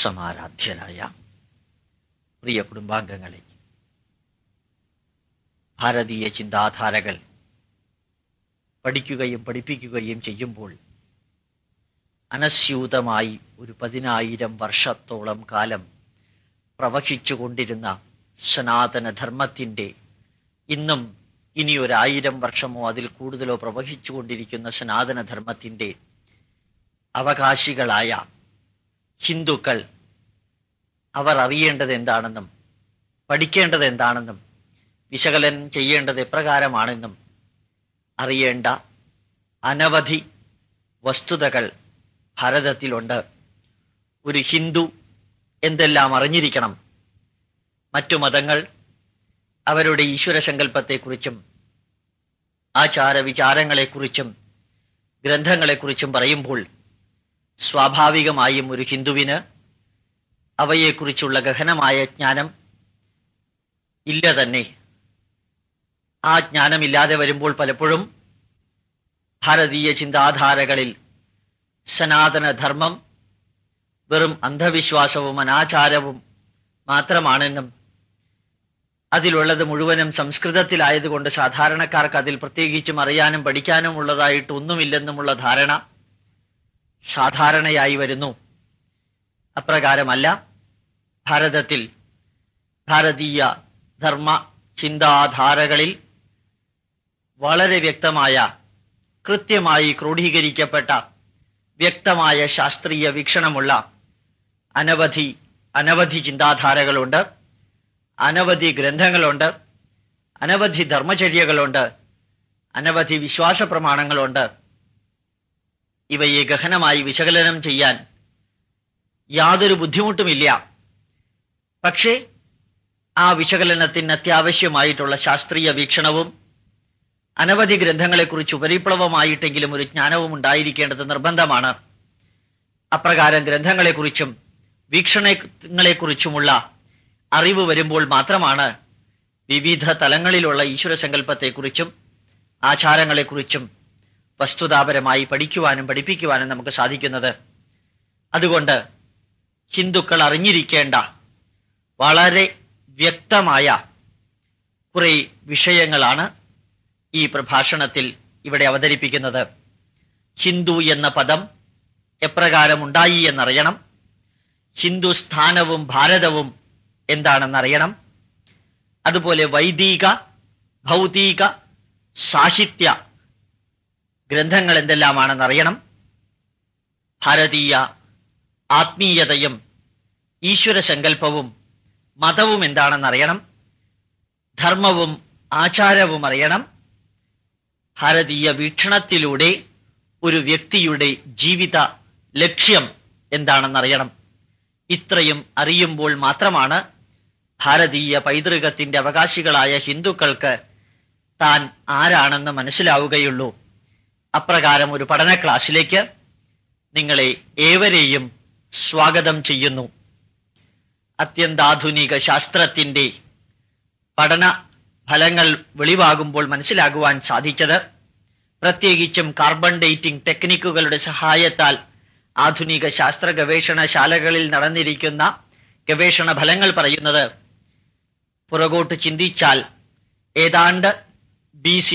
സമാരാധ്യരായ പ്രിയ കുടുംബാംഗങ്ങളെ, ഭാരതീയ ചിന്താധാരകൾ പഠിക്കുകയും പഠിപ്പിക്കുകയും ചെയ്യുമ്പോൾ അനസ്യൂതമായി ഒരു 10,000 വർഷത്തോളം കാലം പ്രവഹിച്ചുകൊണ്ടിരുന്ന സനാതനധർമ്മത്തിൻ്റെ, ഇന്നും ഇനി 1000 വർഷമോ അതിൽ കൂടുതലോ പ്രവഹിച്ചുകൊണ്ടിരിക്കുന്ന സനാതനധർമ്മത്തിൻ്റെ അവകാശികളായ ഹിന്ദുക്കൾ അവർ അറിയേണ്ടത് എന്താണെന്നും പഠിക്കേണ്ടത് എന്താണെന്നും വിശകലനം ചെയ്യേണ്ടത് എപ്രകാരമാണെന്നും അറിയേണ്ട അനവധി വസ്തുതകൾ ഭാരതത്തിലുണ്ട്. ഒരു ഹിന്ദു എന്തെല്ലാം അറിഞ്ഞിരിക്കണം? മറ്റു മതങ്ങൾ അവരുടെ ഈശ്വരസങ്കല്പത്തെക്കുറിച്ചും ആചാരവിചാരങ്ങളെക്കുറിച്ചും ഗ്രന്ഥങ്ങളെക്കുറിച്ചും പറയുമ്പോൾ സ്വാഭാവികമായും ഒരു ഹിന്ദുവിന് അവയെക്കുറിച്ചുള്ള ഗഹനമായ ജ്ഞാനം ഇല്ല തന്നെ. ആ ജ്ഞാനമില്ലാതെ വരുമ്പോൾ പലപ്പോഴും ഭാരതീയ ചിന്താധാരകളിൽ സനാതനധർമ്മം വെറും അന്ധവിശ്വാസവും അനാചാരവും മാത്രമാണെന്നും അതിലുള്ളത് മുഴുവനും സംസ്കൃതത്തിലായതുകൊണ്ട് സാധാരണക്കാർക്ക് അതിൽ പ്രത്യേകിച്ചും അറിയാനും പഠിക്കാനും ഉള്ളതായിട്ട് ഒന്നുമില്ലെന്നുമുള്ള ധാരണ സാധാരണയായി വരുന്നു. അപ്രകാരമല്ല. ഭാരതത്തിൽ ഭാരതീയ ധർമ്മ ചിന്താധാരകളിൽ വളരെ വ്യക്തമായ, കൃത്യമായി ക്രോഡീകരിക്കപ്പെട്ട വ്യക്തമായ ശാസ്ത്രീയ വീക്ഷണമുള്ള അനവധി ചിന്താധാരകളുണ്ട്, അനവധി ഗ്രന്ഥങ്ങളുണ്ട്, അനവധി ധർമ്മചര്യകളുണ്ട്, അനവധി വിശ്വാസ പ്രമാണങ്ങളുണ്ട്. ഇവയെ ഗഹനമായി വിശകലനം ചെയ്യാൻ യാതൊരു ബുദ്ധിമുട്ടുമില്ല. പക്ഷേ ആ വിശകലനത്തിന് അത്യാവശ്യമായിട്ടുള്ള ശാസ്ത്രീയ വീക്ഷണവും അനവധി ഗ്രന്ഥങ്ങളെക്കുറിച്ച് ഉപരിപ്ലവമായിട്ടെങ്കിലും ഒരു ജ്ഞാനവും ഉണ്ടായിരിക്കേണ്ടത് നിർബന്ധമാണ്. അപ്രകാരം ഗ്രന്ഥങ്ങളെക്കുറിച്ചും വീക്ഷണങ്ങളെക്കുറിച്ചുമുള്ള അറിവ് വരുമ്പോൾ മാത്രമാണ് വിവിധ തലങ്ങളിലുള്ള ഈശ്വരസങ്കല്പത്തെക്കുറിച്ചും ആചാരങ്ങളെക്കുറിച്ചും വസ്തുതാപരമായി പഠിക്കുവാനും പഠിപ്പിക്കുവാനും നമുക്ക് സാധിക്കുന്നത്. അതുകൊണ്ട് ഹിന്ദുക്കൾ അറിഞ്ഞിരിക്കേണ്ട വളരെ വ്യക്തമായ കുറെ വിഷയങ്ങളാണ് ഈ പ്രഭാഷണത്തിൽ ഇവിടെ അവതരിപ്പിക്കുന്നത്. ഹിന്ദു എന്ന പദം എപ്രകാരം ഉണ്ടായി എന്നറിയണം. ഹിന്ദുസ്ഥാനവും ഭാരതവും എന്താണെന്നറിയണം. അതുപോലെ വൈദിക, ഭൗതിക, സാഹിത്യ ഗ്രന്ഥങ്ങൾ എന്തെല്ലാമാണെന്നറിയണം. ഭാരതീയ ആത്മീയതയും ഈശ്വരസങ്കല്പവും മതവും എന്താണെന്നറിയണം. ധർമ്മവും ആചാരവും അറിയണം. ഭാരതീയ വീക്ഷണത്തിലൂടെ ഒരു വ്യക്തിയുടെ ജീവിത ലക്ഷ്യം എന്താണെന്നറിയണം. ഇത്രയും അറിയുമ്പോൾ മാത്രമാണ് ഭാരതീയ പൈതൃകത്തിന്റെ അവകാശികളായ ഹിന്ദുക്കൾക്ക് താൻ ആരാണെന്ന് മനസ്സിലാവുകയുള്ളൂ. അപ്രകാരം ഒരു പഠന ക്ലാസ്സിലേക്ക് നിങ്ങളെ ഏവരെയും സ്വാഗതം ചെയ്യുന്നു. അത്യന്താധുനിക ശാസ്ത്രത്തിന്റെ പഠന ഫലങ്ങൾ വെളിവാകുമ്പോൾ മനസ്സിലാകുവാൻ സാധിച്ചത്, പ്രത്യേകിച്ചും കാർബൺ ഡേറ്റിംഗ് ടെക്നിക്കുകളുടെ സഹായത്താൽ ആധുനിക ശാസ്ത്ര ഗവേഷണശാലകളിൽ നടന്നിരിക്കുന്ന ഗവേഷണ ഫലങ്ങൾ പറയുന്നത്, പുറകോട്ട് ചിന്തിച്ചാൽ ഏതാണ്ട് BC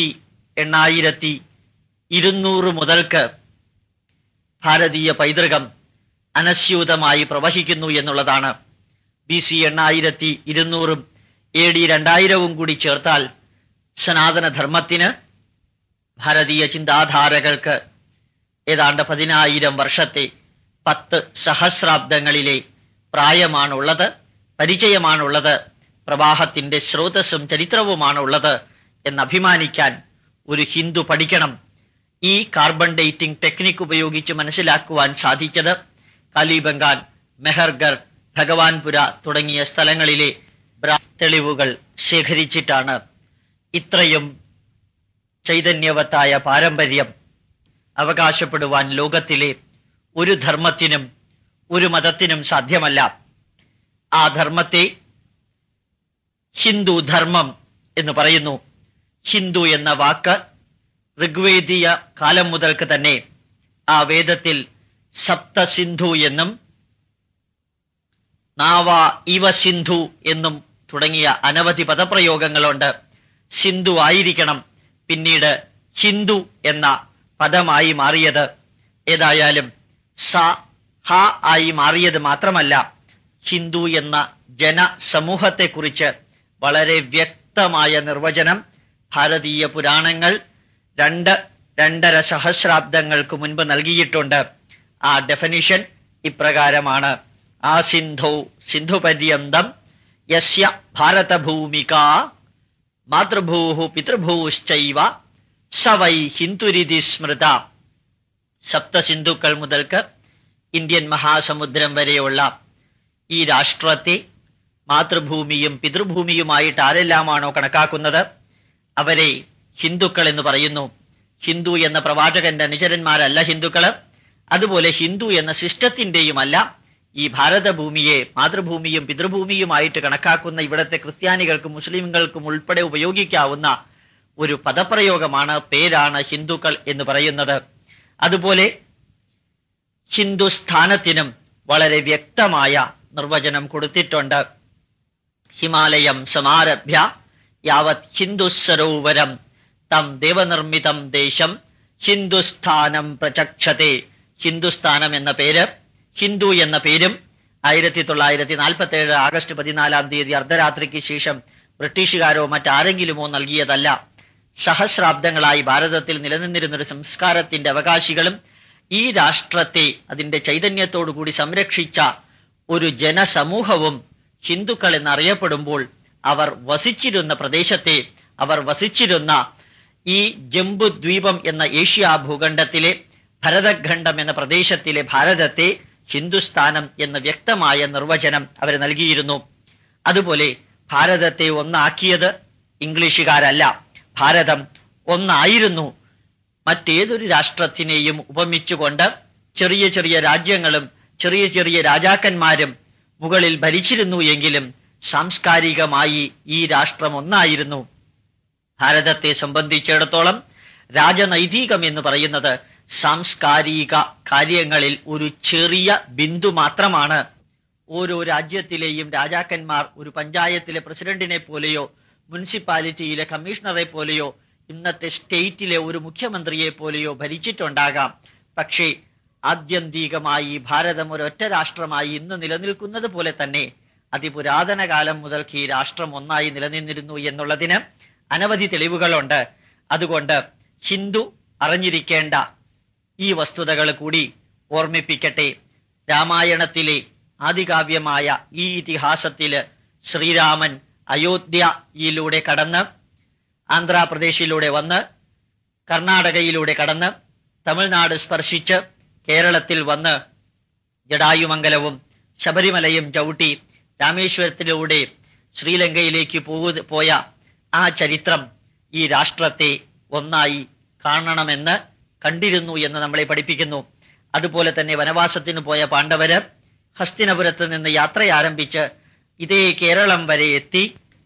8200 മുതൽക്ക് ഭാരതീയ പൈതൃകം അനസ്യൂതമായി പ്രവഹിക്കുന്നു എന്നുള്ളതാണ്. BC 8200 AD 2000 കൂടി ചേർത്താൽ സനാതനധർമ്മത്തിന്, ഭാരതീയ ചിന്താധാരകൾക്ക് ഏതാണ്ട് 10,000 വർഷത്തെ 10 സഹസ്രാബ്ദങ്ങളിലെ പ്രായമാണുള്ളത്, പരിചയമാണുള്ളത്, പ്രവാഹത്തിന്റെ സ്രോതസ്സും ചരിത്രവുമാണുള്ളത് എന്നഭിമാനിക്കാൻ ഒരു ഹിന്ദു പഠിക്കണം. ഈ കാർബൺ ഡേറ്റിംഗ് ടെക്നിക് ഉപയോഗിച്ച് മനസ്സിലാക്കുവാൻ സാധിച്ചത് കാലിബംഗാൻ, മെഹർഗർ, ഭഗവാൻപുര തുടങ്ങിയ സ്ഥലങ്ങളിലെ തെളിവുകൾ ശേഖരിച്ചിട്ടാണ്. ഇത്രയും ചൈതന്യവത്തായ പാരമ്പര്യം അവകാശപ്പെടുവാൻ ലോകത്തിലെ ഒരു ധർമ്മത്തിനും ഒരു മതത്തിനും സാധ്യമല്ല. ആ ധർമ്മത്തെ ഹിന്ദു ധർമ്മം എന്ന് പറയുന്നു. ഹിന്ദു എന്ന വാക്ക് ഋഗ്വേദീയ കാലം മുതൽക്ക് തന്നെ ആ വേദത്തിൽ സപ്തസിന്ധു എന്നും നാവ ഇവ സിന്ധു എന്നും തുടങ്ങിയ അനവധി പദപ്രയോഗങ്ങളുണ്ട്. സിന്ധു ആയിരിക്കണം പിന്നീട് ഹിന്ദു എന്ന പദമായി മാറിയത്. ഏതായാലും സ ഹ ആയി മാറിയത് മാത്രമല്ല, ഹിന്ദു എന്ന ജനസമൂഹത്തെക്കുറിച്ച് വളരെ വ്യക്തമായ നിർവചനം ഭാരതീയ പുരാണങ്ങൾ 2-2.5 സഹസ്രാബ്ദങ്ങൾക്ക് മുൻപ് നൽകിയിട്ടുണ്ട്. ആ ഡെഫിനിഷൻ ഇപ്രകാരമാണ്: ആ സിന്ധു സിന്ധുപര്യന്തം യസ്യ ഭാരതഭൂമിക മാതൃഭൂഃ പിതൃഭൂശ്ചൈവ സ വൈ ഹിന്ദുരിതി സ്മൃത. സപ്തസിന്ധുക്കൾ മുതൽക്ക് ഇന്ത്യൻ മഹാസമുദ്രം വരെയുള്ള ഈ രാഷ്ട്രത്തെ മാതൃഭൂമിയും പിതൃഭൂമിയുമായിട്ട് ആരെല്ലാമാണോ കണക്കാക്കുന്നത് അവരെ ഹിന്ദുക്കൾ എന്ന് പറയുന്നു. ഹിന്ദു എന്ന പ്രവാചകന്റെ അനുചരന്മാരല്ല ഹിന്ദുക്കള്. അതുപോലെ ഹിന്ദു എന്ന സിസ്റ്റത്തിന്റെയുമല്ല. ഈ ഭാരതഭൂമിയെ മാതൃഭൂമിയും പിതൃഭൂമിയുമായിട്ട് കണക്കാക്കുന്ന ഇവിടത്തെ ക്രിസ്ത്യാനികൾക്കും മുസ്ലിംകൾക്കും ഉൾപ്പെടെ ഉപയോഗിക്കാവുന്ന ഒരു പദപ്രയോഗമാണ്, പേരാണ് ഹിന്ദുക്കൾ എന്ന് പറയുന്നത്. അതുപോലെ ഹിന്ദുസ്ഥാനത്തിനും വളരെ വ്യക്തമായ നിർവചനം കൊടുത്തിട്ടുണ്ട്. ഹിമാലയം സമാരഭ്യ യാവത് ഹിന്ദുസരോവരം തം ദേവനിർമ്മിതം ദേശം ഹിന്ദുസ്ഥാനം പ്രചക്ഷത്തെ. ഹിന്ദുസ്ഥാനം എന്ന പേര്, ഹിന്ദു എന്ന പേരും 1947 ആഗസ്റ്റ് 14 അർദ്ധരാത്രിക്ക് ശേഷം ബ്രിട്ടീഷുകാരോ മറ്റാരെങ്കിലുമോ നൽകിയതല്ല. സഹസ്രാബ്ദങ്ങളായി ഭാരതത്തിൽ നിലനിന്നിരുന്നൊരു സംസ്കാരത്തിന്റെ അവകാശികളും ഈ രാഷ്ട്രത്തെ അതിന്റെ ചൈതന്യത്തോടുകൂടി സംരക്ഷിച്ച ഒരു ജനസമൂഹവും ഹിന്ദുക്കൾ എന്നറിയപ്പെടുമ്പോൾ അവർ വസിച്ചിരുന്ന പ്രദേശത്തെ, അവർ വസിച്ചിരുന്ന ഈ ജംബുദ്വീപം എന്ന ഏഷ്യ ഭൂഖണ്ഡത്തിലെ ഭരതഖണ്ഡം എന്ന പ്രദേശത്തിലെ ഭാരതത്തെ ഹിന്ദുസ്ഥാനം എന്ന വ്യക്തമായ നിർവചനം അവർ നൽകിയിരുന്നു. അതുപോലെ ഭാരതത്തെ ഒന്നാക്കിയത് ഇംഗ്ലീഷുകാരല്ല. ഭാരതം ഒന്നായിരുന്നു. മറ്റേതൊരു രാഷ്ട്രത്തിനെയും ഉപമിച്ചുകൊണ്ട് ചെറിയ ചെറിയ രാജ്യങ്ങളും ചെറിയ ചെറിയ രാജാക്കന്മാരും മുകളിൽ ഭരിച്ചിരുന്നു എങ്കിലും സാംസ്കാരികമായി ഈ രാഷ്ട്രം ഒന്നായിരുന്നു. ഭാരതത്തെ സംബന്ധിച്ചിടത്തോളം രാജനൈതികം എന്ന് പറയുന്നത് സാംസ്കാരിക കാര്യങ്ങളിൽ ഒരു ചെറിയ ബിന്ദു മാത്രമാണ്. ഓരോ രാജ്യത്തിലെയും രാജാക്കന്മാർ ഒരു പഞ്ചായത്തിലെ പ്രസിഡന്റിനെ പോലെയോ മുനിസിപ്പാലിറ്റിയിലെ കമ്മീഷണറെ പോലെയോ ഇന്നത്തെ സ്റ്റേറ്റിലെ ഒരു മുഖ്യമന്ത്രിയെ പോലെയോ ഭരിച്ചിട്ടുണ്ടാകാം. പക്ഷേ ആത്യന്തികമായി ഭാരതം ഒരൊറ്റ രാഷ്ട്രമായി ഇന്ന് നിലനിൽക്കുന്നത് പോലെ തന്നെ അതിപുരാതന കാലം മുതൽക്ക് ഈ രാഷ്ട്രം ഒന്നായി നിലനിന്നിരുന്നു എന്നുള്ളതിന് അനവധി തെളിവുകളുണ്ട്. അതുകൊണ്ട് ഹിന്ദു അറിഞ്ഞിരിക്കേണ്ട ഈ വസ്തുതകൾ കൂടി ഓർമ്മിപ്പിക്കട്ടെ. രാമായണത്തിലെ ആദികാവ്യമായ ഈ ഇതിഹാസത്തില് ശ്രീരാമൻ അയോധ്യയിലൂടെ കടന്ന് ആന്ധ്രാപ്രദേശിലൂടെ വന്ന് കർണാടകയിലൂടെ കടന്ന് തമിഴ്നാട് സ്പർശിച്ച് കേരളത്തിൽ വന്ന് ജടായുമംഗലവും ശബരിമലയും ചവിട്ടി രാമേശ്വരത്തിലൂടെ ശ്രീലങ്കയിലേക്ക് പോയ ആ ചരിത്രം ഈ രാഷ്ട്രത്തെ ഒന്നായി കാണണമെന്ന് കണ്ടിരുന്നു എന്ന് നമ്മളെ പഠിപ്പിക്കുന്നു. അതുപോലെ തന്നെ വനവാസത്തിന് പോയ പാണ്ഡവര് ഹസ്തിനപുരത്ത് നിന്ന് യാത്ര ആരംഭിച്ച് ഇതേ കേരളം വരെ എത്തി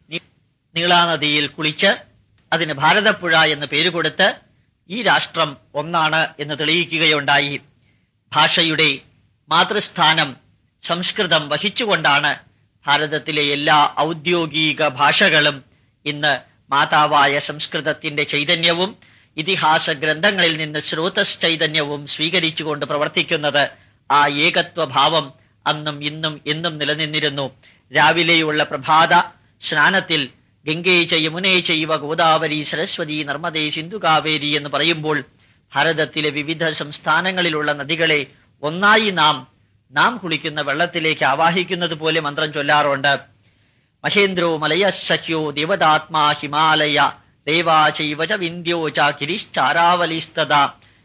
നീളാനദിയിൽ കുളിച്ച് അതിന് ഭാരതപ്പുഴ എന്ന് പേര് കൊടുത്ത് ഈ രാഷ്ട്രം ഒന്നാണ് എന്ന് തെളിയിക്കുകയുണ്ടായി. ഭാഷയുടെ മാതൃസ്ഥാനം സംസ്കൃതം വഹിച്ചുകൊണ്ടാണ് ഭാരതത്തിലെ എല്ലാ ഔദ്യോഗിക ഭാഷകളും ഇന്ന് മാതാവായ സംസ്കൃതത്തിന്റെ ചൈതന്യവും ഇതിഹാസ ഗ്രന്ഥങ്ങളിൽ നിന്ന് സ്രോതസ് ചൈതന്യവും സ്വീകരിച്ചുകൊണ്ട് പ്രവർത്തിക്കുന്നത്. ആ ഏകത്വഭാവം അന്നും ഇന്നും എന്നും നിലനിന്നിരുന്നു. രാവിലെയുള്ള പ്രഭാത സ്നാനത്തിൽ ഗംഗേ ച യമുനേ ചൈവ ഗോദാവരി സരസ്വതി നർമ്മദേ സിന്ധു കാവേരി എന്ന് പറയുമ്പോൾ ഭാരതത്തിലെ വിവിധ സംസ്ഥാനങ്ങളിലുള്ള നദികളെ ഒന്നായി നാം കുളിക്കുന്ന വെള്ളത്തിലേക്ക് ആവാഹിക്കുന്നത് പോലെ മന്ത്രം ചൊല്ലാറുണ്ട്. മഹേന്ദ്രോ മലയ സഖ്യോ ദേവതാത്മാ ഹിമാലയ ദേവാ ചൈവ ച വിന്ധ്യോ ച ഗിരിശ്ചാരാവലിസ്തത.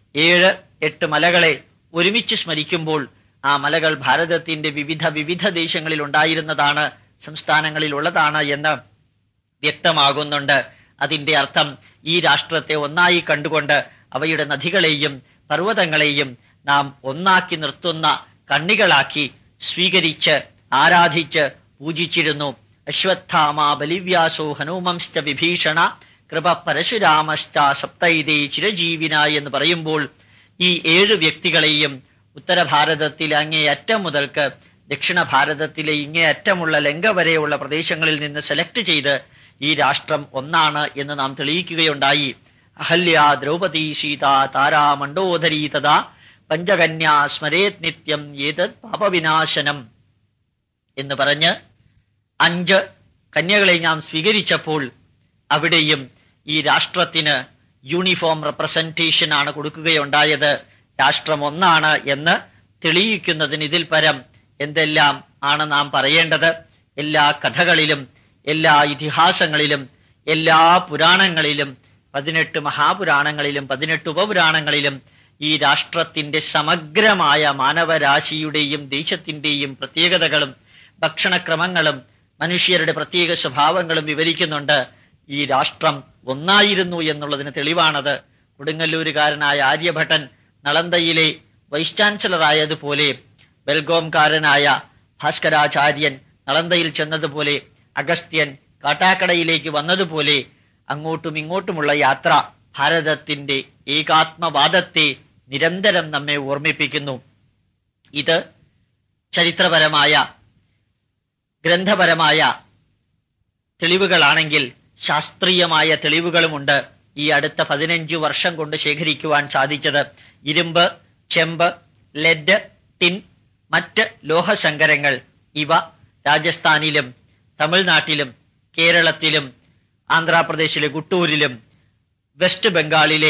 7-8 മലകളെ ഒരുമിച്ച് സ്മരിക്കുമ്പോൾ ആ മലകൾ ഭാരതത്തിന്റെ വിവിധ ദേശങ്ങളിൽ ഉണ്ടായിരുന്നതാണ്, സംസ്ഥാനങ്ങളിലുള്ളതാണ് എന്ന് വ്യക്തമാകുന്നുണ്ട്. അതിന്റെ അർത്ഥം ഈ രാഷ്ട്രത്തെ ഒന്നായി കണ്ടുകൊണ്ട് അവയുടെ നദികളെയും പർവ്വതങ്ങളെയും നാം ഒന്നാക്കി നിർത്തുന്ന കണ്ണികളാക്കി സ്വീകരിച്ച് ആരാധിച്ച് പൂജിച്ചിരുന്നു. അശ്വത്ഥാമ ബലിവ്യാസോ ഹനുമംശ്ച വിഭീഷണ കൃപ പരശുരാമശ്ച സപ്തൈതേ ചിരജീവിന എന്ന് പറയുമ്പോൾ ഈ 7 വ്യക്തികളെയും ഉത്തരഭാരതത്തിൽ അങ്ങേയറ്റം മുതൽക്ക് ദക്ഷിണ ഭാരതത്തിലെ ഇങ്ങേയറ്റമുള്ള ലങ്ക വരെയുള്ള പ്രദേശങ്ങളിൽ നിന്ന് സെലക്ട് ചെയ്ത് ഈ രാഷ്ട്രം ഒന്നാണ് എന്ന് നാം തെളിയിക്കുകയുണ്ടായി. അഹല്യ ദ്രൗപദി സീത താരാ മണ്ഡോദരീ തഥാ പഞ്ചകന്യാ സ്മരേത് നിത്യം ഏതത് പാപവിനാശനം എന്ന് പറഞ്ഞ് 5 കന്യകളെ നാം സ്വീകരിച്ചപ്പോൾ അവിടെയും ഈ രാഷ്ട്രത്തിന് യൂണിഫോം റെപ്രസെന്റേഷൻ ആണ് കൊടുക്കുകയുണ്ടായത്. രാഷ്ട്രം ഒന്നാണ് എന്ന് തെളിയിക്കുന്നതിന് ഇതിൽ പരം എന്തെല്ലാം ആണ് നാം പറയേണ്ടത്? എല്ലാ കഥകളിലും, എല്ലാ ഇതിഹാസങ്ങളിലും, എല്ലാ പുരാണങ്ങളിലും, 18 മഹാപുരാണങ്ങളിലും 18 ഉപപുരാണങ്ങളിലും ഈ രാഷ്ട്രത്തിന്റെ സമഗ്രമായ മാനവരാശിയുടെയും ദേശത്തിന്റെയും പ്രത്യേകതകളും ഭക്ഷണക്രമങ്ങളും മനുഷ്യരുടെ പ്രത്യേക സ്വഭാവങ്ങളും വിവരിക്കുന്നുണ്ട്. ഈ രാഷ്ട്രം ഒന്നായിരുന്നു എന്നുള്ളതിന് തെളിവാണത്. കൊടുങ്ങല്ലൂരുകാരനായ ആര്യഭട്ടൻ നളന്തയിലെ വൈസ് ചാൻസലർ ആയതുപോലെ, ബെൽഗോംകാരനായ ഭാസ്കരാചാര്യൻ നളന്തയിൽ ചെന്നതുപോലെ, അഗസ്ത്യൻ കാട്ടാക്കടയിലേക്ക് വന്നതുപോലെ അങ്ങോട്ടും ഇങ്ങോട്ടുമുള്ള യാത്ര ഭാരതത്തിന്റെ ഏകാത്മവാദത്തെ നിരന്തരം നമ്മെ ഓർമ്മിപ്പിക്കുന്നു. ഇത് ചരിത്രപരമായ ഗ്രന്ഥപരമായ തെളിവുകളാണെങ്കിൽ ശാസ്ത്രീയമായ തെളിവുകളുമുണ്ട്. ഈ അടുത്ത 15 വർഷം കൊണ്ട് ശേഖരിക്കുവാൻ സാധിച്ചത് ഇരുമ്പ്, ചെമ്പ്, ലെഡ്, ടിൻ, മറ്റ് ലോഹസങ്കരങ്ങൾ ഇവ രാജസ്ഥാനിലും തമിഴ്നാട്ടിലും കേരളത്തിലും ആന്ധ്രാപ്രദേശിലെ ഗുട്ടൂരിലും വെസ്റ്റ് ബംഗാളിലെ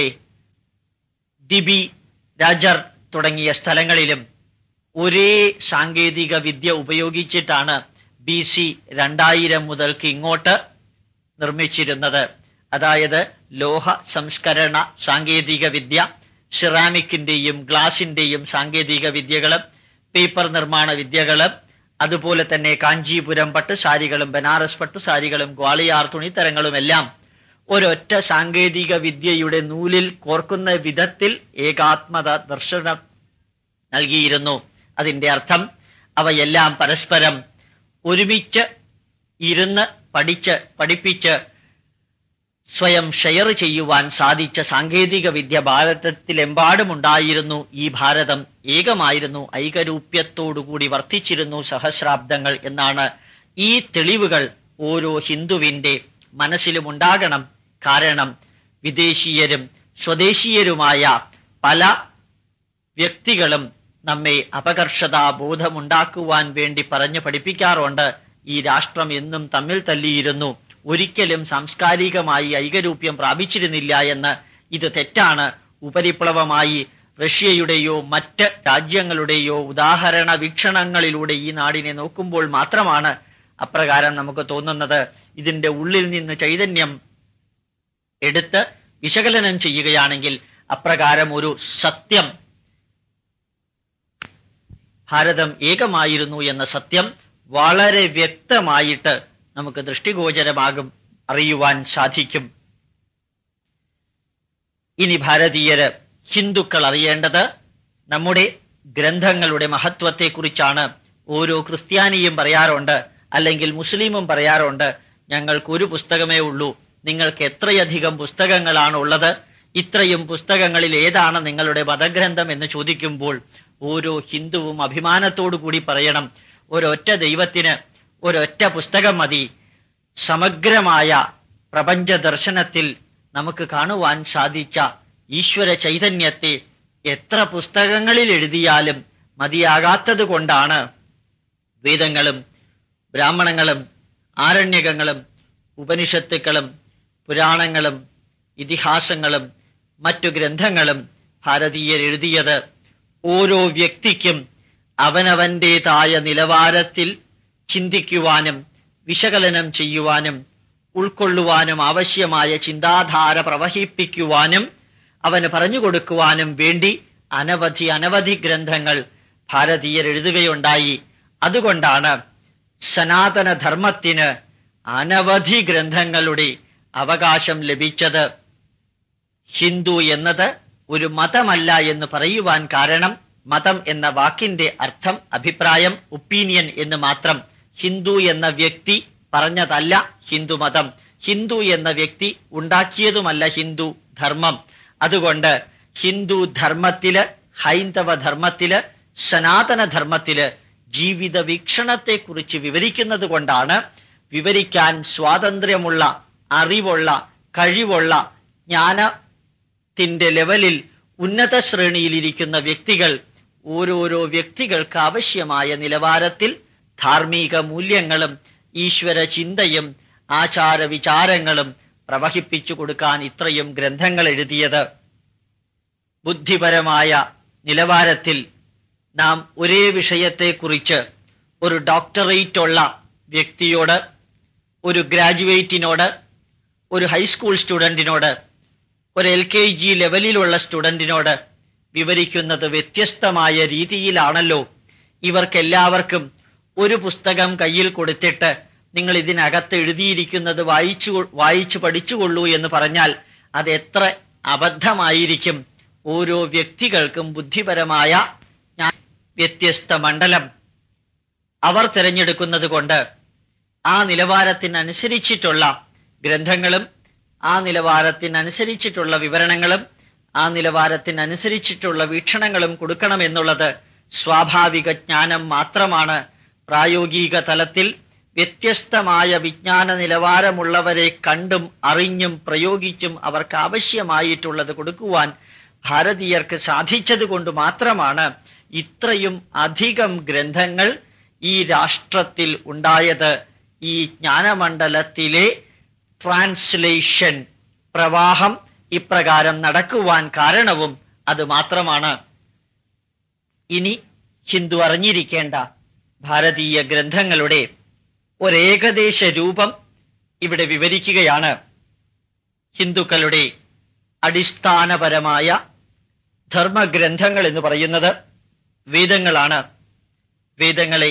ദിബി, രാജർ തുടങ്ങിയ സ്ഥലങ്ങളിലും ഒരേ സാങ്കേതിക വിദ്യ ഉപയോഗിച്ചിട്ടാണ് BC 2000 മുതൽക്ക് ഇങ്ങോട്ട് നിർമ്മിച്ചിരുന്നത്. അതായത് ലോഹ സംസ്കരണ സാങ്കേതിക വിദ്യ, സിറാമിക്കിന്റെയും ഗ്ലാസിന്റെയും സാങ്കേതിക വിദ്യകളും പേപ്പർ നിർമ്മാണ വിദ്യകളും അതുപോലെ തന്നെ കാഞ്ചീപുരം പട്ടുസാരികളും ബനാറസ് പട്ടുസാരികളും ഗ്വാളിയാർ തുണിത്തരങ്ങളുമെല്ലാം ഒരൊറ്റ സാങ്കേതിക വിദ്യയുടെ നൂലിൽ കോർക്കുന്ന വിധത്തിൽ ഏകാത്മത ദർശനം നൽകിയിരുന്നു. അതിന്റെ അർത്ഥം അവയെല്ലാം പരസ്പരം ഒരുമിച്ച് ഇരുന്ന് പഠിപ്പിച്ച് സ്വയം ഷെയർ ചെയ്യുവാൻ സാധിച്ച സാങ്കേതിക വിദ്യ ഭാരതത്തിലെമ്പാടുമുണ്ടായിരുന്നു. ഈ ഭാരതം ഏകമായിരുന്നു, ഐകരൂപ്യത്തോടുകൂടി വർദ്ധിച്ചിരുന്നു സഹസ്രാബ്ദങ്ങൾ എന്നാണ്. ഈ തെളിവുകൾ ഓരോ ഹിന്ദുവിന്റെ മനസ്സിലുമുണ്ടാകണം. കാരണം വിദേശീയരും സ്വദേശീയരുമായ പല വ്യക്തികളും നമ്മെ അപകർഷതാ ബോധമുണ്ടാക്കുവാൻ വേണ്ടി പറഞ്ഞു പഠിപ്പിക്കാറുണ്ട്. ഈ രാഷ്ട്രം എന്നും തമ്മിൽ തല്ലിയിരുന്നു, ഒരിക്കലും സാംസ്കാരികമായി ഐകരൂപ്യം പ്രാപിച്ചിരുന്നില്ല എന്ന്. ഇത് തെറ്റാണ്. ഉപരിപ്ലവമായി റഷ്യയുടെയോ മറ്റ് രാജ്യങ്ങളുടെയോ ഉദാഹരണ വീക്ഷണങ്ങളിലൂടെ ഈ നാടിനെ നോക്കുമ്പോൾ മാത്രമാണ് അപ്രകാരം നമുക്ക് തോന്നുന്നത്. ഇതിന്റെ ഉള്ളിൽ നിന്ന് ചൈതന്യം എടുത്ത് വിശകലനം ചെയ്യുകയാണെങ്കിൽ അപ്രകാരം ഒരു സത്യം, ഭാരതം ഏകമായിരുന്നു എന്ന സത്യം വളരെ വ്യക്തമായിട്ട് നമുക്ക് ദൃഷ്ടിഗോചരമാകും, അറിയുവാൻ സാധിക്കും. ഇനി ഭാരതീയര്, ഹിന്ദുക്കൾ അറിയേണ്ടത് നമ്മുടെ ഗ്രന്ഥങ്ങളുടെ മഹത്വത്തെക്കുറിച്ചാണ്. ഓരോ ക്രിസ്ത്യാനിയും പറയാറുണ്ട്, അല്ലെങ്കിൽ മുസ്ലിമും പറയാറുണ്ട്, ഞങ്ങൾക്ക് ഒരു പുസ്തകമേ ഉള്ളൂ, നിങ്ങൾക്ക് എത്രയധികം പുസ്തകങ്ങളാണ് ഉള്ളത്, ഇത്രയും പുസ്തകങ്ങളിൽ ഏതാണ് നിങ്ങളുടെ മതഗ്രന്ഥം എന്ന് ചോദിക്കുമ്പോൾ ഓരോ ഹിന്ദുവും അഭിമാനത്തോടു കൂടി പറയണം, ഒരൊറ്റ ദൈവത്തിന് ഒരൊറ്റ പുസ്തകം മതി. സമഗ്രമായ പ്രപഞ്ച ദർശനത്തിൽ നമുക്ക് കാണുവാൻ സാധിച്ച ഈശ്വര ചൈതന്യത്തെ എത്ര പുസ്തകങ്ങളിൽ എഴുതിയാലും മതിയാകാത്തത് കൊണ്ടാണ് വേദങ്ങളും ബ്രാഹ്മണങ്ങളും ആരണ്യകങ്ങളും ഉപനിഷത്തുക്കളും പുരാണങ്ങളും ഇതിഹാസങ്ങളും മറ്റു ഗ്രന്ഥങ്ങളും ഭാരതീയർ എഴുതിയത്. ഓരോ വ്യക്തിക്കും അവനവൻ്റെതായ നിലവാരത്തിൽ ചിന്തിക്കുവാനും വിശകലനം ചെയ്യുവാനും ഉൾക്കൊള്ളുവാനും ആവശ്യമായ ചിന്താധാര പ്രവഹിപ്പിക്കുവാനും അവന് പറഞ്ഞു കൊടുക്കുവാനും വേണ്ടി അനവധി ഗ്രന്ഥങ്ങൾ ഭാരതീയർ എഴുതുകയുണ്ടായി. അതുകൊണ്ടാണ് സനാതനധർമ്മത്തിന് അനവധി ഗ്രന്ഥങ്ങളുടെ അവകാശം ലഭിച്ചത്. ഹിന്ദു എന്നത് ഒരു മതമല്ല എന്ന് പറയുവാൻ കാരണം, മതം എന്ന വാക്കിന്റെ അർത്ഥം അഭിപ്രായം, ഒപ്പീനിയൻ എന്ന് മാത്രം. ഹിന്ദു എന്ന വ്യക്തി പറഞ്ഞതല്ല ഹിന്ദു മതം, ഹിന്ദു എന്ന വ്യക്തി ഉണ്ടാക്കിയതുമല്ല ഹിന്ദു ധർമ്മം. അതുകൊണ്ട് ഹിന്ദു ധർമ്മത്തില്, ഹൈന്ദവ ധർമ്മത്തില്, സനാതന ധർമ്മത്തില് ജീവിത വീക്ഷണത്തെക്കുറിച്ച് വിവരിക്കുന്നത് കൊണ്ടാണ് വിവരിക്കാൻ സ്വാതന്ത്ര്യമുള്ള, അറിവുള്ള, കഴിവുള്ള, ജ്ഞാനത്തിന്റെ ലെവലിൽ ഉന്നത ശ്രേണിയിലിരിക്കുന്ന വ്യക്തികൾ ഓരോരോ വ്യക്തികൾക്ക് ആവശ്യമായ നിലവാരത്തിൽ ധാർമ്മിക മൂല്യങ്ങളും ഈശ്വര ചിന്തയും ആചാരവിചാരങ്ങളും പ്രവഹിപ്പിച്ചു കൊടുക്കാൻ ഇത്രയും ഗ്രന്ഥങ്ങൾ എഴുതിയത്. ബുദ്ധിപരമായ നിലവാരത്തിൽ നാം ഒരേ വിഷയത്തെക്കുറിച്ച് ഒരു ഡോക്ടറേറ്റ് ഉള്ള വ്യക്തിയോട്, ഒരു ഗ്രാജുവേറ്റിനോട്, ഒരു ഹൈസ്കൂൾ സ്റ്റുഡൻറ്റിനോട്, ഒരു LKG ലെവലിലുള്ള സ്റ്റുഡൻറ്റിനോട് വിവരിക്കുന്നത് വ്യത്യസ്തമായ രീതിയിലാണല്ലോ. ഇവർക്കെല്ലാവർക്കും ഒരു പുസ്തകം കയ്യിൽ കൊടുത്തിട്ട് നിങ്ങൾ ഇതിനകത്ത് എഴുതിയിരിക്കുന്നത് വായിച്ചു പഠിച്ചുകൊള്ളൂ എന്ന് പറഞ്ഞാൽ അത് എത്ര അബദ്ധമായിരിക്കും. ഓരോ വ്യക്തികൾക്കും ബുദ്ധിപരമായ വ്യത്യസ്ത മണ്ഡലം അവർ തിരഞ്ഞെടുക്കുന്നത് കൊണ്ട് ആ നിലവാരത്തിനനുസരിച്ചിട്ടുള്ള ഗ്രന്ഥങ്ങളും ആ നിലവാരത്തിനനുസരിച്ചിട്ടുള്ള വിവരണങ്ങളും ആ നിലവാരത്തിനനുസരിച്ചിട്ടുള്ള വീക്ഷണങ്ങളും കൊടുക്കണമെന്നുള്ളത് സ്വാഭാവിക ജ്ഞാനം മാത്രമാണ്. പ്രായോഗിക തലത്തിൽ വ്യത്യസ്തമായ വിജ്ഞാന നിലവാരമുള്ളവരെ കണ്ടും അറിഞ്ഞും പ്രയോഗിച്ചും അവർക്ക് ആവശ്യമായിട്ടുള്ളത് കൊടുക്കുവാൻ ഭാരതീയർക്ക് സാധിച്ചത് കൊണ്ട് മാത്രമാണ് ഇത്രയും അധികം ഗ്രന്ഥങ്ങൾ ഈ രാഷ്ട്രത്തിൽ ഉണ്ടായത്. ഈ ജ്ഞാനമണ്ഡലത്തിലെ ട്രാൻസ്ലേഷൻ പ്രവാഹം ഇപ്രകാരം നടക്കുവാൻ കാരണവും അത് മാത്രമാണ്. ഇനി ഹിന്ദു അറിഞ്ഞിരിക്കേണ്ട ഭാരതീയ ഗ്രന്ഥങ്ങളുടെ ഒരേകദേശ രൂപം ഇവിടെ വിവരിക്കുകയാണ്. ഹിന്ദുക്കളുടെ അടിസ്ഥാനപരമായ ധർമ്മഗ്രന്ഥങ്ങൾ എന്ന് പറയുന്നത് വേദങ്ങളാണ്. വേദങ്ങളെ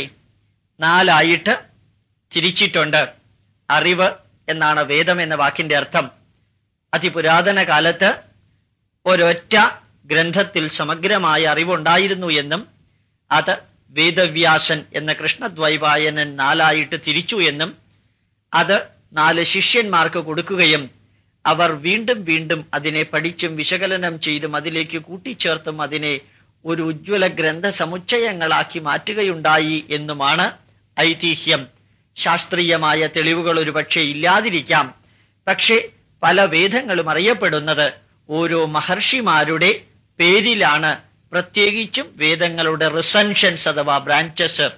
4 തിരിച്ചിട്ടുണ്ട്. അറിവ് എന്നാണ് വേദം എന്ന വാക്കിന്റെ അർത്ഥം. അതിപുരാതന കാലത്ത് ഒരൊറ്റ ഗ്രന്ഥത്തിൽ സമഗ്രമായ അറിവുണ്ടായിരുന്നു എന്നും അത് വേദവ്യാസൻ എന്ന കൃഷ്ണദ്വൈപായനൻ 4 തിരിച്ചു എന്നും അത് 4 ശിഷ്യന്മാർക്ക് കൊടുക്കുകയും അവർ വീണ്ടും വീണ്ടും അതിനെ പഠിച്ചും വിശകലനം ചെയ്തും അതിലേക്ക് കൂട്ടിച്ചേർത്തും അതിനെ ഒരു ഉജ്ജ്വല ഗ്രന്ഥ സമുച്ചയങ്ങളാക്കി മാറ്റുകയുണ്ടായി എന്നുമാണ് ഐതിഹ്യം. ശാസ്ത്രീയമായ തെളിവുകൾ ഒരുപക്ഷെ ഇല്ലാതിരിക്കാം. പക്ഷെ പല വേദങ്ങളും അറിയപ്പെടുന്നത് ഓരോ മഹർഷിമാരുടെ പേരിലാണ്. പ്രത്യേകിച്ചും വേദങ്ങളുടെ റിസൻഷൻസ് അഥവാ ബ്രാഞ്ചസ്.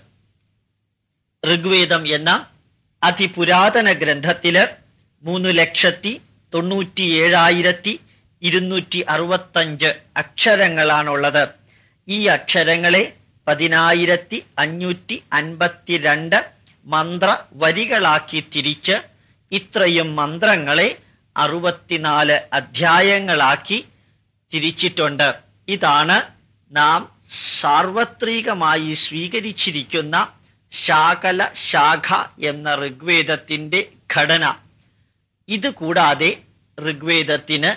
ഋഗ്വേദം എന്ന അതിപുരാതന ഗ്രന്ഥത്തില് 3,97,265 അക്ഷരങ്ങളാണുള്ളത്. ഈ അക്ഷരങ്ങളെ 10,552 മന്ത്രവരികളാക്കി തിരിച്ച് ഇത്രയും മന്ത്രങ്ങളെ 64 അധ്യായങ്ങളാക്കി തിരിച്ചിട്ടുണ്ട്. ഇതാണ് നാം സാർവത്രികമായി സ്വീകരിച്ചിരിക്കുന്ന ശാകല ശാഖ എന്ന ഋഗ്വേദത്തിന്റെ ഘടന. ഇത് കൂടാതെ ഋഗ്വേദത്തിന്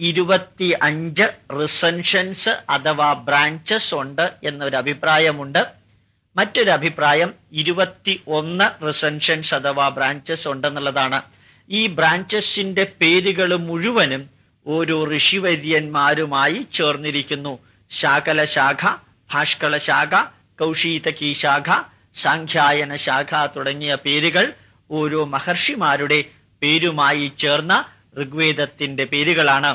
25 റിസൻഷൻസ് അഥവാ ബ്രാഞ്ചസ് ഉണ്ട് എന്നൊരു അഭിപ്രായമുണ്ട്. മറ്റൊരു അഭിപ്രായം 21 റിസൻഷൻസ് അഥവാ ബ്രാഞ്ചസ് ഉണ്ടെന്നുള്ളതാണ്. ഈ ബ്രാഞ്ചസിന്റെ പേരുകൾ മുഴുവനും ഓരോ ഋഷിവര്യന്മാരുമായി ചേർന്നിരിക്കുന്നു. ശാകല ശാഖ, ഭാഷ്കള ശാഖ, കൗശീതകി ശാഖ, സാഖ്യായന ശാഖ തുടങ്ങിയ പേരുകൾ ഓരോ മഹർഷിമാരുടെ പേരുമായി ചേർന്ന ഋഗ്വേദത്തിന്റെ പേരുകളാണ്.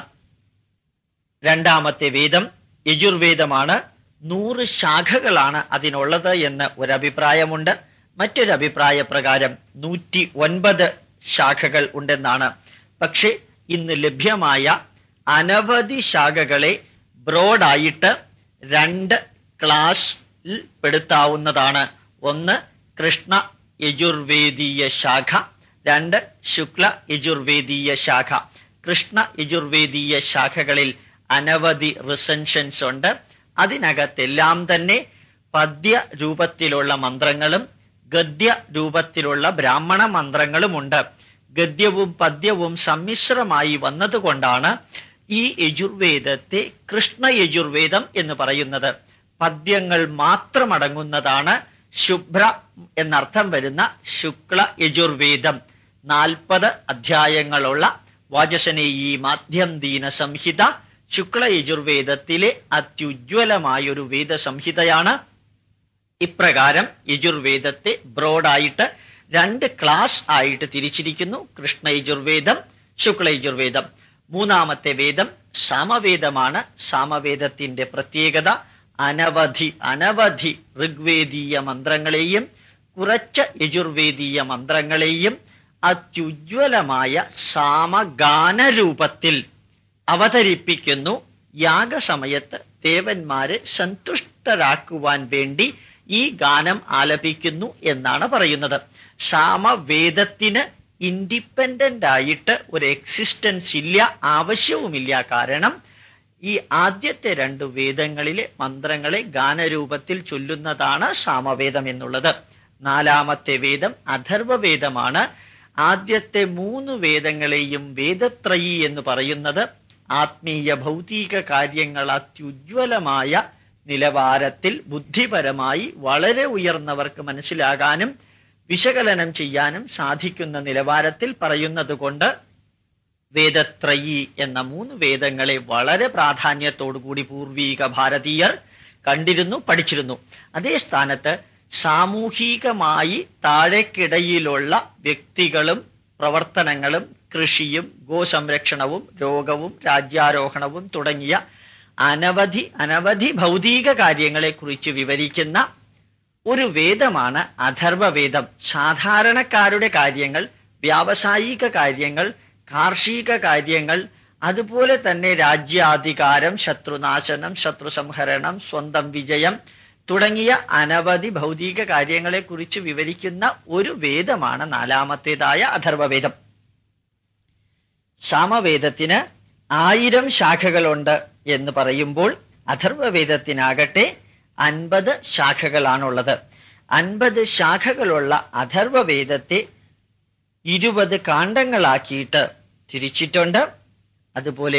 രണ്ടാമത്തെ വേദം യജുർവേദമാണ്. 100 ശാഖകളാണ് അതിനുള്ളത് എന്ന് ഒരഭിപ്രായമുണ്ട്. മറ്റൊരു അഭിപ്രായ പ്രകാരം 109 ശാഖകൾ ഉണ്ടെന്നാണ്. പക്ഷെ ഇന്ന് ലഭ്യമായ അനവധി ശാഖകളെ ബ്രോഡായിട്ട് 2 ക്ലാസ്സിൽ പെടുത്താവുന്നതാണ്. ഒന്ന് കൃഷ്ണ യജുർവേദീയ ശാഖ, 2 ശുക്ല യജുർവേദീയ ശാഖ. കൃഷ്ണ യജുർവേദീയ ശാഖകളിൽ അനവധി റിസൻഷൻസ് ഉണ്ട്. അതിനകത്തെല്ലാം തന്നെ പദ്യ രൂപത്തിലുള്ള മന്ത്രങ്ങളും ഗദ്യ രൂപത്തിലുള്ള ബ്രാഹ്മണ മന്ത്രങ്ങളുമുണ്ട്. ഗദ്യവും പദ്യവും സമ്മിശ്രമായി വന്നതുകൊണ്ടാണ് ഈ യജുർവേദത്തെ കൃഷ്ണ യജുർവേദം എന്ന് പറയുന്നത്. പദ്യങ്ങൾ മാത്രമടങ്ങുന്നതാണ് ശുഭ്ര എന്നർത്ഥം വരുന്ന ശുക്ല യജുർവേദം. 40 അധ്യായങ്ങളുള്ള വാചസ്പനേയി മാധ്യം ദീന സംഹിത ശുക്ല യജുർവേദത്തിലെ അത്യുജ്വലമായൊരു വേദസംഹിതയാണ്. ഇപ്രകാരം യജുർവേദത്തെ ബ്രോഡായിട്ട് 2 ക്ലാസ് ആയിട്ട് തിരിച്ചിരിക്കുന്നു. കൃഷ്ണ യജുർവേദം, ശുക്ല യജുർവേദം. മൂന്നാമത്തെ വേദം സാമവേദമാണ്. സാമവേദത്തിന്റെ പ്രത്യേകത അനവധി ഋഗ്വേദീയ മന്ത്രങ്ങളെയും കുറച്ച് യജുർവേദീയ മന്ത്രങ്ങളെയും അത്യുജ്വലമായ സാമഗാനരൂപത്തിൽ അവതരിപ്പിക്കുന്നു. യാഗസമയത്ത് ദേവന്മാരെ സന്തുഷ്ടരാക്കുവാൻ വേണ്ടി ഈ ഗാനം ആലപിക്കുന്നു എന്നാണ് പറയുന്നത്. സാമവേദത്തിന് ഇൻഡിപെൻഡന്റ് ആയിട്ട് ഒരു എക്സിസ്റ്റൻസ് ഇല്ല, ആവശ്യവുമില്ല. കാരണം ഈ ആദ്യത്തെ 2 വേദങ്ങളിലെ മന്ത്രങ്ങളെ ഗാനരൂപത്തിൽ ചൊല്ലുന്നതാണ് സാമവേദം എന്നുള്ളത്. 4ാമത്തെ വേദം അഥർവവേദമാണ്. ആദ്യത്തെ 3 വേദങ്ങളെയും വേദത്രയി എന്ന് പറയുന്നത് ആത്മീയ ഭൗതിക കാര്യങ്ങൾ അത്യുജ്വലമായ നിലവാരത്തിൽ ബുദ്ധിപരമായി വളരെ ഉയർന്നവർക്ക് മനസ്സിലാകാനും വിശകലനം ചെയ്യാനും സാധിക്കുന്ന നിലവാരത്തിൽ പറയുന്നത് കൊണ്ട് വേദത്രയി എന്ന 3 വേദങ്ങളെ വളരെ പ്രാധാന്യത്തോടുകൂടി പൂർവീക ഭാരതീയർ കണ്ടിരുന്നു, പഠിച്ചിരുന്നു. അതേ സ്ഥാനത്ത് സാമൂഹികമായി താഴേക്കിടയിലുള്ള വ്യക്തികളും പ്രവർത്തനങ്ങളും കൃഷിയും ഗോസംരക്ഷണവും രോഗവും രാജ്യാരോഹണവും തുടങ്ങിയ അനവധി ഭൗതിക കാര്യങ്ങളെ കുറിച്ച് വിവരിക്കുന്ന ഒരു വേദമാണ് അഥർവവേദം. സാധാരണക്കാരുടെ കാര്യങ്ങൾ, വ്യാവസായിക കാര്യങ്ങൾ, കാർഷിക കാര്യങ്ങൾ, അതുപോലെ തന്നെ രാജ്യാധികാരം, ശത്രുനാശനം, ശത്രുസംഹരണം, സ്വന്തം വിജയം തുടങ്ങിയ അനവധി ഭൗതിക കാര്യങ്ങളെ കുറിച്ച് വിവരിക്കുന്ന ഒരു വേദമാണ് 4ാമത്തേതായ അഥർവവേദം. സാമവേദത്തിന് 1000 ശാഖകളുണ്ട് എന്ന് പറയുമ്പോൾ അഥർവവേദത്തിനാകട്ടെ 50 ശാഖകളാണുള്ളത്. 50 ശാഖകളുള്ള അഥർവവേദത്തെ 20 കാണ്ഡങ്ങളാക്കിയിട്ട് തിരിച്ചിട്ടുണ്ട്. അതുപോലെ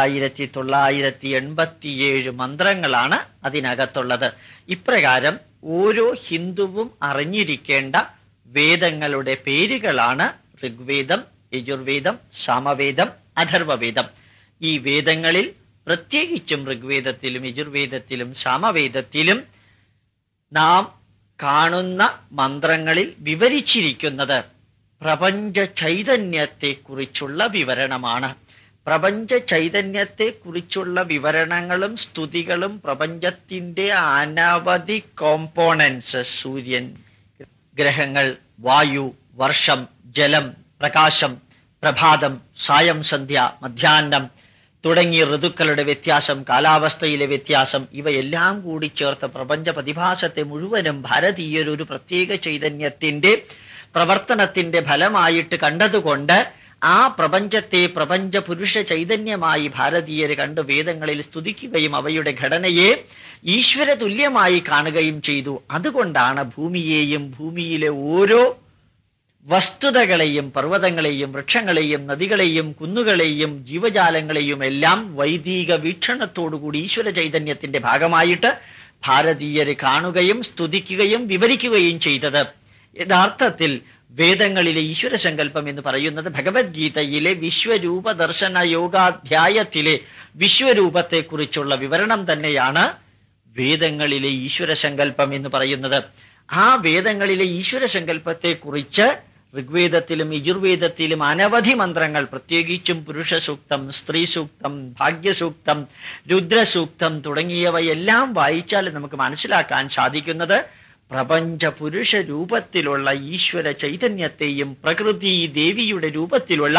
5987 മന്ത്രങ്ങളാണ് അതിനകത്തുള്ളത്. ഇപ്രകാരം ഓരോ ഹിന്ദുവും അറിഞ്ഞിരിക്കേണ്ട വേദങ്ങളുടെ പേരുകളാണ് ഋഗ്വേദം, യജുർവേദം, സാമവേദം, അഥർവവേദം. ഈ വേദങ്ങളിൽ പ്രത്യേകിച്ചും ഋഗ്വേദത്തിലും യജുർവേദത്തിലും സാമവേദത്തിലും നാം കാണുന്ന മന്ത്രങ്ങളിൽ വിവരിച്ചിരിക്കുന്നത് പ്രപഞ്ച ചൈതന്യത്തെക്കുറിച്ചുള്ള വിവരണമാണ്. പ്രപഞ്ച ചൈതന്യത്തെക്കുറിച്ചുള്ള വിവരണങ്ങളും സ്തുതികളും പ്രപഞ്ചത്തിന്റെ അനവധി കോമ്പോണൻസ്, സൂര്യൻ, ഗ്രഹങ്ങൾ, വായു, വർഷം, ജലം, പ്രകാശം, പ്രഭാതം, സായം, സന്ധ്യ, മധ്യാഹ്നം തുടങ്ങിയ ഋതുക്കളുടെ വ്യത്യാസം, കാലാവസ്ഥയിലെ വ്യത്യാസം, ഇവയെല്ലാം കൂടി ചേർത്ത് പ്രപഞ്ച പ്രതിഭാസത്തെ മുഴുവനും ഭാരതീയരൊരു പ്രത്യേക ചൈതന്യത്തിന്റെ പ്രവർത്തനത്തിന്റെ ഫലമായിട്ട് കണ്ടതുകൊണ്ട് ആ പ്രപഞ്ചത്തെ പ്രപഞ്ച പുരുഷ ചൈതന്യമായി ഭാരതീയർ കണ്ട് വേദങ്ങളിൽ സ്തുതിക്കുകയും അവയുടെ ഘടനയെ ഈശ്വര തുല്യമായി കാണുകയും ചെയ്തു. അതുകൊണ്ടാണ് ഭൂമിയെയും ഭൂമിയിലെ ഓരോ വസ്തുതകളെയും, പർവ്വതങ്ങളെയും, വൃക്ഷങ്ങളെയും, നദികളെയും, കുന്നുകളെയും, ജീവജാലങ്ങളെയും എല്ലാം വൈദിക വീക്ഷണത്തോടുകൂടി ഈശ്വര ചൈതന്യത്തിന്റെ ഭാഗമായിട്ട് ഭാരതീയർ കാണുകയും സ്തുതിക്കുകയും വിവരിക്കുകയും ചെയ്തത്. യഥാർത്ഥത്തിൽ വേദങ്ങളിലെ ഈശ്വര സങ്കല്പം എന്ന് പറയുന്നത് ഭഗവത്ഗീതയിലെ വിശ്വരൂപ ദർശന യോഗാധ്യായത്തിലെ വിശ്വരൂപത്തെക്കുറിച്ചുള്ള വിവരണം തന്നെയാണ് വേദങ്ങളിലെ ഈശ്വര സങ്കല്പം എന്ന് പറയുന്നത്. ആ വേദങ്ങളിലെ ഈശ്വര സങ്കല്പത്തെക്കുറിച്ച് ഋഗ്വേദത്തിലും യജുർവേദത്തിലും അനവധി മന്ത്രങ്ങൾ, പ്രത്യേകിച്ചും പുരുഷ സൂക്തം, സ്ത്രീ സൂക്തം, ഭാഗ്യസൂക്തം, രുദ്രസൂക്തം തുടങ്ങിയവയെല്ലാം വായിച്ചാൽ നമുക്ക് മനസ്സിലാക്കാൻ സാധിക്കുന്നത് പ്രപഞ്ച പുരുഷ രൂപത്തിലുള്ള ഈശ്വര ചൈതന്യത്തെയും പ്രകൃതി ദേവിയുടെ രൂപത്തിലുള്ള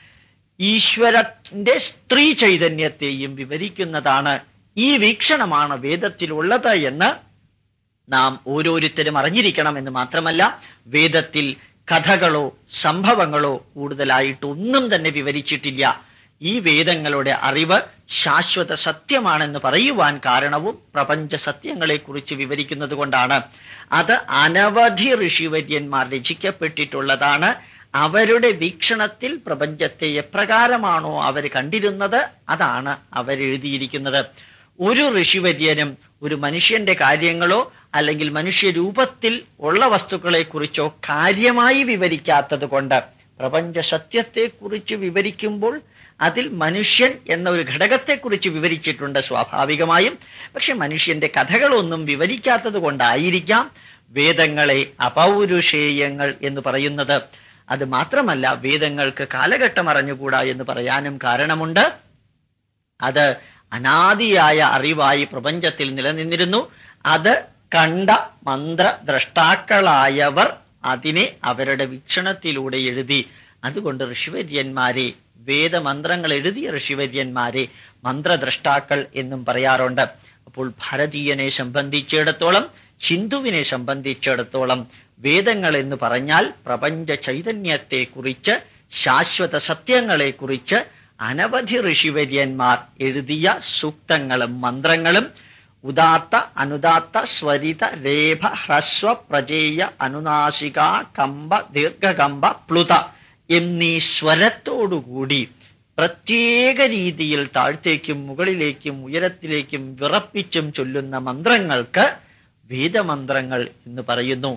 ഈശ്വരന്റെ സ്ത്രീ ചൈതന്യത്തെയും വിവരിക്കുന്നതാണ്. ഈ വീക്ഷണമാണ് വേദത്തിലുള്ളത് എന്ന് നാം ഓരോരുത്തരും അറിഞ്ഞിരിക്കണം. എന്ന് മാത്രമല്ല, വേദത്തിൽ കഥകളോ സംഭവങ്ങളോ കൂടുതലായിട്ട് ഒന്നും തന്നെ വിവരിച്ചിട്ടില്ല. ഈ വേദങ്ങളുടെ അറിവ് ശാശ്വത സത്യമാണെന്ന് പറയുവാൻ കാരണവും പ്രപഞ്ച സത്യങ്ങളെക്കുറിച്ച് വിവരിക്കുന്നത് കൊണ്ടാണ്. അത് അനവധി ഋഷിവര്യന്മാർ രചിക്കപ്പെട്ടിട്ടുള്ളതാണ്. അവരുടെ വീക്ഷണത്തിൽ പ്രപഞ്ചത്തെ എപ്രകാരമാണോ അവർ കണ്ടിരുന്നത് അതാണ് അവരെഴുതിയിരിക്കുന്നത്. ഒരു ഋഷിവര്യനും ഒരു മനുഷ്യന്റെ കാര്യങ്ങളോ അല്ലെങ്കിൽ മനുഷ്യരൂപത്തിൽ ഉള്ള വസ്തുക്കളെ കുറിച്ചോ കാര്യമായി വിവരിക്കാത്തത് കൊണ്ട് പ്രപഞ്ച സത്യത്തെക്കുറിച്ച് വിവരിക്കുമ്പോൾ അതിൽ മനുഷ്യൻ എന്ന ഒരു ഘടകത്തെക്കുറിച്ച് വിവരിച്ചിട്ടുണ്ട് സ്വാഭാവികമായും. പക്ഷെ മനുഷ്യന്റെ കഥകളൊന്നും വിവരിക്കാത്തത് കൊണ്ടായിരിക്കാം വേദങ്ങളെ അപൗരുഷേയങ്ങൾ എന്ന് പറയുന്നത്. അത് മാത്രമല്ല, വേദങ്ങൾക്ക് കാലഘട്ടം അറിഞ്ഞുകൂടാ എന്ന് പറയാനും കാരണമുണ്ട്. അത് അനാദിയായ അറിവായി പ്രപഞ്ചത്തിൽ നിലനിന്നിരുന്നു. അത് കണ്ട മന്ത്രദ്രഷ്ടാക്കളായവർ അതിനെ അവരുടെ വീക്ഷണത്തിലൂടെ എഴുതി. അതുകൊണ്ട് ഋഷിവര്യന്മാരെ, വേദമന്ത്രങ്ങൾ എഴുതിയ ഋഷിവര്യന്മാരെ മന്ത്രദ്രഷ്ടാക്കൾ എന്നും പറയാറുണ്ട്. അപ്പോൾ ഭാരതീയനെ സംബന്ധിച്ചിടത്തോളം, ഹിന്ദുവിനെ സംബന്ധിച്ചിടത്തോളം വേദങ്ങൾ എന്ന് പറഞ്ഞാൽ പ്രപഞ്ച ചൈതന്യത്തെക്കുറിച്ച്, ശാശ്വത സത്യങ്ങളെക്കുറിച്ച് അനവധി ഋഷിവര്യന്മാർ എഴുതിയ സൂക്തങ്ങളും മന്ത്രങ്ങളും ഉദാത്ത, അനുദാത്ത, സ്വരിത, രേഭ, ഹ്രസ്വ, പ്രജേയ, അനുനാസിക, കമ്പ, ദീർഘകമ്പ, പ്ലുത എന്നീ സ്വരത്തോടുകൂടി പ്രത്യേക രീതിയിൽ താഴ്ത്തേക്കും മുകളിലേക്കും ഉയരത്തിലേക്കും വിറപ്പിച്ചും ചൊല്ലുന്ന മന്ത്രങ്ങൾക്ക് വേദമന്ത്രങ്ങൾ എന്ന് പറയുന്നു.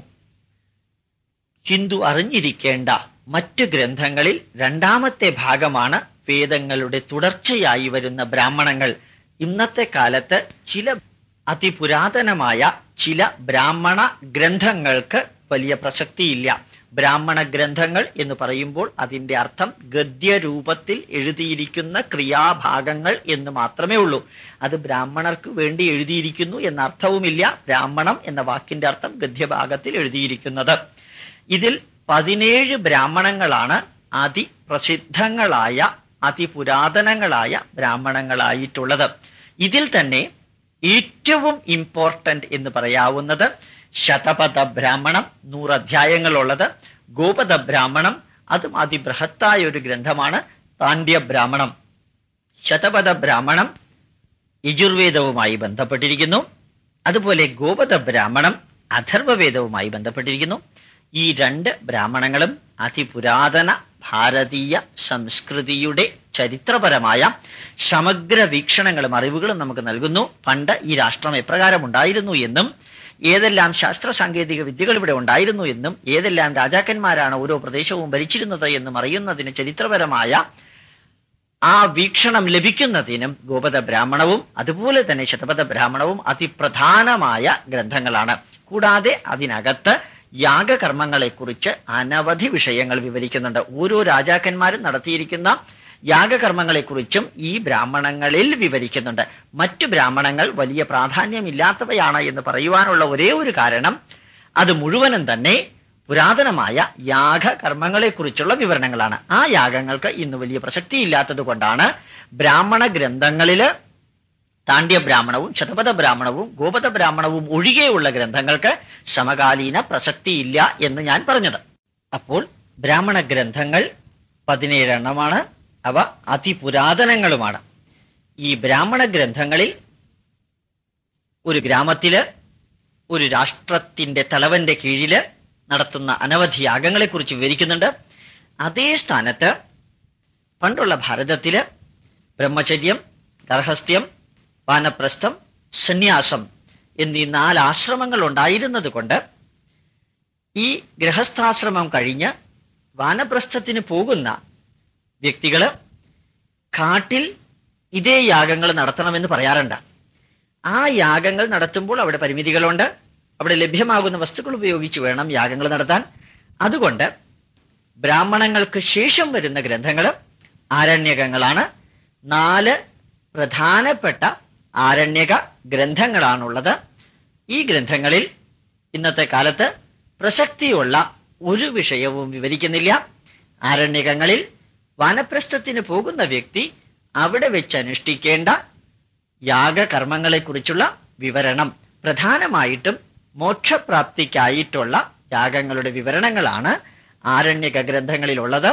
ഹിന്ദു അറിഞ്ഞിരിക്കേണ്ട മറ്റു ഗ്രന്ഥങ്ങളിൽ രണ്ടാമത്തെ ഭാഗമാണ് വേദങ്ങളുടെ തുടർച്ചയായി വരുന്ന ബ്രാഹ്മണങ്ങൾ. ഇന്നത്തെ കാലത്ത് ചില അതിപുരാതനമായ ചില ബ്രാഹ്മണ ഗ്രന്ഥങ്ങൾക്ക് വലിയ പ്രസക്തിയില്ല. ബ്രാഹ്മണ ഗ്രന്ഥങ്ങൾ എന്ന് പറയുമ്പോൾ അതിൻ്റെ അർത്ഥം ഗദ്യരൂപത്തിൽ എഴുതിയിരിക്കുന്ന ക്രിയാഭാഗങ്ങൾ എന്ന് മാത്രമേ ഉള്ളൂ. അത് ബ്രാഹ്മണർക്ക് വേണ്ടി എഴുതിയിരിക്കുന്നു എന്ന അർത്ഥവുമില്ല. ബ്രാഹ്മണം എന്ന വാക്കിന്റെ അർത്ഥം ഗദ്യഭാഗത്തിൽ എഴുതിയിരിക്കുന്നത്. ഇതിൽ 17 ബ്രാഹ്മണങ്ങളാണ് അതിപ്രസിദ്ധങ്ങളായ അതിപുരാതനങ്ങളായ ബ്രാഹ്മണങ്ങളായിട്ടുള്ളത്. ഇതിൽ തന്നെ ഏറ്റവും ഇമ്പോർട്ടന്റ് എന്ന് പറയാവുന്നത് ശതപഥ ബ്രാഹ്മണം, 100 അധ്യായങ്ങളുള്ളത്. ഗോപദ ബ്രാഹ്മണം, അതും അതിബൃഹത്തായ ഒരു ഗ്രന്ഥമാണ്. താണ്ഡ്യ ബ്രാഹ്മണം. ശതപഥ ബ്രാഹ്മണം യജുർവേദവുമായി ബന്ധപ്പെട്ടിരിക്കുന്നു. അതുപോലെ ഗോപദ ബ്രാഹ്മണം അഥർവവേദവുമായി ബന്ധപ്പെട്ടിരിക്കുന്നു. ഈ 2 ബ്രാഹ്മണങ്ങളും അതിപുരാതന ഭാരതീയ സംസ്കൃതിയുടെ ചരിത്രപരമായ സമഗ്ര വീക്ഷണങ്ങളും അറിവുകളും നമുക്ക് നൽകുന്നു. പണ്ട് ഈ രാഷ്ട്രം എപ്രകാരം ഉണ്ടായിരുന്നു എന്നും, ഏതെല്ലാം ശാസ്ത്ര സാങ്കേതിക വിദ്യകൾ ഇവിടെ ഉണ്ടായിരുന്നു എന്നും, ഏതെല്ലാം രാജാക്കന്മാരാണ് ഓരോ പ്രദേശവും ഭരിച്ചിരുന്നത് എന്നും അറിയുന്നതിന് ചരിത്രപരമായ ആ വീക്ഷണം ലഭിക്കുന്നതിനും ഗോപദ ബ്രാഹ്മണവും അതുപോലെ തന്നെ ശതപഥ ബ്രാഹ്മണവും അതിപ്രധാനമായ ഗ്രന്ഥങ്ങളാണ്. കൂടാതെ അതിനകത്ത് യാഗകർമ്മങ്ങളെക്കുറിച്ച് അനവധി വിഷയങ്ങൾ വിവരിക്കുന്നുണ്ട്. ഓരോ രാജാക്കന്മാരും നടത്തിയിരിക്കുന്ന യാഗകർമ്മങ്ങളെക്കുറിച്ചും ഈ ബ്രാഹ്മണങ്ങളിൽ വിവരിക്കുന്നുണ്ട്. മറ്റു ബ്രാഹ്മണങ്ങൾ വലിയ പ്രാധാന്യമില്ലാത്തവയാണ് എന്ന് പറയുവാനുള്ള ഒരേ ഒരു കാരണം അത് മുഴുവനും തന്നെ പുരാതനമായ യാഗകർമ്മങ്ങളെക്കുറിച്ചുള്ള വിവരണങ്ങളാണ്. ആ യാഗങ്ങൾക്ക് ഇന്ന് വലിയ പ്രസക്തിയില്ലാത്തത് കൊണ്ടാണ് ബ്രാഹ്മണ ഗ്രന്ഥങ്ങളില് താണ്ഡ്യ ബ്രാഹ്മണവും ശതപഥ ബ്രാഹ്മണവും ഗോപദ ബ്രാഹ്മണവും ഒഴികെയുള്ള ഗ്രന്ഥങ്ങൾക്ക് സമകാലീന പ്രസക്തിയില്ല എന്ന് ഞാൻ പറഞ്ഞത്. അപ്പോൾ ബ്രാഹ്മണ ഗ്രന്ഥങ്ങൾ 17 എണ്ണമാണ്. അവ അതിപുരാതനങ്ങളുമാണ്. ഈ ബ്രാഹ്മണ ഗ്രന്ഥങ്ങളിൽ ഒരു ഗ്രാമത്തില് ഒരു രാഷ്ട്രത്തിന്റെ തലവന്റെ കീഴില് നടത്തുന്ന അനവധി യാഗങ്ങളെക്കുറിച്ച് വിവരിക്കുന്നുണ്ട്. അതേ സ്ഥാനത്ത് പണ്ടുള്ള ഭാരതത്തില് ബ്രഹ്മചര്യം, ഗർഹസ്ഥ്യം, വാനപ്രസ്ഥം, സന്യാസം എന്നീ 4 ആശ്രമങ്ങൾ ഉണ്ടായിരുന്നത് കൊണ്ട് ഈ ഗൃഹസ്ഥാശ്രമം കഴിഞ്ഞ് വാനപ്രസ്ഥത്തിന് പോകുന്ന വ്യക്തികള് കാട്ടിൽ ഇതേ യാഗങ്ങൾ നടത്തണമെന്ന് പറയാറുണ്ട്. ആ യാഗങ്ങൾ നടത്തുമ്പോൾ അവിടെ പരിമിതികളുണ്ട്. അവിടെ ലഭ്യമാകുന്ന വസ്തുക്കൾ ഉപയോഗിച്ച് വേണം യാഗങ്ങൾ നടത്താൻ. അതുകൊണ്ട് ബ്രാഹ്മണങ്ങൾക്ക് ശേഷം വരുന്ന ഗ്രന്ഥങ്ങൾ ആരണ്യകങ്ങളാണ്. 4 പ്രധാനപ്പെട്ട ആരണ്യക ഗ്രന്ഥങ്ങളാണുള്ളത്. ഈ ഗ്രന്ഥങ്ങളിൽ ഇന്നത്തെ കാലത്ത് പ്രസക്തിയുള്ള ഒരു വിഷയവും വിവരിക്കുന്നില്ല. ആരണ്യകങ്ങളിൽ വാനപ്രസ്ഥത്തിന് പോകുന്ന വ്യക്തി അവിടെ വെച്ച് അനുഷ്ഠിക്കേണ്ട യാഗകർമ്മങ്ങളെക്കുറിച്ചുള്ള വിവരണം, പ്രധാനമായിട്ടും മോക്ഷപ്രാപ്തിക്കായിട്ടുള്ള യാഗങ്ങളുടെ വിവരണങ്ങളാണ് ആരണ്യക ഗ്രന്ഥങ്ങളിലുള്ളത്.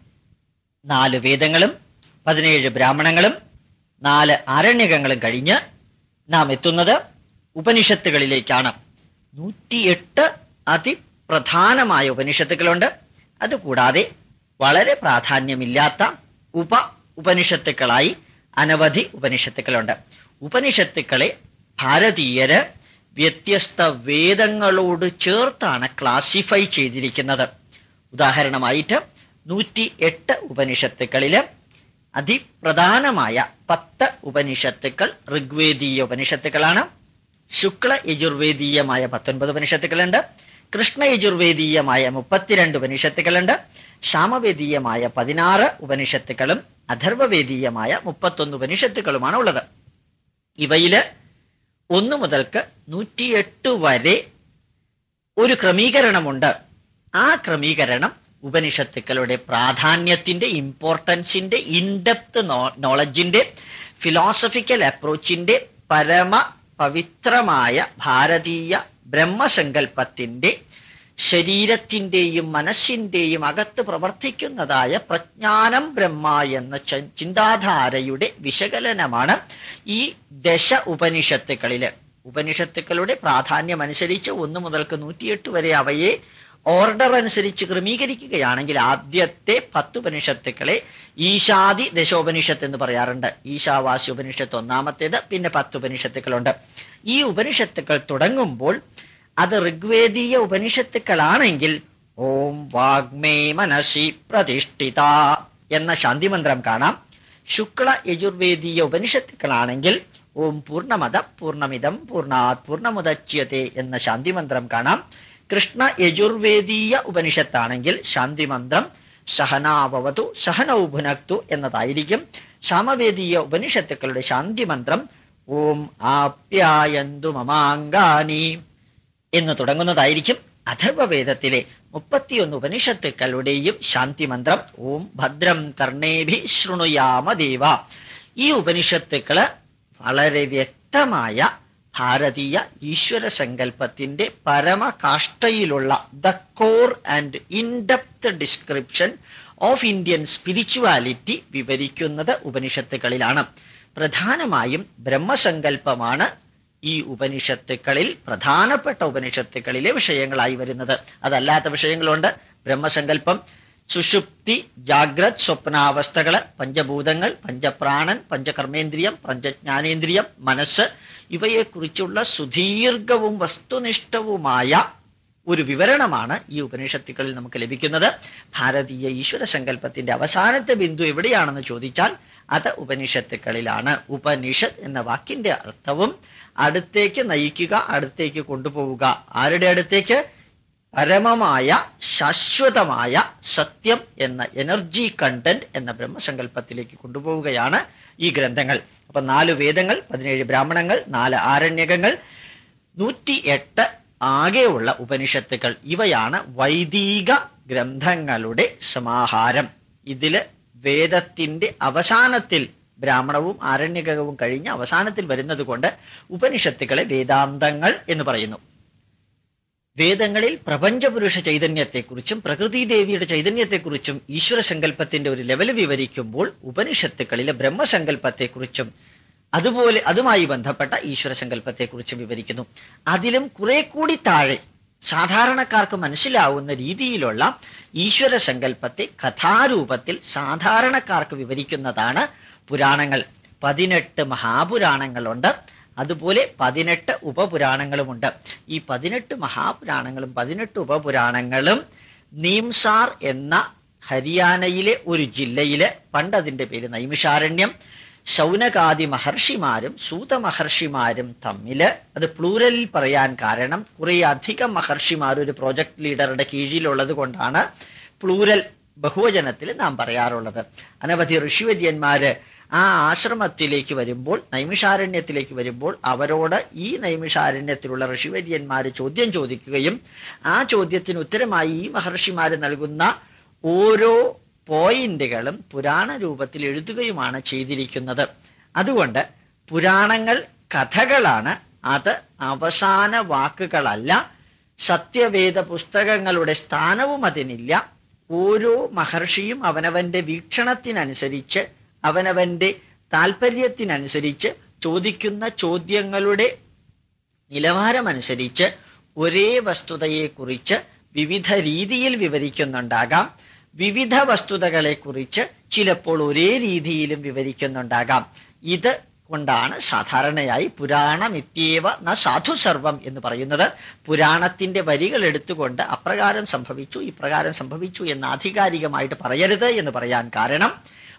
4 വേദങ്ങളും 17 ബ്രാഹ്മണങ്ങളും 4 ആരണ്യകങ്ങളും കഴിഞ്ഞ് നാം എത്തുന്നത് ഉപനിഷത്തുകളിലേക്കാണ്. 108 അതിപ്രധാനമായ ഉപനിഷത്തുക്കളുണ്ട്. അതുകൂടാതെ വളരെ പ്രാധാന്യമില്ലാത്ത ഉപനിഷത്തുക്കളായി അനവധി ഉപനിഷത്തുക്കളുണ്ട്. ഉപനിഷത്തുക്കളെ ഭാരതീയര് വ്യത്യസ്ത വേദങ്ങളോട് ചേർത്താണ് ക്ലാസിഫൈ ചെയ്തിരിക്കുന്നത്. ഉദാഹരണമായിട്ട് 108 ഉപനിഷത്തുക്കളില് അതിപ്രധാനമായ 10 ഉപനിഷത്തുക്കൾ ഋഗ്വേദീയ ഉപനിഷത്തുക്കളാണ്. ശുക്ല യജുർവേദീയമായ 19 ഉപനിഷത്തുക്കളുണ്ട്. കൃഷ്ണ യജുർവേദീയമായ 32 ഉപനിഷത്തുക്കളുണ്ട്. സാമവേദീയമായ 16 ഉപനിഷത്തുക്കളും അഥർവവേദീയമായ 31 ഉപനിഷത്തുക്കളുമാണ് ഉള്ളത്. ഇവയില് 1 മുതൽക്ക് 108 വരെ ഒരു ക്രമീകരണമുണ്ട്. ആ ക്രമീകരണം ഉപനിഷത്തുക്കളുടെ പ്രാധാന്യത്തിന്റെ, ഇമ്പോർട്ടൻസിന്റെ, ഇൻഡെപ്ത് നോളജിന്റെ, ഫിലോസഫിക്കൽ അപ്രോച്ചിന്റെ, പരമ പവിത്രമായ ഭാരതീയ ബ്രഹ്മസങ്കല്പത്തിന്റെ, ശരീരത്തിന്റെയും മനസ്സിന്റെയും അകത്ത് പ്രവർത്തിക്കുന്നതായ പ്രജ്ഞാനം ബ്രഹ്മ എന്ന ചിന്താധാരയുടെ വിശകലനമാണ് ഈ ഉപനിഷത്തുക്കളില്. ഉപനിഷത്തുക്കളുടെ പ്രാധാന്യം അനുസരിച്ച് 1 മുതൽക്ക് 108 വരെ അവയെ ഓർഡർ അനുസരിച്ച് ക്രമീകരിക്കുകയാണെങ്കിൽ ആദ്യത്തെ 10 ഉപനിഷത്തുക്കളെ ഈശാദി ദശോപനിഷത്ത് എന്ന് പറയാറുണ്ട്. ഈശാവാസ്യ ഉപനിഷത്ത് ഒന്നാമത്തേത്, പിന്നെ 10 ഉപനിഷത്തുക്കളുണ്ട്. ഈ ഉപനിഷത്തുക്കൾ തുടങ്ങുമ്പോൾ അത് ഋഗ്വേദീയ ഉപനിഷത്തുക്കളാണെങ്കിൽ ഓം വാഗ്മേ മനസി പ്രതിഷ്ഠിത എന്ന ശാന്തിമന്ത്രം കാണാം. ശുക്ല യജുർവേദീയ ഉപനിഷത്തുക്കളാണെങ്കിൽ ഓം പൂർണ്ണമദ പൂർണ്ണമിദം പൂർണ്ണാത് പൂർണ്ണമുദച്യത്തെ എന്ന ശാന്തിമന്ത്രം കാണാം. കൃഷ്ണ യജുർവേദീയ ഉപനിഷത്താണെങ്കിൽ ശാന്തിമന്ത്രം സഹനാവവതു സഹനൗ ഭുനക്തു എന്നതായിരിക്കും. സാമവേദീയ ഉപനിഷത്തുക്കളുടെ ശാന്തിമന്ത്രം ഓം ആപ്യായന്തു മമാങ്കാനി എന്ന് തുടങ്ങുന്നതായിരിക്കും. അഥർവവേദത്തിലെ 31 ഉപനിഷത്തുക്കളുടെയും ശാന്തിമന്ത്രം ഓം ഭദ്രം കർണേഭി ശൃണുയാമ ദേവ. ഈ ഉപനിഷത്തുക്കള് വളരെ വ്യക്തമായ ഭാരതീയ ഈശ്വര സങ്കല്പത്തിന്റെ പരമകാഷ്ഠയിലുള്ള the core and in depth description of Indian spirituality വിവരിക്കുന്നത് ഉപനിഷത്തുക്കളിലാണ്. പ്രധാനമായും ബ്രഹ്മസങ്കല്പമാണ് ഈ ഉപനിഷത്തുക്കളിൽ പ്രധാനപ്പെട്ട ഉപനിഷത്തുക്കളിലെ വിഷയങ്ങളായി വരുന്നത്. അതല്ലാത്ത വിഷയങ്ങളുണ്ട്. ബ്രഹ്മസങ്കല്പം, സുഷുപ്തി, ജാഗ്രത്, സ്വപ്നാവസ്ഥകള്, പഞ്ചഭൂതങ്ങൾ, പഞ്ചപ്രാണൻ, പഞ്ചകർമ്മേന്ദ്രിയം, പഞ്ചജ്ഞാനേന്ദ്രിയം, മനസ്സ്, ഇവയെക്കുറിച്ചുള്ള സുദീർഘവും വസ്തുനിഷ്ഠവുമായ ഒരു വിവരണമാണ് ഈ ഉപനിഷത്തുക്കളിൽ നമുക്ക് ലഭിക്കുന്നത്. ഭാരതീയ ഈശ്വര സങ്കല്പത്തിന്റെ അവസാനത്തെ ബിന്ദു എവിടെയാണെന്ന് ചോദിച്ചാൽ അത് ഉപനിഷത്തുക്കളിലാണ്. ഉപനിഷത്ത് എന്ന വാക്കിന്റെ അർത്ഥവും അടുത്തേക്ക് നയിക്കുക, അടുത്തേക്ക് കൊണ്ടുപോവുക. ആരുടെ അടുത്തേക്ക്? പരമമായ ശാശ്വതമായ സത്യം എന്ന എനർജി കണ്ടന്റ് എന്ന ബ്രഹ്മസങ്കല്പത്തിലേക്ക് കൊണ്ടുപോവുകയാണ് ഈ ഗ്രന്ഥങ്ങൾ. അപ്പൊ 4 വേദങ്ങൾ, 17 ബ്രാഹ്മണങ്ങൾ, 4 ആരണ്യകങ്ങൾ, 108 ആകെയുള്ള ഉപനിഷത്തുക്കൾ. ഇവയാണ് വൈദിക ഗ്രന്ഥങ്ങളുടെ സമാഹാരം. ഇതില് വേദത്തിന്റെ അവസാനത്തിൽ ബ്രാഹ്മണവും ആരണ്യകവും കഴിഞ്ഞ് അവസാനത്തിൽ വരുന്നത് കൊണ്ട് ഉപനിഷത്തുക്കളെ വേദാന്തങ്ങൾ എന്ന് പറയുന്നു. വേദങ്ങളിൽ പ്രപഞ്ചപുരുഷ ചൈതന്യത്തെക്കുറിച്ചും പ്രകൃതിദേവിയുടെ ചൈതന്യത്തെക്കുറിച്ചും ഈശ്വര സങ്കല്പത്തിന്റെ ഒരു ലെവല് വിവരിക്കുമ്പോൾ ഉപനിഷത്തുക്കളിലെ ബ്രഹ്മസങ്കല്പത്തെക്കുറിച്ചും അതുപോലെ അതുമായി ബന്ധപ്പെട്ട ഈശ്വര സങ്കല്പത്തെക്കുറിച്ചും വിവരിക്കുന്നു. അതിലും കുറെ കൂടി താഴെ സാധാരണക്കാർക്ക് മനസ്സിലാവുന്ന രീതിയിലുള്ള ഈശ്വര സങ്കല്പത്തെ കഥാരൂപത്തിൽ സാധാരണക്കാർക്ക് വിവരിക്കുന്നതാണ് പുരാണങ്ങൾ. 18 മഹാപുരാണങ്ങളുണ്ട്. അതുപോലെ 18 ഉപപുരാണങ്ങളുമുണ്ട്. ഈ 18 മഹാപുരാണങ്ങളും 18 ഉപപുരാണങ്ങളും നീംസാർ എന്ന ഹരിയാനയിലെ ഒരു ജില്ലയില്, പണ്ടതിന്റെ പേര് നൈമിഷാരണ്യം, ശൗനകാദി മഹർഷിമാരും സൂത മഹർഷിമാരും തമ്മില്, അത് പ്ലൂരലിൽ പറയാൻ കാരണം കുറെ അധികം മഹർഷിമാർ ഒരു പ്രോജക്ട് ലീഡറുടെ കീഴിലുള്ളത് കൊണ്ടാണ് പ്ലൂരൽ ബഹുവചനത്തിൽ നാം പറയാറുള്ളത്. അനവധി ഋഷിവര്യന്മാര് ആ ആശ്രമത്തിലേക്ക് വരുമ്പോൾ, നൈമിഷാരണ്യത്തിലേക്ക് വരുമ്പോൾ അവരോട് ഈ നൈമിഷാരണ്യത്തിലുള്ള ഋഷിവര്യന്മാര് ചോദ്യം ചോദിക്കുകയും ആ ചോദ്യത്തിന് ഉത്തരമായി ഈ മഹർഷിമാര് നൽകുന്ന ഓരോ പോയിന്റുകളും പുരാണ രൂപത്തിൽ എഴുതുകയുമാണ് ചെയ്തിരിക്കുന്നത്. അതുകൊണ്ട് പുരാണങ്ങൾ കഥകളാണ്, അത് അവസാന വാക്കുകളല്ല. സത്യവേദ പുസ്തകങ്ങളുടെ സ്ഥാനവും അതിനില്ല. ഓരോ മഹർഷിയും അവനവന്റെ വീക്ഷണത്തിനനുസരിച്ച്, അവനവന്റെ താല്പര്യത്തിനനുസരിച്ച് ചോദിക്കുന്ന ചോദ്യങ്ങളുടെ നിലവാരമനുസരിച്ച് ഒരേ വസ്തുതയെക്കുറിച്ച് വിവിധ രീതിയിൽ വിവരിക്കുന്നുണ്ടാകാം. വിവിധ വസ്തുതകളെക്കുറിച്ച് ചിലപ്പോൾ ഒരേ രീതിയിലും വിവരിക്കുന്നുണ്ടാകാം. ഇത് കൊണ്ടാണ് സാധാരണയായി പുരാണമിത്യേവ ന സാധു സർവം എന്ന് പറയുന്നത്. പുരാണത്തിന്റെ വരികൾ എടുത്തുകൊണ്ട് അപ്രകാരം സംഭവിച്ചു, ഇപ്രകാരം സംഭവിച്ചു എന്ന് ആധികാരികമായിട്ട് പറയരുത് എന്ന് പറയാൻ കാരണം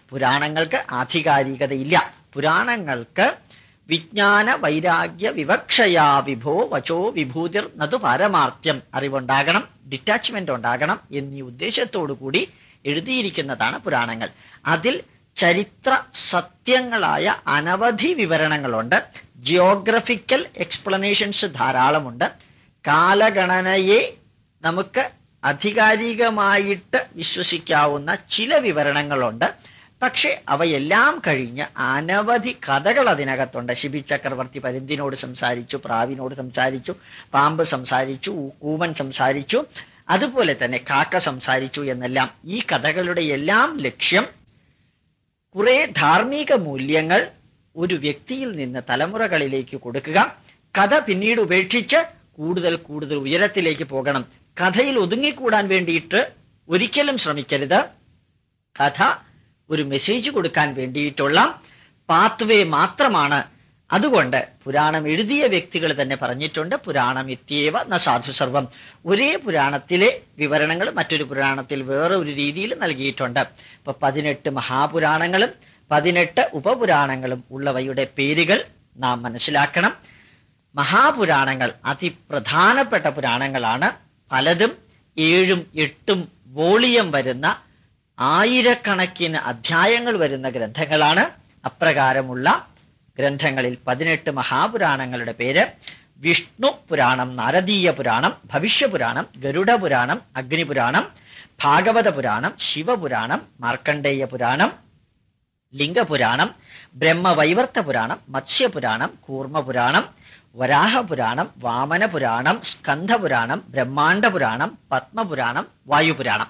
പുരാണങ്ങൾക്ക് ആധികാരികതയില്ല. പുരാണങ്ങൾക്ക് വിജ്ഞാന വൈരാഗ്യ വിവക്ഷയാ വിഭോ വചോ വിഭൂതിർ നതു പാരമാർത്ഥ്യം, അറിവുണ്ടാകണം, ഡിറ്റാച്ച്മെന്റ് ഉണ്ടാകണം എന്നീ ഉദ്ദേശത്തോടു കൂടി എഴുതിയിരിക്കുന്നതാണ് പുരാണങ്ങൾ. അതിൽ ചരിത്ര സത്യങ്ങളായ അനവധി വിവരണങ്ങളുണ്ട്. ജിയോഗ്രഫിക്കൽ എക്സ്പ്ലനേഷൻസ് ധാരാളമുണ്ട്. കാലഗണനയെ നമുക്ക് ആധികാരികമായിട്ട് വിശ്വസിക്കാവുന്ന ചില വിവരണങ്ങളുണ്ട്. പക്ഷെ അവയെല്ലാം കഴിഞ്ഞ് അനവധി കഥകൾ അതിനകത്തുണ്ട്. ശിബി ചക്രവർത്തി പരുന്തിനോട് സംസാരിച്ചു, പ്രാവിനോട് സംസാരിച്ചു, പാമ്പ് സംസാരിച്ചു, കൂവൻ സംസാരിച്ചു, അതുപോലെ തന്നെ കാക്ക സംസാരിച്ചു എന്നെല്ലാം. ഈ കഥകളുടെ എല്ലാം ലക്ഷ്യം കുറെ ധാർമ്മിക മൂല്യങ്ങൾ ഒരു വ്യക്തിയിൽ നിന്ന് തലമുറകളിലേക്ക് കൊടുക്കുക. കഥ പിന്നീട് ഉപേക്ഷിച്ച് കൂടുതൽ കൂടുതൽ ഉയരത്തിലേക്ക് പോകണം. കഥയിൽ ഒതുങ്ങിക്കൂടാൻ വേണ്ടിയിട്ട് ഒരിക്കലും ശ്രമിക്കരുത്. കഥ ഒരു മെസ്സേജ് കൊടുക്കാൻ വേണ്ടിയിട്ടുള്ള പാത്വേ മാത്രമാണ്. അതുകൊണ്ട് പുരാണം എഴുതിയ വ്യക്തികൾ തന്നെ പറഞ്ഞിട്ടുണ്ട്, പുരാണം ഇത്യവ ന സാധു സർവം. ഒരേ പുരാണത്തിലെ വിവരണങ്ങൾ മറ്റൊരു പുരാണത്തിൽ വേറെ ഒരു രീതിയിൽ നൽകിയിട്ടുണ്ട്. ഇപ്പൊ 18 മഹാപുരാണങ്ങളും 18 ഉപപുരാണങ്ങളും ഉള്ളവയുടെ പേരുകൾ നാം മനസ്സിലാക്കണം. മഹാപുരാണങ്ങൾ അതിപ്രധാനപ്പെട്ട പുരാണങ്ങളാണ്. പലതും 7ഉം 8ഉം വോളിയം വരുന്ന ആയിരക്കണക്കിന് അധ്യായങ്ങൾ വരുന്ന ഗ്രന്ഥങ്ങളാണ്. അപ്രകാരമുള്ള ഗ്രന്ഥങ്ങളിൽ 18 മഹാപുരാണങ്ങളുടെ പേര്: വിഷ്ണു പുരാണം, നാരദീയ പുരാണം, ഭവിഷ്യപുരാണം, ഗരുഡ പുരാണം, അഗ്നിപുരാണം, ഭാഗവത പുരാണം, ശിവപുരാണം, മാർക്കണ്ഡേയ പുരാണം, ലിംഗപുരാണം, ബ്രഹ്മവൈവർത്ത പുരാണം, മത്സ്യപുരാണം, കൂർമ്മപുരാണം, വരാഹപുരാണം, വാമനപുരാണം, സ്കന്ധപുരാണം, ബ്രഹ്മാണ്ഡപുരാണം, പത്മപുരാണം, വായുപുരാണം.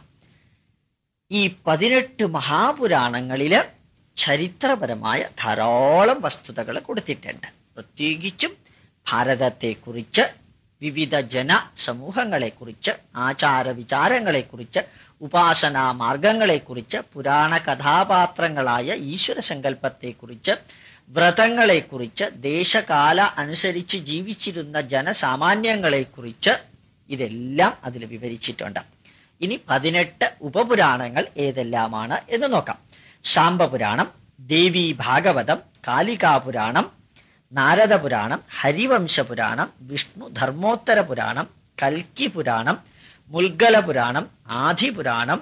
ഈ 18 മഹാപുരാണങ്ങളില് ചരിത്രപരമായ ധാരാളം വസ്തുതകൾ കൊടുത്തിട്ടുണ്ട്. പ്രത്യേകിച്ചും ഭാരതത്തെക്കുറിച്ച്, വിവിധ ജനസമൂഹങ്ങളെക്കുറിച്ച്, ആചാരവിചാരങ്ങളെക്കുറിച്ച്, ഉപാസനാ മാർഗങ്ങളെക്കുറിച്ച്, പുരാണ കഥാപാത്രങ്ങളായ ഈശ്വര സങ്കല്പത്തെക്കുറിച്ച്, വ്രതങ്ങളെക്കുറിച്ച്, ദേശകാല അനുസരിച്ച് ജീവിച്ചിരുന്ന ജനസാമാന്യങ്ങളെക്കുറിച്ച് ഇതെല്ലാം അതിൽ വിവരിച്ചിട്ടുണ്ട്. ഇനി 18 ഉപപുരാണങ്ങൾ ഏതെല്ലാമാണ് എന്ന് നോക്കാം. സാംബപുരാണം, ദേവി ഭാഗവതം, കാലികാപുരാണം, നാരദപുരാണം, ഹരിവംശപുരാണം, വിഷ്ണു ധർമ്മോത്തര പുരാണം, കൽക്കി പുരാണം, മുൽഗലപുരാണം, ആദിപുരാണം,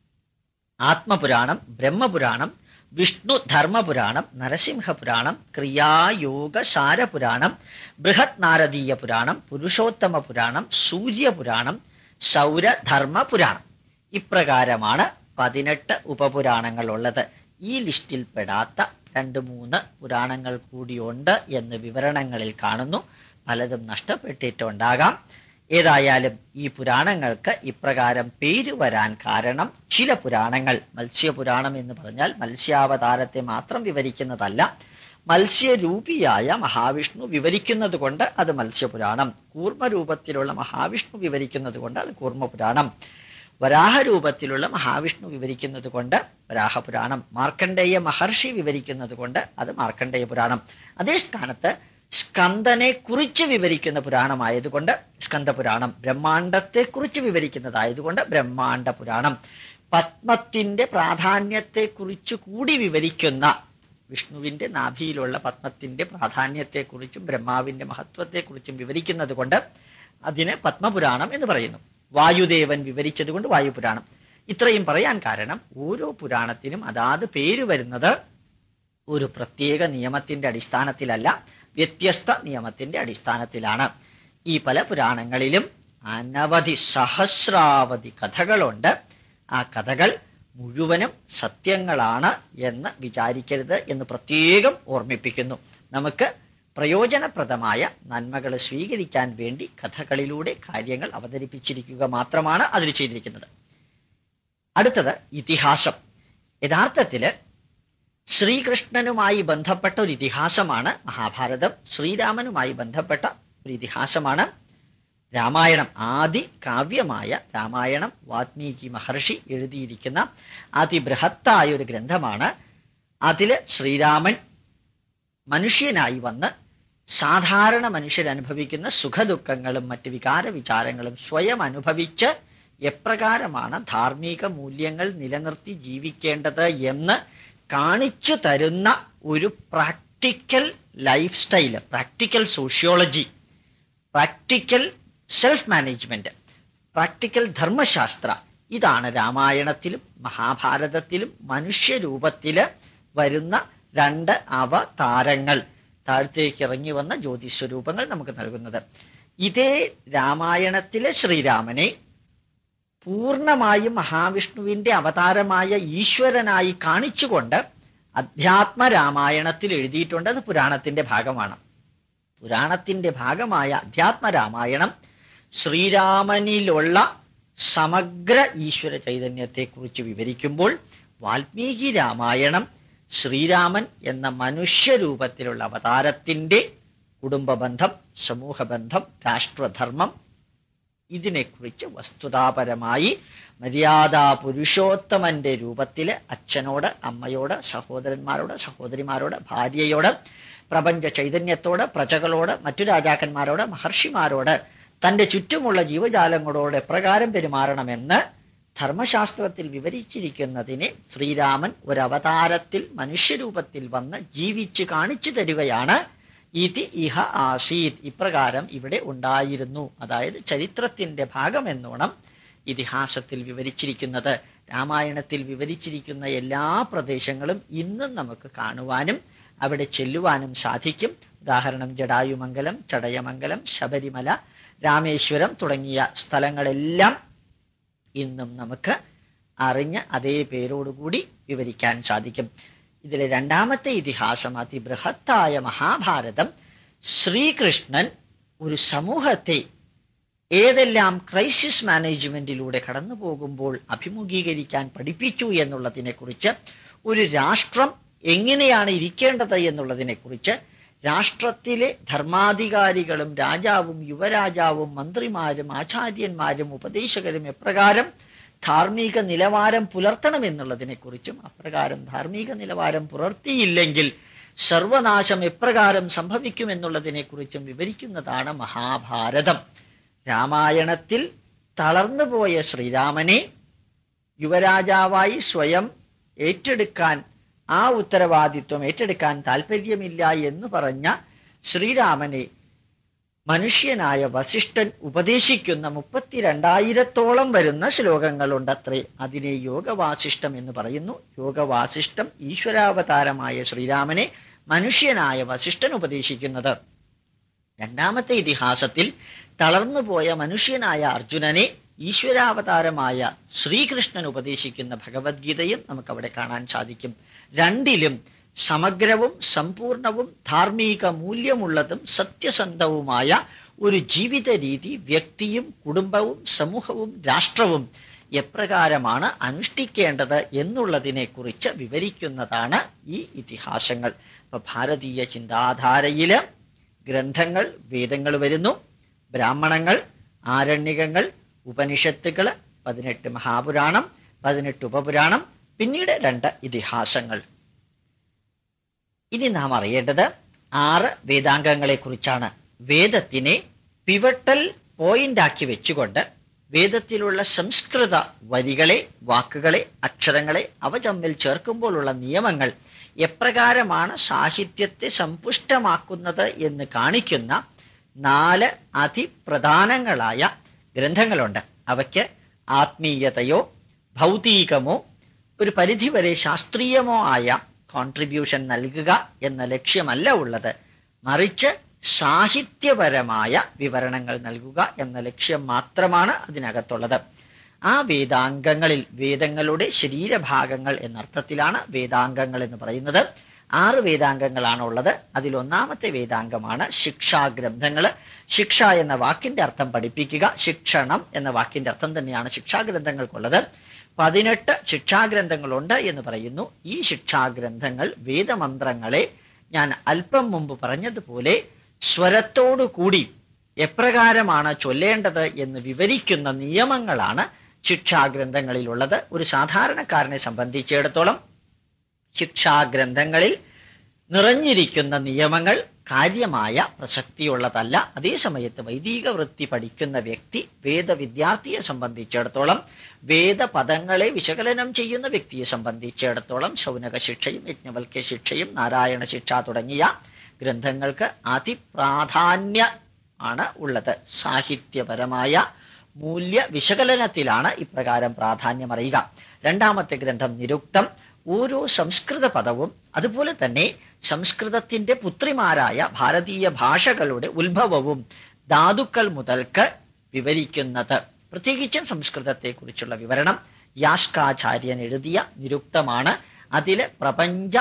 ആത്മപുരാണം, ബ്രഹ്മപുരാണം, വിഷ്ണു ധർമ്മപുരാണം, നരസിംഹപുരാണം, ക്രിയായോഗസാരപുരാണം, ബൃഹത് നാരദീയ പുരാണം, പുരുഷോത്തമ പുരാണം, സൂര്യപുരാണം, സൗരധർമ്മ പുരാണം. ഇപ്രകാരമാണ് 18 ഉപപുരാണങ്ങൾ ഉള്ളത്. ഈ ലിസ്റ്റിൽ പെടാത്ത 2-3 പുരാണങ്ങൾ കൂടിയുണ്ട് എന്ന് വിവരണങ്ങളിൽ കാണുന്നു. പലതും നഷ്ടപ്പെട്ടിട്ടുണ്ടാകാം. ഏതായാലും ഈ പുരാണങ്ങൾക്ക് ഇപ്രകാരം പേര് വരാൻ കാരണം ചില പുരാണങ്ങൾ, മത്സ്യപുരാണം എന്ന് പറഞ്ഞാൽ മത്സ്യാവതാരത്തെ മാത്രം വിവരിക്കുന്നതല്ല, മത്സ്യരൂപിയായ മഹാവിഷ്ണു വിവരിക്കുന്നത് കൊണ്ട് അത് മത്സ്യപുരാണം, കൂർമ്മരൂപത്തിലുള്ള മഹാവിഷ്ണു വിവരിക്കുന്നത് കൊണ്ട് അത് കൂർമ്മപുരാണം, വരാഹരൂപത്തിലുള്ള മഹാവിഷ്ണു വിവരിക്കുന്നത് കൊണ്ട് വരാഹപുരാണം, മാർക്കണ്ഡേയ മഹർഷി വിവരിക്കുന്നത് കൊണ്ട് അത് മാർക്കണ്ഡേയ പുരാണം. അതേ സ്ഥാനത്ത് സ്കന്ദനെ കുറിച്ച് വിവരിക്കുന്ന പുരാണമായതുകൊണ്ട് സ്കന്ദപുരാണം, ബ്രഹ്മാണ്ടത്തെക്കുറിച്ച് വിവരിക്കുന്നതായതുകൊണ്ട് ബ്രഹ്മാണ്ഡ പുരാണം, പത്മത്തിന്റെ പ്രാധാന്യത്തെക്കുറിച്ച് കൂടി വിവരിക്കുന്ന, വിഷ്ണുവിന്റെ നാഭിയിലുള്ള പത്മത്തിന്റെ പ്രാധാന്യത്തെക്കുറിച്ചും ബ്രഹ്മാവിന്റെ മഹത്വത്തെക്കുറിച്ചും വിവരിക്കുന്നത് കൊണ്ട് അതിന് പത്മപുരാണം എന്ന് പറയുന്നു. വായുദേവൻ വിവരിച്ചത് കൊണ്ട് വായുപുരാണം. ഇത്രയും പറയാൻ കാരണം ഓരോ പുരാണത്തിനും അതാത് പേര് വരുന്നത് ഒരു പ്രത്യേക നിയമത്തിന്റെ അടിസ്ഥാനത്തിലല്ല, വ്യത്യസ്ത നിയമത്തിന്റെ അടിസ്ഥാനത്തിലാണ്. ഈ പല പുരാണങ്ങളിലും അനവധി സഹസ്രാവധി കഥകളുണ്ട്. ആ കഥകൾ മുഴുവനും സത്യങ്ങളാണ് എന്ന് വിചാരിക്കരുത് എന്ന് പ്രത്യേകം ഓർമ്മിപ്പിക്കുന്നു. നമുക്ക് പ്രയോജനപ്രദമായ നന്മകൾ സ്വീകരിക്കാൻ വേണ്ടി കഥകളിലൂടെ കാര്യങ്ങൾ അവതരിപ്പിച്ചിരിക്കുക മാത്രമാണ് അതിൽ ചെയ്തിരിക്കുന്നത്. അടുത്തത് ഇതിഹാസം. യഥാർത്ഥത്തില് ശ്രീകൃഷ്ണനുമായി ബന്ധപ്പെട്ട ഒരു ഇതിഹാസമാണ് മഹാഭാരതം. ശ്രീരാമനുമായി ബന്ധപ്പെട്ട ഒരു ഇതിഹാസമാണ് രാമായണം. ആദി കാവ്യമായ രാമായണം വാൽമീകി മഹർഷി എഴുതിയിരിക്കുന്ന അതിബൃഹത്തായ ഒരു ഗ്രന്ഥമാണ്. അതില് ശ്രീരാമൻ മനുഷ്യനായി വന്ന് സാധാരണ മനുഷ്യരനുഭവിക്കുന്ന സുഖദുഃഖങ്ങളും മറ്റ് വികാര വിചാരങ്ങളും സ്വയം അനുഭവിച്ച് എപ്രകാരമാണ് ധാർമ്മിക മൂല്യങ്ങൾ നിലനിർത്തി ജീവിക്കേണ്ടത് എന്ന് കാണിച്ചു തരുന്ന ഒരു practical lifestyle, practical sociology, practical self management, practical ധർമ്മശാസ്ത്ര, ഇതാണ് രാമായണത്തിലും മഹാഭാരതത്തിലും മനുഷ്യരൂപത്തില് വരുന്ന രണ്ട് അവതാരങ്ങൾ, താഴത്തേക്ക് ഇറങ്ങി വന്ന ജ്യോതിസ്വരൂപങ്ങൾ നമുക്ക് നൽകുന്നത്. ഇതേ രാമായണത്തിലെ ശ്രീരാമനെ പൂർണ്ണമായും മഹാവിഷ്ണുവിന്റെ അവതാരമായ ഈശ്വരനായി കാണിച്ചുകൊണ്ട് അധ്യാത്മ രാമായണത്തിൽ എഴുതിയിട്ടുണ്ട്. അത് പുരാണത്തിന്റെ ഭാഗമാണ്. പുരാണത്തിന്റെ ഭാഗമായ അധ്യാത്മ രാമായണം ശ്രീരാമനിലുള്ള സമഗ്ര ഈശ്വര ചൈതന്യത്തെക്കുറിച്ച് വിവരിക്കുമ്പോൾ, വാൽമീകി രാമായണം ശ്രീരാമൻ എന്ന മനുഷ്യരൂപത്തിലുള്ള അവതാരത്തിന്റെ കുടുംബബന്ധം, സമൂഹബന്ധം, രാഷ്ട്രധർമ്മം, ഇതിനെക്കുറിച്ച് വസ്തുതാപരമായി മര്യാദാ പുരുഷോത്തമന്റെ രൂപത്തില് അച്ഛനോട്, അമ്മയോട്, സഹോദരന്മാരോട്, സഹോദരിമാരോട്, ഭാര്യയോട്, പ്രപഞ്ച ചൈതന്യത്തോട്, പ്രജകളോട്, മറ്റു രാജാക്കന്മാരോട്, മഹർഷിമാരോട്, തന്റെ ചുറ്റുമുള്ള ജീവജാലങ്ങളോട് എപ്രകാരം പെരുമാറണമെന്ന് ധർമ്മശാസ്ത്രത്തിൽ വിവരിച്ചിരിക്കുന്നതിനെ ശ്രീരാമൻ ഒരവതാരത്തിൽ മനുഷ്യരൂപത്തിൽ വന്ന് ജീവിച്ച് കാണിച്ചു തരികയാണ്. ഇതി ഇഹ ആസീത്, ഇപ്രകാരം ഇവിടെ ഉണ്ടായിരുന്നു. അതായത് ചരിത്രത്തിന്റെ ഭാഗമെന്നോണം ഇതിഹാസത്തിൽ വിവരിച്ചിരിക്കുന്നത്. രാമായണത്തിൽ വിവരിച്ചിരിക്കുന്ന എല്ലാ പ്രദേശങ്ങളും ഇന്നും നമുക്ക് കാണുവാനും അവിടെ ചെല്ലുവാനും സാധിക്കും. ഉദാഹരണം ജടായുമംഗലം, ചടയമംഗലം, ശബരിമല, രാമേശ്വരം തുടങ്ങിയ സ്ഥലങ്ങളെല്ലാം ഇന്നും നമുക്ക് അറിഞ്ഞ് അതേ പേരോടുകൂടി വിവരിക്കാൻ സാധിക്കും. ഇതിലെ രണ്ടാമത്തെ ഇതിഹാസം, അതിബൃഹത്തായ മഹാഭാരതം, ശ്രീകൃഷ്ണൻ ഒരു സമൂഹത്തെ ഏതെല്ലാം ക്രൈസിസ് മാനേജ്മെന്റിലൂടെ കടന്നു പോകുമ്പോൾ അഭിമുഖീകരിക്കാൻ പഠിപ്പിച്ചു എന്നുള്ളതിനെ കുറിച്ച്, ഒരു രാഷ്ട്രം എങ്ങനെയാണ് ഇരിക്കേണ്ടത് എന്നുള്ളതിനെ കുറിച്ച്, രാഷ്ട്രത്തിലെ ധർമാധികാരികളും രാജാവും യുവരാജാവും മന്ത്രിമാരും ആചാര്യന്മാരും ഉപദേശകരും എപ്രകാരം ധാർമ്മിക നിലവാരം പുലർത്തണം എന്നുള്ളതിനെ കുറിച്ചും, അപ്രകാരം ധാർമ്മിക നിലവാരം പുലർത്തിയില്ലെങ്കിൽ സർവനാശം എപ്രകാരം സംഭവിക്കുമെന്നുള്ളതിനെ കുറിച്ചും വിവരിക്കുന്നതാണ് മഹാഭാരതം. രാമായണത്തിൽ തളർന്നുപോയ ശ്രീരാമനെ യുവരാജാവായി സ്വയം ഏറ്റെടുക്കാൻ, ആ ഉത്തരവാദിത്വം ഏറ്റെടുക്കാൻ താല്പര്യമില്ല എന്ന് പറഞ്ഞ ശ്രീരാമനെ മനുഷ്യനായ വസിഷ്ഠൻ ഉപദേശിക്കുന്ന 32,000-ഓളം വരുന്ന ശ്ലോകങ്ങളുണ്ടത്രേ. അതിനെ യോഗവാസിഷ്ടം എന്ന് പറയുന്നു. യോഗവാസിഷ്ടം ഈശ്വരാവതാരമായ ശ്രീരാമനെ മനുഷ്യനായ വസിഷ്ഠൻ ഉപദേശിക്കുന്നത്. രണ്ടാമത്തെ ഇതിഹാസത്തിൽ തളർന്നുപോയ മനുഷ്യനായ അർജുനനെ ഈശ്വരാവതാരമായ ശ്രീകൃഷ്ണൻ ഉപദേശിക്കുന്ന ഭഗവത്ഗീതയും നമുക്കവിടെ കാണാൻ സാധിക്കും. രണ്ടിലും സമഗ്രവും സമ്പൂർണവും ധാർമ്മിക മൂല്യമുള്ളതും സത്യസന്ധവുമായ ഒരു ജീവിത രീതി വ്യക്തിയും കുടുംബവും സമൂഹവും രാഷ്ട്രവും എപ്രകാരമാണ് അനുഷ്ഠിക്കേണ്ടത് എന്നുള്ളതിനെ കുറിച്ച് വിവരിക്കുന്നതാണ് ഈ ഇതിഹാസങ്ങൾ. അപ്പൊ ഭാരതീയ ചിന്താധാരയില് ഗ്രന്ഥങ്ങൾ, വേദങ്ങൾ വരുന്നു. ബ്രാഹ്മണങ്ങൾ, ആരണ്യകങ്ങൾ, ഉപനിഷത്തുകള്, 18 മഹാപുരാണം, 18 ഉപപുരാണം, പിന്നീട് 2 ഇതിഹാസങ്ങൾ. ഇനി നാം അറിയേണ്ടത് 6 വേദാംഗങ്ങളെ കുറിച്ചാണ്. വേദത്തിനെ പിവട്ടൽ പോയിന്റ് ആക്കി വെച്ചുകൊണ്ട് വേദത്തിലുള്ള സംസ്കൃത വരികളെ, വാക്കുകളെ, അക്ഷരങ്ങളെ അവ തമ്മിൽ ചേർക്കുമ്പോഴുള്ള നിയമങ്ങൾ എപ്രകാരമാണ് സാഹിത്യത്തെ സമ്പുഷ്ടമാക്കുന്നത് എന്ന് കാണിക്കുന്ന 4 അതിപ്രധാനങ്ങളായ ഗ്രന്ഥങ്ങളുണ്ട്. അവയ്ക്ക് ആത്മീയതയോ ഭൗതികമോ ഒരു പരിധിവരെ ശാസ്ത്രീയമോ ആയ കോൺട്രിബ്യൂഷൻ നൽകുക എന്ന ലക്ഷ്യമല്ല ഉള്ളത്, മറിച്ച് സാഹിത്യപരമായ വിവരണങ്ങൾ നൽകുക എന്ന ലക്ഷ്യം മാത്രമാണ് അതിനകത്തുള്ളത്. ആ വേദാംഗങ്ങളിൽ, വേദങ്ങളുടെ ശരീരഭാഗങ്ങൾ എന്നർത്ഥത്തിലാണ് വേദാംഗങ്ങൾ എന്ന് പറയുന്നത്. 6 വേദാംഗങ്ങളാണ് ഉള്ളത്. അതിൽ ഒന്നാമത്തെ വേദാംഗമാണ് ശിക്ഷാഗ്രന്ഥങ്ങൾ. ശിക്ഷ എന്ന വാക്കിന്റെ അർത്ഥം പഠിപ്പിക്കുക, ശിക്ഷണം എന്ന വാക്കിന്റെ അർത്ഥം തന്നെയാണ് ശിക്ഷാഗ്രന്ഥങ്ങൾക്കുള്ളത്. 18 ശിക്ഷാഗ്രന്ഥങ്ങളുണ്ട് എന്ന് പറയുന്നു. ഈ ശിക്ഷാഗ്രന്ഥങ്ങൾ വേദമന്ത്രങ്ങളെ ഞാൻ അല്പം മുമ്പ് പറഞ്ഞതുപോലെ സ്വരത്തോടു കൂടി എപ്രകാരമാണ് ചൊല്ലേണ്ടത് എന്ന് വിവരിക്കുന്ന നിയമങ്ങളാണ് ശിക്ഷാഗ്രന്ഥങ്ങളിലുള്ളത്. ഒരു സാധാരണക്കാരനെ സംബന്ധിച്ചിടത്തോളം ശിക്ഷാഗ്രന്ഥങ്ങളിൽ നിറഞ്ഞിരിക്കുന്ന നിയമങ്ങൾ കാര്യമായ പ്രസക്തിയുള്ളതല്ല. അതേസമയത്ത് വൈദിക വൃത്തി പഠിക്കുന്ന വ്യക്തി, വേദവിദ്യാർത്ഥിയെ സംബന്ധിച്ചിടത്തോളം, വേദപദങ്ങളെ വിശകലനം ചെയ്യുന്ന വ്യക്തിയെ സംബന്ധിച്ചിടത്തോളം ശൗനക ശിക്ഷയും യജ്ഞവൽക്യ ശിക്ഷയും നാരായണ ശിക്ഷ തുടങ്ങിയ ഗ്രന്ഥങ്ങൾക്ക് അതിപ്രാധാന്യ ആണ് ഉള്ളത്. സാഹിത്യപരമായ മൂല്യ വിശകലനത്തിലാണ് ഇപ്രകാരം പ്രാധാന്യമറിയുക. രണ്ടാമത്തെ ഗ്രന്ഥം നിരുക്തം. ഓരോ സംസ്കൃത പദവും അതുപോലെ തന്നെ സംസ്കൃതത്തിന്റെ പുത്രിമാരായ ഭാരതീയ ഭാഷകളുടെ ഉത്ഭവവും ധാതുക്കൾ മുതൽക്ക് വിവരിക്കുന്നത്. പ്രത്യേകിച്ചും സംസ്കൃതത്തെക്കുറിച്ചുള്ള വിവരണം യാസ്കാചാര്യൻ എഴുതിയ നിരുക്തമാണ്. അതില് പ്രപഞ്ച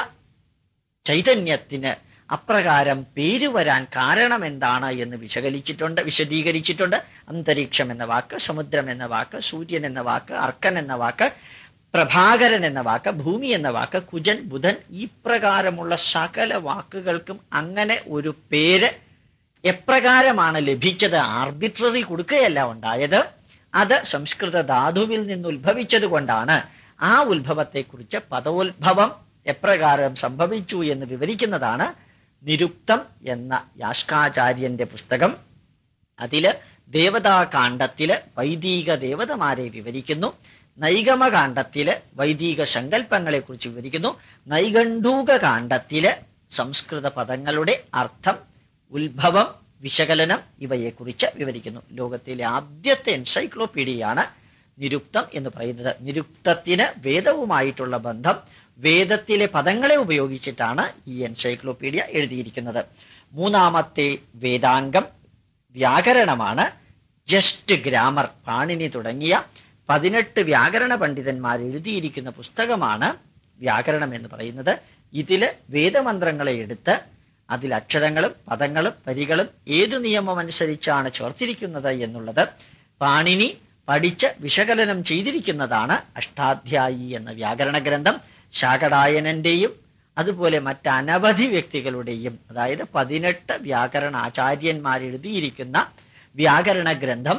ചൈതന്യത്തിന് അപ്രകാരം പേര് വരാൻ കാരണം എന്താണ് എന്ന് വിശദീകരിച്ചിട്ടുണ്ട്. അന്തരീക്ഷം എന്ന വാക്ക്, സമുദ്രം എന്ന വാക്ക്, സൂര്യൻ എന്ന വാക്ക്, അർക്കൻ എന്ന വാക്ക്, പ്രഭാകരൻ എന്ന വാക്ക്, ഭൂമി എന്ന വാക്ക്, കുജൻ, ബുധൻ, ഈ പ്രകാരമുള്ള സകല വാക്കുകൾക്കും അങ്ങനെ ഒരു പേര് എപ്രകാരമാണ് ലഭിച്ചത്? ആർബിട്രറി കൊടുക്കുകയല്ല ഉണ്ടായത്. അത് സംസ്കൃത ധാതുവിൽ നിന്ന് ഉത്ഭവിച്ചത് കൊണ്ടാണ്. ആ ഉത്ഭവത്തെക്കുറിച്ച് പദോത്ഭവം എപ്രകാരം സംഭവിച്ചു എന്ന് വിവരിക്കുന്നതാണ് നിരുക്തം എന്ന യാസ്കാചാര്യന്റെ പുസ്തകം. അതില് ദേവതാകാന്ഡത്തില് വൈദിക ദേവതമാരെ വിവരിക്കുന്നു. നൈഗമകാന്ഡത്തില് വൈദിക സങ്കല്പങ്ങളെ കുറിച്ച് വിവരിക്കുന്നു. നൈഗണ്ഡൂക കാണ്ഡത്തില് സംസ്കൃത പദങ്ങളുടെ അർത്ഥം, ഉത്ഭവം, വിശകലനം ഇവയെക്കുറിച്ച് വിവരിക്കുന്നു. ലോകത്തിലെ ആദ്യത്തെ എൻസൈക്ലോപീഡിയയാണ് നിരുക്തം എന്ന് പറയുന്നത്. നിരുക്തത്തിന് വേദവുമായിട്ടുള്ള ബന്ധം, വേദത്തിലെ പദങ്ങളെ ഉപയോഗിച്ചിട്ടാണ് ഈ എൻസൈക്ലോപീഡിയ എഴുതിയിരിക്കുന്നത്. മൂന്നാമത്തെ വേദാംഗം വ്യാകരണമാണ്. ജസ്റ്റ് ഗ്രാമർ, പാണിനി തുടങ്ങിയ 18 വ്യാകരണ പണ്ഡിതന്മാർ എഴുതിയിരിക്കുന്ന പുസ്തകമാണ് വ്യാകരണം എന്ന് പറയുന്നത്. ഇതില് വേദമന്ത്രങ്ങളെ എടുത്ത് അതിൽ അക്ഷരങ്ങളും പദങ്ങളും വരികളും ഏതു നിയമം അനുസരിച്ചാണ് ചേർത്തിരിക്കുന്നത് എന്നുള്ളത് പാണിനി പഠിച്ച് വിശകലനം ചെയ്തിരിക്കുന്നതാണ് അഷ്ടാധ്യായി എന്ന വ്യാകരണ ഗ്രന്ഥം. ശാകടായനന്റെയും അതുപോലെ മറ്റനവധി വ്യക്തികളുടെയും, അതായത് 18 വ്യാകരണ ആചാര്യന്മാർ എഴുതിയിരിക്കുന്ന വ്യാകരണ ഗ്രന്ഥം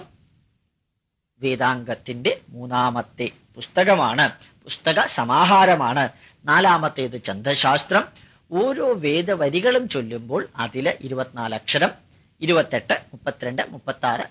വേദാംഗത്തിന്റെ മൂന്നാമത്തെ പുസ്തകമാണ്, പുസ്തക സമാഹാരമാണ്. നാലാമത്തേത് ഛന്ദശാസ്ത്രം. ഓരോ വേദവരികളും ചൊല്ലുമ്പോൾ അതില് 24 അക്ഷരം, 28, 32, 36,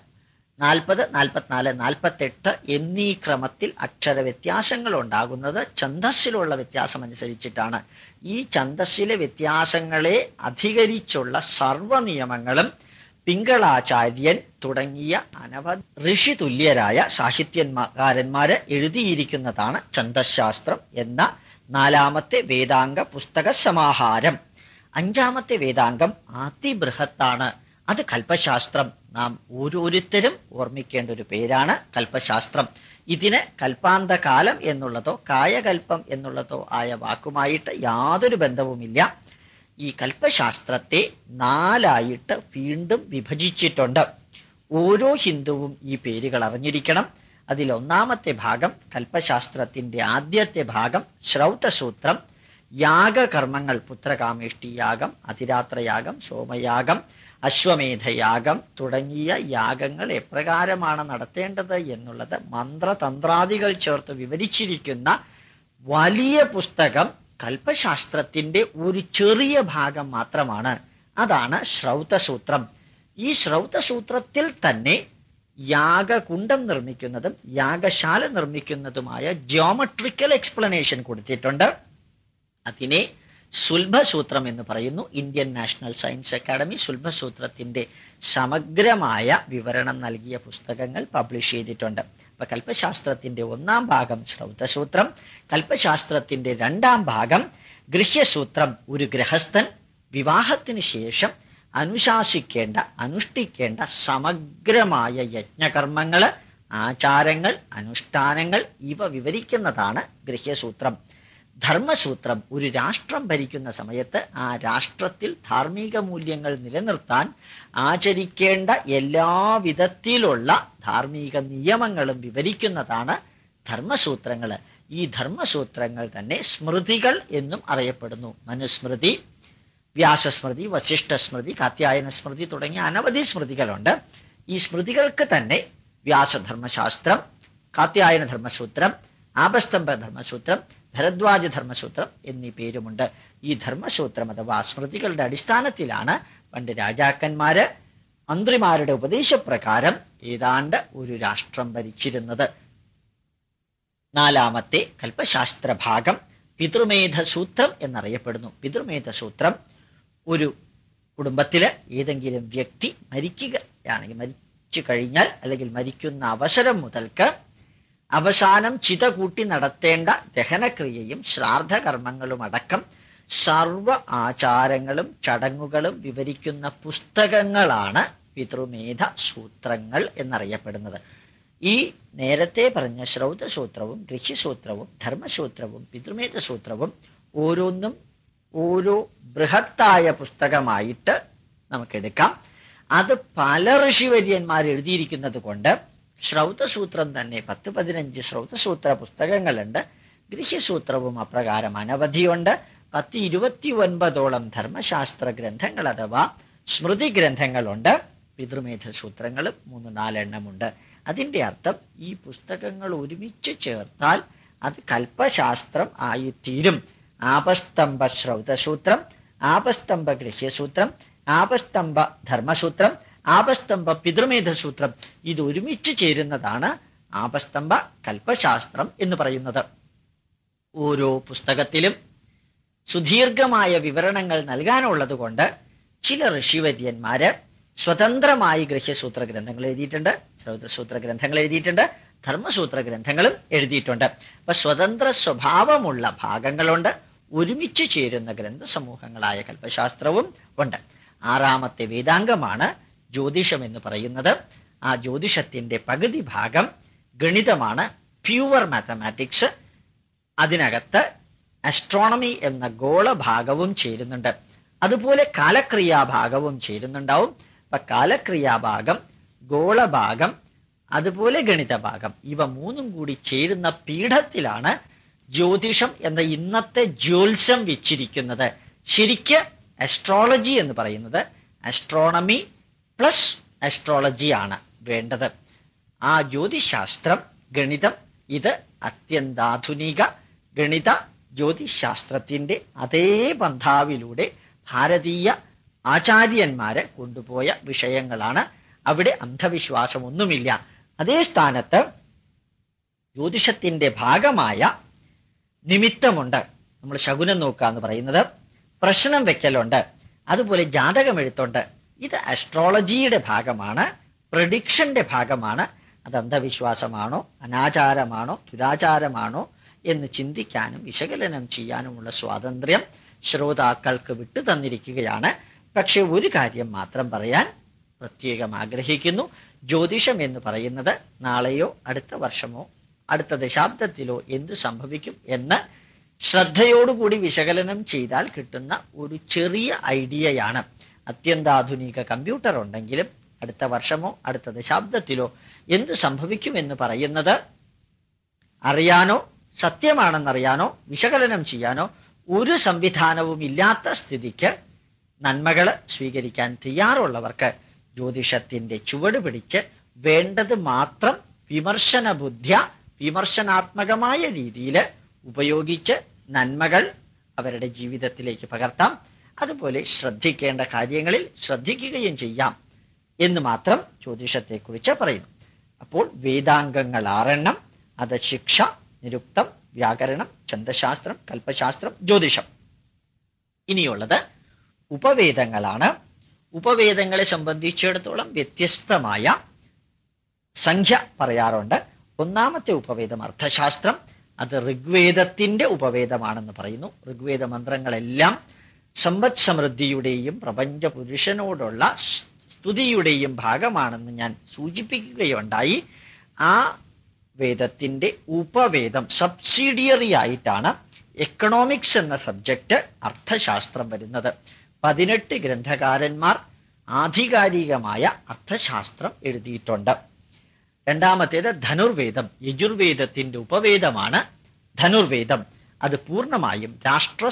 40, 44, 48 എന്നീ ക്രമത്തിൽ അക്ഷര വ്യത്യാസങ്ങൾ ഉണ്ടാകുന്നത് ഛന്ദസ്സിലുള്ള വ്യത്യാസം അനുസരിച്ചിട്ടാണ്. ഈ ഛന്ദസ്സിലെ വ്യത്യാസങ്ങളെ അധികരിച്ചുള്ള സർവ നിയമങ്ങളും പിങ്കളാചാര്യൻ തുടങ്ങിയ അനവധി ഋഷി തുല്യരായ സാഹിത്യകാരന്മാര് എഴുതിയിരിക്കുന്നതാണ് ഛന്ദശാസ്ത്രം എന്ന നാലാമത്തെ വേദാംഗ പുസ്തക സമാഹാരം. അഞ്ചാമത്തെ വേദാംഗം അതിബൃഹത്താണ്. അത് കൽപ്പശാസ്ത്രം. നാം ഓരോരുത്തരും ഓർമ്മിക്കേണ്ട ഒരു പേരാണ് കൽപ്പശാസ്ത്രം. ഇതിന് കൽപ്പാന്തകാലം എന്നുള്ളതോ കായകൽപ്പം എന്നുള്ളതോ ആയ വാക്കുമായിട്ട് യാതൊരു ബന്ധവുമില്ല. ഈ കൽപ്പശാസ്ത്രത്തെ 4ആയിട്ട് വീണ്ടും വിഭജിച്ചിട്ടുണ്ട്. ഓരോ ഹിന്ദുവും ഈ പേരുകൾ അറിഞ്ഞിരിക്കണം. അതിലൊന്നാമത്തെ ഭാഗം കൽപ്പശാസ്ത്രത്തിന്റെ ആദ്യത്തെ ഭാഗം ശ്രൗതസൂത്രം. യാഗകർമ്മങ്ങൾ, പുത്രകാമേഷ്ടി യാഗം, അതിരാത്രയാഗം, സോമയാഗം, അശ്വമേധയാഗം തുടങ്ങിയ യാഗങ്ങൾ എപ്രകാരമാണ് നടത്തേണ്ടത് എന്നുള്ളത് മന്ത്രതന്ത്രാദികൾ ചേർത്ത് വിവരിച്ചിരിക്കുന്ന വലിയ പുസ്തകം കൽപ്പശാസ്ത്രത്തിന്റെ ഒരു ചെറിയ ഭാഗം മാത്രമാണ്. അതാണ് ശ്രൗതസൂത്രം. ഈ ശ്രൗതസൂത്രത്തിൽ തന്നെ യാഗകുണ്ഡം നിർമ്മിക്കുന്നതും യാഗശാല നിർമ്മിക്കുന്നതുമായ ജിയോമെട്രിക്കൽ എക്സ്പ്ലനേഷൻ കൊടുത്തിട്ടുണ്ട്. അതിനെ സുൽഭസൂത്രം എന്ന് പറയുന്നു. ഇന്ത്യൻ നാഷണൽ സയൻസ് അക്കാഡമി സുൽഭസൂത്രത്തിന്റെ സമഗ്രമായ വിവരണം നൽകിയ പുസ്തകങ്ങൾ പബ്ലിഷ് ചെയ്തിട്ടുണ്ട്. അപ്പൊ കൽപ്പശാസ്ത്രത്തിന്റെ 1-ാം ഭാഗം ശ്രൗതസൂത്രം, കൽപ്പശാസ്ത്രത്തിന്റെ 2-ാം ഭാഗം ഗൃഹ്യസൂത്രം. ഒരു ഗൃഹസ്ഥൻ വിവാഹത്തിന് ശേഷം അനുശാസിക്കേണ്ട, അനുഷ്ഠിക്കേണ്ട സമഗ്രമായ യജ്ഞകർമ്മങ്ങള്, ആചാരങ്ങൾ, അനുഷ്ഠാനങ്ങൾ ഇവ വിവരിക്കുന്നതാണ് ഗൃഹ്യസൂത്രം. ധർമ്മസൂത്രം. ഒരു രാഷ്ട്രം ഭരിക്കുന്ന സമയത്ത് ആ രാഷ്ട്രത്തിൽ ധാർമ്മിക മൂല്യങ്ങൾ നിലനിർത്താൻ ആചരിക്കേണ്ട എല്ലാവിധത്തിലുള്ള ധാർമ്മിക നിയമങ്ങളും വിവരിക്കുന്നതാണ് ധർമ്മസൂത്രങ്ങൾ. ഈ ധർമ്മസൂത്രങ്ങൾ തന്നെ സ്മൃതികൾ എന്നും അറിയപ്പെടുന്നു. മനുസ്മൃതി, വ്യാസസ്മൃതി, വസിഷ്ഠസ്മൃതി, കാത്യായന സ്മൃതി തുടങ്ങിയ അനവധി സ്മൃതികളുണ്ട്. ഈ സ്മൃതികൾക്ക് തന്നെ വ്യാസധർമ്മശാസ്ത്രം, കാത്യായന ധർമ്മസൂത്രം, ആപസ്തംഭ ധർമ്മസൂത്രം, ഭരദ്വാജ ധർമ്മസൂത്രം എന്നീ പേരുമുണ്ട്. ഈ ധർമ്മസൂത്രം അഥവാ സ്മൃതികളുടെ അടിസ്ഥാനത്തിലാണ് പണ്ട് രാജാക്കന്മാര് മന്ത്രിമാരുടെ ഉപദേശപ്രകാരം ഏതാണ്ട് ഒരു രാഷ്ട്രം ഭരിച്ചിരുന്നത്. നാലാമത്തെ കൽപ്പശാസ്ത്ര ഭാഗം പിതൃമേധസൂത്രം എന്നറിയപ്പെടുന്നു. പിതൃമേധസൂത്രം ഒരു കുടുംബത്തില് ഏതെങ്കിലും വ്യക്തി മരിക്കുകയാണെങ്കിൽ, മരിച്ചു കഴിഞ്ഞാൽ അല്ലെങ്കിൽ മരിക്കുന്ന അവസരം മുതൽക്ക് അവസാനം ചിത കൂട്ടി നടത്തേണ്ട ദഹനക്രിയയും ശ്രാദ്ധകർമ്മങ്ങളും അടക്കം സർവ ആചാരങ്ങളും ചടങ്ങുകളും വിവരിക്കുന്ന പുസ്തകങ്ങളാണ് പിതൃമേധ സൂത്രങ്ങൾ എന്നറിയപ്പെടുന്നത്. ഈ നേരത്തെ പറഞ്ഞ ശ്രൗതസൂത്രവും ഗൃഹ്യസൂത്രവും ധർമ്മസൂത്രവും പിതൃമേധസൂത്രവും ഓരോന്നും ഓരോ ബൃഹത്തായ പുസ്തകമായിട്ട് നമുക്കെടുക്കാം. അത് പല ഋഷിവര്യന്മാർ എഴുതിയിരിക്കുന്നത് കൊണ്ട് ശ്രൗതസൂത്രം തന്നെ 10-15 ശ്രൗതസൂത്ര പുസ്തകങ്ങളുണ്ട്. ഗൃഹ്യസൂത്രവും അപ്രകാരം അനവധിയുണ്ട്. 10-29ഓളം ധർമ്മശാസ്ത്ര ഗ്രന്ഥങ്ങൾ അഥവാ സ്മൃതി ഗ്രന്ഥങ്ങളുണ്ട്. പിതൃമേധസൂത്രങ്ങളും 3-4 എണ്ണമുണ്ട്. അതിൻ്റെ അർത്ഥം ഈ പുസ്തകങ്ങൾ ഒരുമിച്ച് ചേർത്താൽ അത് കൽപ്പശാസ്ത്രം ആയിത്തീരും. ആപസ്തംഭ ശ്രൗതസൂത്രം, ആപസ്തംഭ ഗൃഹ്യസൂത്രം, ആപസ്തംഭ ധർമ്മസൂത്രം, ആപസ്തംഭ പിതൃമേധസൂത്രം, ഇത് ഒരുമിച്ച് ചേരുന്നതാണ് ആപസ്തംഭ കൽപ്പശാസ്ത്രം എന്ന് പറയുന്നത്. ഓരോ പുസ്തകത്തിലും സുദീർഘമായ വിവരണങ്ങൾ നൽകാനുള്ളത് കൊണ്ട് ചില ഋഷിവര്യന്മാര് സ്വതന്ത്രമായി ഗൃഹ്യസൂത്ര ഗ്രന്ഥങ്ങൾ എഴുതിയിട്ടുണ്ട്, ശ്രൗതസൂത്ര ഗ്രന്ഥങ്ങൾ എഴുതിയിട്ടുണ്ട്, ധർമ്മസൂത്ര ഗ്രന്ഥങ്ങളും എഴുതിയിട്ടുണ്ട്. അപ്പൊ സ്വതന്ത്ര സ്വഭാവമുള്ള ഭാഗങ്ങളുണ്ട്, ഒരുമിച്ച് ചേരുന്ന ഗ്രന്ഥസമൂഹങ്ങളായ കൽപ്പശാസ്ത്രവും ഉണ്ട്. ആറാമത്തെ വേദാംഗമാണ് ജ്യോതിഷം എന്ന് പറയുന്നത്. ആ ജ്യോതിഷത്തിന്റെ പകുതി ഭാഗം ഗണിതമാണ്, പ്യൂവർ മാത്തമാറ്റിക്സ്. അതിനകത്ത് അസ്ട്രോണമി എന്ന ഗോളഭാഗവും ചേരുന്നുണ്ട്. അതുപോലെ കാലക്രിയാഭാഗവും ചേരുന്നുണ്ടാവും. അപ്പൊ കാലക്രിയാഭാഗം, ഗോളഭാഗം, അതുപോലെ ഗണിതഭാഗം, ഇവ മൂന്നും കൂടി ചേരുന്ന പീഠത്തിലാണ് ജ്യോതിഷം എന്ന ഇന്നത്തെ ജ്യോത്സ്യം വെച്ചിരിക്കുന്നത്. ശരിക്ക് അസ്ട്രോളജി എന്ന് പറയുന്നത് അസ്ട്രോണമി പ്ലസ് അസ്ട്രോളജി ആണ് വേണ്ടത്. ആ ജ്യോതിശാസ്ത്രം, ഗണിതം, ഇത് അത്യന്താധുനിക ഗണിത ജ്യോതിശാസ്ത്രത്തിന്റെ അതേ പന്ഥാവിലൂടെ ഭാരതീയ ആചാര്യന്മാരെ കൊണ്ടുപോയ വിഷയങ്ങളാണ്. അവിടെ അന്ധവിശ്വാസമൊന്നുമില്ല. അതേ സ്ഥാനത്ത് ജ്യോതിഷത്തിന്റെ ഭാഗമായ നിമിത്തമുണ്ട്. നമ്മൾ ശകുനം നോക്കുക എന്ന് പറയുന്നത്, പ്രശ്നം വെക്കലുണ്ട്, അതുപോലെ ജാതകമെഴുത്തുണ്ട്. ഇത് അസ്ട്രോളജിയുടെ ഭാഗമാണ്, പ്രഡിക്ഷന്റെ ഭാഗമാണ്. അത് അന്ധവിശ്വാസമാണോ അനാചാരമാണോ ദുരാചാരമാണോ എന്ന് ചിന്തിക്കാനും വിശകലനം ചെയ്യാനുമുള്ള സ്വാതന്ത്ര്യം ശ്രോതാക്കൾക്ക് വിട്ടു തന്നിരിക്കുകയാണ്. പക്ഷെ ഒരു കാര്യം മാത്രം പറയാൻ പ്രത്യേകം ആഗ്രഹിക്കുന്നു. ജ്യോതിഷം എന്ന് പറയുന്നത് നാളെയോ അടുത്ത വർഷമോ അടുത്ത ദശാബ്ദത്തിലോ എന്തു സംഭവിക്കും എന്ന് ശ്രദ്ധയോടുകൂടി വിശകലനം ചെയ്താൽ കിട്ടുന്ന ഒരു ചെറിയ ഐഡിയയാണ്. അത്യന്താധുനിക കമ്പ്യൂട്ടർ ഉണ്ടെങ്കിലും അടുത്ത വർഷമോ അടുത്ത ദശാബ്ദത്തിലോ എന്തു സംഭവിക്കുമെന്ന് പറയുന്നത് അറിയാനോ സത്യമാണെന്നറിയാനോ വിശകലനം ചെയ്യാനോ ഒരു സംവിധാനവും ഇല്ലാത്ത സ്ഥിതിക്ക് നന്മകള് സ്വീകരിക്കാൻ തയ്യാറുള്ളവർക്ക് ജ്യോതിഷത്തിന്റെ ചുവട് പിടിച്ച് വേണ്ടത് മാത്രം വിമർശന ബുദ്ധ്യ, വിമർശനാത്മകമായ രീതിയിൽ ഉപയോഗിച്ച് നന്മകൾ അവരുടെ ജീവിതത്തിലേക്ക് പകർത്താം. അതുപോലെ ശ്രദ്ധിക്കേണ്ട കാര്യങ്ങളിൽ ശ്രദ്ധിക്കുകയും ചെയ്യാം എന്ന് മാത്രം ജ്യോതിഷത്തെക്കുറിച്ച് പറയുന്നു. അപ്പോൾ വേദാംഗങ്ങൾ 6 അത് ശിക്ഷ, നിരുക്തം, വ്യാകരണം, ഛന്ദശാസ്ത്രം, കൽപ്പശാസ്ത്രം, ജ്യോതിഷം. ഇനിയുള്ളത് ഉപവേദങ്ങളാണ്. ഉപവേദങ്ങളെ സംബന്ധിച്ചിടത്തോളം വ്യത്യസ്തമായ സംഖ്യ പറയാറുണ്ട്. ഒന്നാമത്തെ ഉപവേദം അർത്ഥശാസ്ത്രം. അത് ഋഗ്വേദത്തിന്റെ ഉപവേദമാണെന്ന് പറയുന്നു. ഋഗ്വേദ മന്ത്രങ്ങളെല്ലാം സമ്പദ് സമൃദ്ധിയുടെയും പ്രപഞ്ച പുരുഷനോടുള്ള സ്തുതിയുടെയും ഭാഗമാണെന്ന് ഞാൻ സൂചിപ്പിക്കുകയുണ്ടായി. ആ വേദത്തിന്റെ ഉപവേദം സബ്സിഡിയറി ആയിട്ടാണ് എക്കണോമിക്സ് എന്ന സബ്ജക്റ്റ് അർത്ഥശാസ്ത്രം വരുന്നത്. 18 ഗ്രന്ഥകാരന്മാർ ആധികാരികമായ അർത്ഥശാസ്ത്രം എഴുതിയിട്ടുണ്ട്. രണ്ടാമത്തേത് ധനുർവേദം. യജുർവേദത്തിന്റെ ഉപവേദമാണ് ധനുർവേദം. അത് പൂർണ്ണമായും രാഷ്ട്ര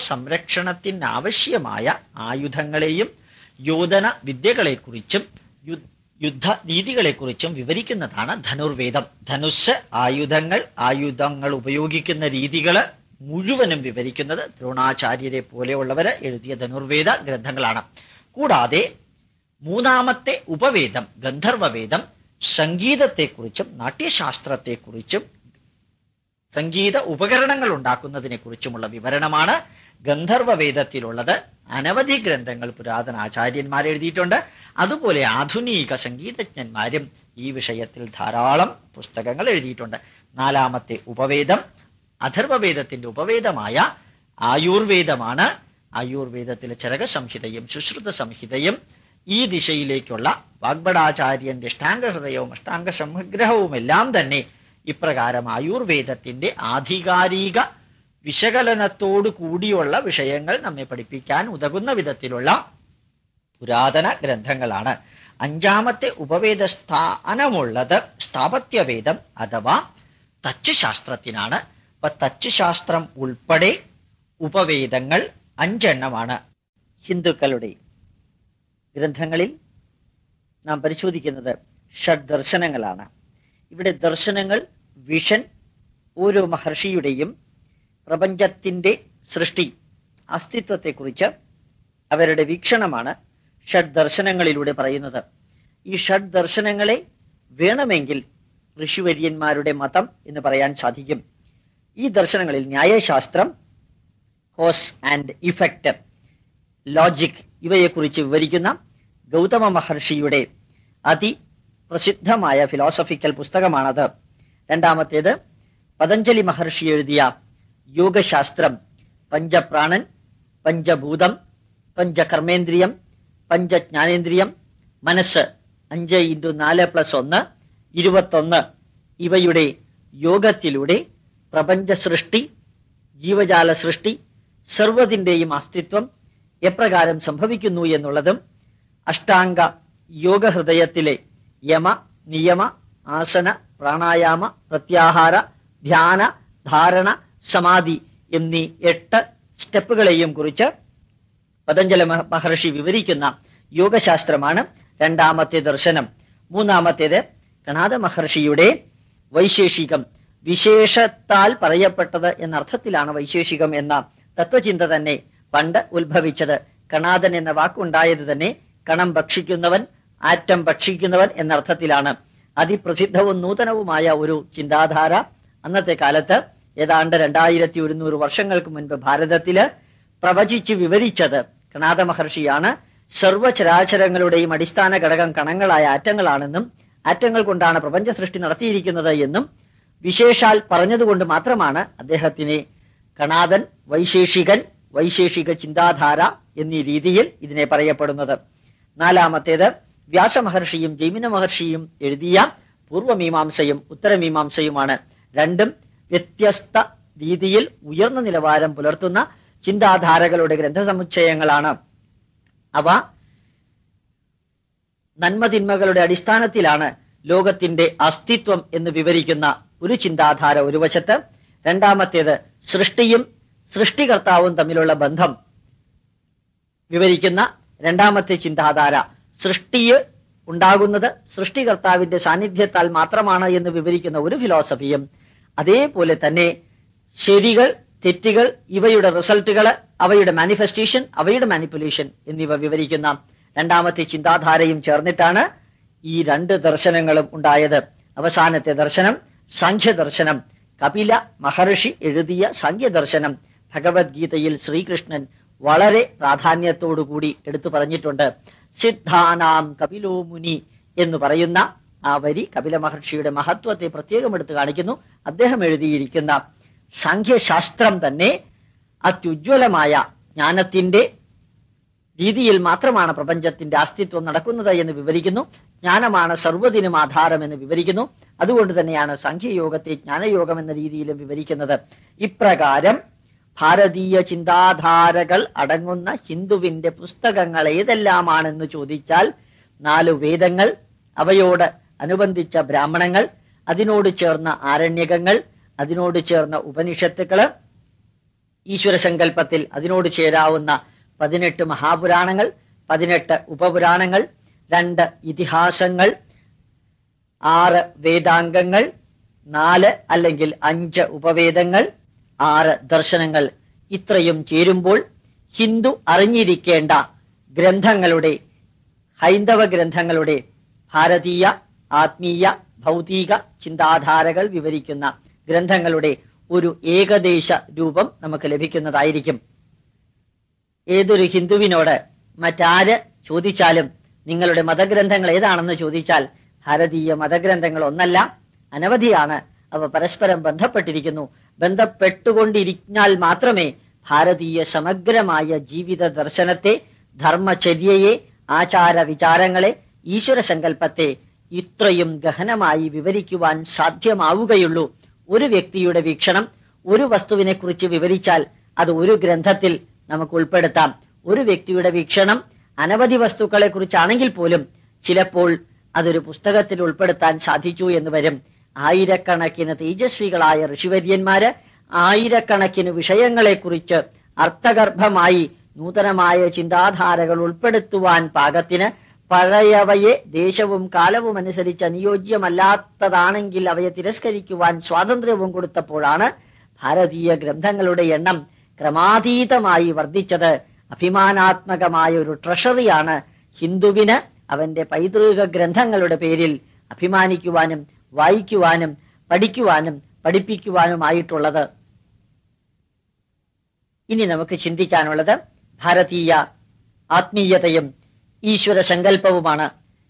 സംരക്ഷണത്തിന് ആവശ്യമായ ആയുധങ്ങളെയും യോധന വിദ്യകളെക്കുറിച്ചും യുദ്ധ രീതികളെക്കുറിച്ചും വിവരിക്കുന്നതാണ് ധനുർവേദം. ധനുസ്, ആയുധങ്ങൾ ഉപയോഗിക്കുന്ന രീതികള് മുഴുവനും വിവരിക്കുന്നത് ദ്രോണാചാര്യരെ പോലെയുള്ളവര് എഴുതിയ ധനുർവേദ ഗ്രന്ഥങ്ങളാണ്. കൂടാതെ മൂന്നാമത്തെ ഉപവേദം ഗന്ധർവവേദം സംഗീതത്തെക്കുറിച്ചും നാട്യശാസ്ത്രത്തെക്കുറിച്ചും സംഗീത ഉപകരണങ്ങൾ ഉണ്ടാക്കുന്നതിനെ കുറിച്ചുമുള്ള വിവരണമാണ് ഗന്ധർവവേദത്തിലുള്ളത്. അനവധി ഗ്രന്ഥങ്ങൾ പുരാതന ആചാര്യന്മാർ എഴുതിയിട്ടുണ്ട്. അതുപോലെ ആധുനിക സംഗീതജ്ഞന്മാരും ഈ വിഷയത്തിൽ ധാരാളം പുസ്തകങ്ങൾ എഴുതിയിട്ടുണ്ട്. നാലാമത്തെ ഉപവേദം അഥർവവേദത്തിന്റെ ഉപവേദമായ ആയുർവേദമാണ്. ആയുർവേദത്തിലെ ചരക സംഹിതയും സുശ്രുത സംഹിതയും ഈ ദിശയിലേക്കുള്ള വാഗ്ഭടാചാര്യന്റെ അഷ്ടാംഗഹൃദയവും അഷ്ടാംഗ സംഗ്രഹവും എല്ലാം തന്നെ ഇപ്രകാരം ആയുർവേദത്തിന്റെ ആധികാരിക വിശകലനത്തോടു കൂടിയുള്ള വിഷയങ്ങൾ നമ്മെ പഠിപ്പിക്കാൻ ഉതകുന്ന വിധത്തിലുള്ള പുരാതന ഗ്രന്ഥങ്ങളാണ്. അഞ്ചാമത്തെ ഉപവേദ സ്ഥാനമുള്ളത് സ്ഥാപത്യവേദം അഥവാ തച്ച് ശാസ്ത്രത്തിനാണ്. അപ്പൊ തച്ച് ശാസ്ത്രം ഉൾപ്പെടെ ഉപവേദങ്ങൾ 5 എണ്ണമാണ്. ഹിന്ദുക്കളുടെ ഗ്രന്ഥങ്ങളിൽ നാം പരിശോധിക്കുന്നത് ഷഡ്ദർശനങ്ങളാണ്. ഇവിടെ ദർശനങ്ങൾ, വിഷൻ, ഓരോ മഹർഷിയുടെയും പ്രപഞ്ചത്തിന്റെ സൃഷ്ടി, അസ്തിത്വത്തെക്കുറിച്ച് അവരുടെ വീക്ഷണമാണ് ഷഡ്ദർശനങ്ങളിലൂടെ പറയുന്നത്. ഈ ഷഡ്ദർശനങ്ങളെ വേണമെങ്കിൽ ഋഷിവര്യന്മാരുടെ മതം എന്ന് പറയാൻ സാധിക്കും. ഈ ദർശനങ്ങളിൽ ന്യായശാസ്ത്രം, കോസ് ആൻഡ് ഇഫക്റ്റ്, ലോജിക് ഇവയെക്കുറിച്ച് വിവരിക്കുന്ന ഗൗതമ മഹർഷിയുടെ അതിപ്രസിദ്ധമായ ഫിലോസഫിക്കൽ പുസ്തകമാണത്. രണ്ടാമത്തേത് പതഞ്ജലി മഹർഷി എഴുതിയ യോഗശാസ്ത്രം, പഞ്ചപ്രാണൻ, പഞ്ചഭൂതം, പഞ്ചകർമ്മേന്ദ്രിയം, പഞ്ചജ്ഞാനേന്ദ്രിയം, മനസ്സ് 5x4+1 21 ഇവയുടെ യോഗത്തിലൂടെ പ്രപഞ്ച സൃഷ്ടി, ജീവജാല സൃഷ്ടി, സർവ്വതിന്റെയും അസ്തിത്വം എപ്രകാരം സംഭവിക്കുന്നു എന്നുള്ളതും അഷ്ടാംഗ യോഗഹൃദയത്തിലെ യമ, നിയമ, ആസന, പ്രാണായാമ, പ്രത്യാഹാര, ധ്യാന, ധാരണ, സമാധി എന്നീ 8 സ്റ്റെപ്പുകളെയും കുറിച്ച് പതഞ്ജലി മഹർഷി വിവരിക്കുന്ന യോഗശാസ്ത്രമാണ് രണ്ടാമത്തെ ദർശനം. മൂന്നാമത്തേത് കണാദ മഹർഷിയുടെ വൈശേഷികം, വിശേഷത്താൽ പറയപ്പെട്ടത് എന്നർത്ഥത്തിലാണ് വൈശേഷികം എന്ന തത്വചിന്ത തന്നെ പണ്ട് ഉത്ഭവിച്ചത്. കണാദൻ എന്ന വാക്കുണ്ടായത് തന്നെ കണം ഭക്ഷിക്കുന്നവൻ, ആറ്റം ഭക്ഷിക്കുന്നവൻ എന്നർത്ഥത്തിലാണ്. അതിപ്രസിദ്ധവും നൂതനവുമായ ഒരു ചിന്താധാര അന്നത്തെ കാലത്ത് ഏതാണ്ട് 2100 വർഷങ്ങൾക്ക് മുൻപ് ഭാരതത്തില് പ്രവചിച്ച് വിവരിച്ചത് കണാദ മഹർഷിയാണ്. സർവചരാചരങ്ങളുടെയും അടിസ്ഥാന ഘടകം കണങ്ങളായ ആറ്റങ്ങളാണെന്നും ആറ്റങ്ങൾ കൊണ്ടാണ് പ്രപഞ്ച സൃഷ്ടി നടത്തിയിരിക്കുന്നത് എന്നും വിശേഷാൽ പറഞ്ഞതുകൊണ്ട് മാത്രമാണ് അദ്ദേഹത്തിനെ കണാദൻ, വൈശേഷികൻ, വൈശേഷിക ചിന്താധാര എന്നീ രീതിയിൽ ഇതിനെ പറയപ്പെടുന്നത്. നാലാമത്തേത് വ്യാസമഹർഷിയും ജൈമിന മഹർഷിയും എഴുതിയ പൂർവമീമാംസയും ഉത്തരമീമാംസയുമാണ്. രണ്ടും വ്യത്യസ്ത രീതിയിൽ ഉയർന്ന നിലവാരം പുലർത്തുന്ന ചിന്താധാരകളുടെ ഗ്രന്ഥസമുച്ചയങ്ങളാണ്. അവ നന്മതിന്മകളുടെ അടിസ്ഥാനത്തിലാണ് ലോകത്തിന്റെ അസ്തിത്വം എന്ന് വിവരിക്കുന്ന ഒരു ചിന്താധാര ഒരു വശത്ത്, രണ്ടാമത്തേത് സൃഷ്ടിയും സൃഷ്ടികർത്താവും തമ്മിലുള്ള ബന്ധം വിവരിക്കുന്ന രണ്ടാമത്തെ ചിന്താധാര, സൃഷ്ടിയെ ഉണ്ടാകുന്നത് സൃഷ്ടികർത്താവിന്റെ സാന്നിധ്യത്താൽ മാത്രമാണ് എന്ന് വിവരിക്കുന്ന ഒരു ഫിലോസഫിയും, അതേപോലെ തന്നെ ശരികൾ, തെറ്റുകൾ, ഇവയുടെ റിസൾട്ടുകൾ, അവയുടെ മാനിഫെസ്റ്റേഷൻ, അവയുടെ മാനിപ്പുലേഷൻ എന്നിവ വിവരിക്കുന്ന രണ്ടാമത്തെ ചിന്താധാരയും ചേർന്നിട്ടാണ് ഈ 2 ദർശനങ്ങളും ഉണ്ടായത്. അവസാനത്തെ ദർശനം സാഖ്യദർശനം, കപില മഹർഷി എഴുതിയ സാഖ്യദർശനം ഭഗവത്ഗീതയിൽ ശ്രീകൃഷ്ണൻ വളരെ പ്രാധാന്യത്തോടുകൂടി എടുത്തു പറഞ്ഞിട്ടുണ്ട്. സിദ്ധാനാം കപിലോ മുനി എന്ന് പറയുന്ന ആ വരി കപില മഹർഷിയുടെ മഹത്വത്തെ പ്രത്യേകം എടുത്തു കാണിക്കുന്നു. അദ്ദേഹം എഴുതിയിരിക്കുന്ന സാഖ്യശാസ്ത്രം തന്നെ അത്യുജ്വലമായ ജ്ഞാനത്തിന്റെ രീതിയിൽ മാത്രമാണ് പ്രപഞ്ചത്തിന്റെ അസ്തിത്വം നടക്കുന്നത് എന്ന് വിവരിക്കുന്നു. ജ്ഞാനമാണ് സർവ്വതിനും ആധാരം എന്ന് വിവരിക്കുന്നു. അതുകൊണ്ട് തന്നെയാണ് സാഖ്യയോഗത്തെ ജ്ഞാനയോഗം എന്ന രീതിയിലും വിവരിക്കുന്നത്. ഇപ്രകാരം ഭാരതീയ ചിന്താധാരകൾ അടങ്ങുന്ന ഹിന്ദുവിന്റെ പുസ്തകങ്ങൾ ഏതെല്ലാമാണെന്ന് ചോദിച്ചാൽ 4 വേദങ്ങൾ, അവയോട് അനുബന്ധിച്ച ബ്രാഹ്മണങ്ങൾ, അതിനോട് ചേർന്ന ആരണ്യകങ്ങൾ, അതിനോട് ചേർന്ന ഉപനിഷത്തുക്കള്, ഈശ്വരസങ്കല്പത്തിൽ അതിനോട് ചേരാവുന്ന 18 മഹാപുരാണങ്ങൾ, 18 ഉപപുരാണങ്ങൾ, 2 ഇതിഹാസങ്ങൾ, 6 വേദാംഗങ്ങൾ, 4 അല്ലെങ്കിൽ 5 ഉപവേദങ്ങൾ, 6 ദർശനങ്ങൾ, ഇത്രയും ചേരുമ്പോൾ ഹിന്ദു അറിഞ്ഞിരിക്കേണ്ട ഗ്രന്ഥങ്ങളുടെ, ഹൈന്ദവ ഗ്രന്ഥങ്ങളുടെ ഭാരതീയ ആത്മീയ ഭൗതിക ചിന്താധാരകൾ വിവരിക്കുന്ന ഗ്രന്ഥങ്ങളുടെ ഒരു ഏകദേശ രൂപം നമുക്ക് ലഭിക്കുന്നതായിരിക്കും. ഏതൊരു ഹിന്ദുവിനോട് മറ്റാര് ചോദിച്ചാലും നിങ്ങളുടെ മതഗ്രന്ഥങ്ങൾ ഏതാണെന്ന് ചോദിച്ചാൽ ഭാരതീയ മതഗ്രന്ഥങ്ങൾ ഒന്നല്ല, അനവധിയാണ്. അവ പരസ്പരം ബന്ധപ്പെട്ടിരിക്കുന്നു. ബന്ധപ്പെട്ടുകൊണ്ടിരിഞ്ഞാൽ മാത്രമേ ഭാരതീയ സമഗ്രമായ ജീവിത ദർശനത്തെ, ധർമ്മചര്യയെ, ആചാര വിചാരങ്ങളെ, ഈശ്വര സങ്കല്പത്തെ ഇത്രയും ഗഹനമായി വിവരിക്കുവാൻ സാധ്യമാവുകയുള്ളൂ. ഒരു വ്യക്തിയുടെ വീക്ഷണം ഒരു വസ്തുവിനെ കുറിച്ച് വിവരിച്ചാൽ അത് ഒരു ഗ്രന്ഥത്തിൽ നമുക്ക് ഉൾപ്പെടുത്താം. ഒരു വ്യക്തിയുടെ വീക്ഷണം അനവധി വസ്തുക്കളെ കുറിച്ചാണെങ്കിൽ പോലും ചിലപ്പോൾ അതൊരു പുസ്തകത്തിൽ ഉൾപ്പെടുത്താൻ സാധിച്ചു എന്ന് വരും. ആയിരക്കണക്കിന് തേജസ്വികളായ ഋഷിവര്യന്മാര് ആയിരക്കണക്കിന് വിഷയങ്ങളെ കുറിച്ച് അർത്ഥഗർഭമായി നൂതനമായ ചിന്താധാരകൾ ഉൾപ്പെടുത്തുവാൻ പാകത്തിന് പഴയവയെ ദേശവും കാലവും അനുസരിച്ച് അനുയോജ്യമല്ലാത്തതാണെങ്കിൽ അവയെ തിരസ്കരിക്കുവാൻ സ്വാതന്ത്ര്യവും കൊടുത്തപ്പോഴാണ് ഭാരതീയ ഗ്രന്ഥങ്ങളുടെ എണ്ണം ക്രമാതീതമായി വർദ്ധിച്ചത്. അഭിമാനാത്മകമായ ഒരു ട്രഷറിയാണ് ഹിന്ദുവിന് അവന്റെ പൈതൃക ഗ്രന്ഥങ്ങളുടെ പേരിൽ അഭിമാനിക്കുവാനും വായിക്കുവാനും പഠിക്കുവാനും പഠിപ്പിക്കുവാനുമായിട്ടുള്ളത്. ഇനി നമുക്ക് ചിന്തിക്കാനുള്ളത് ഭാരതീയ ആത്മീയതയും ഈശ്വര സങ്കല്പവുമാണ്.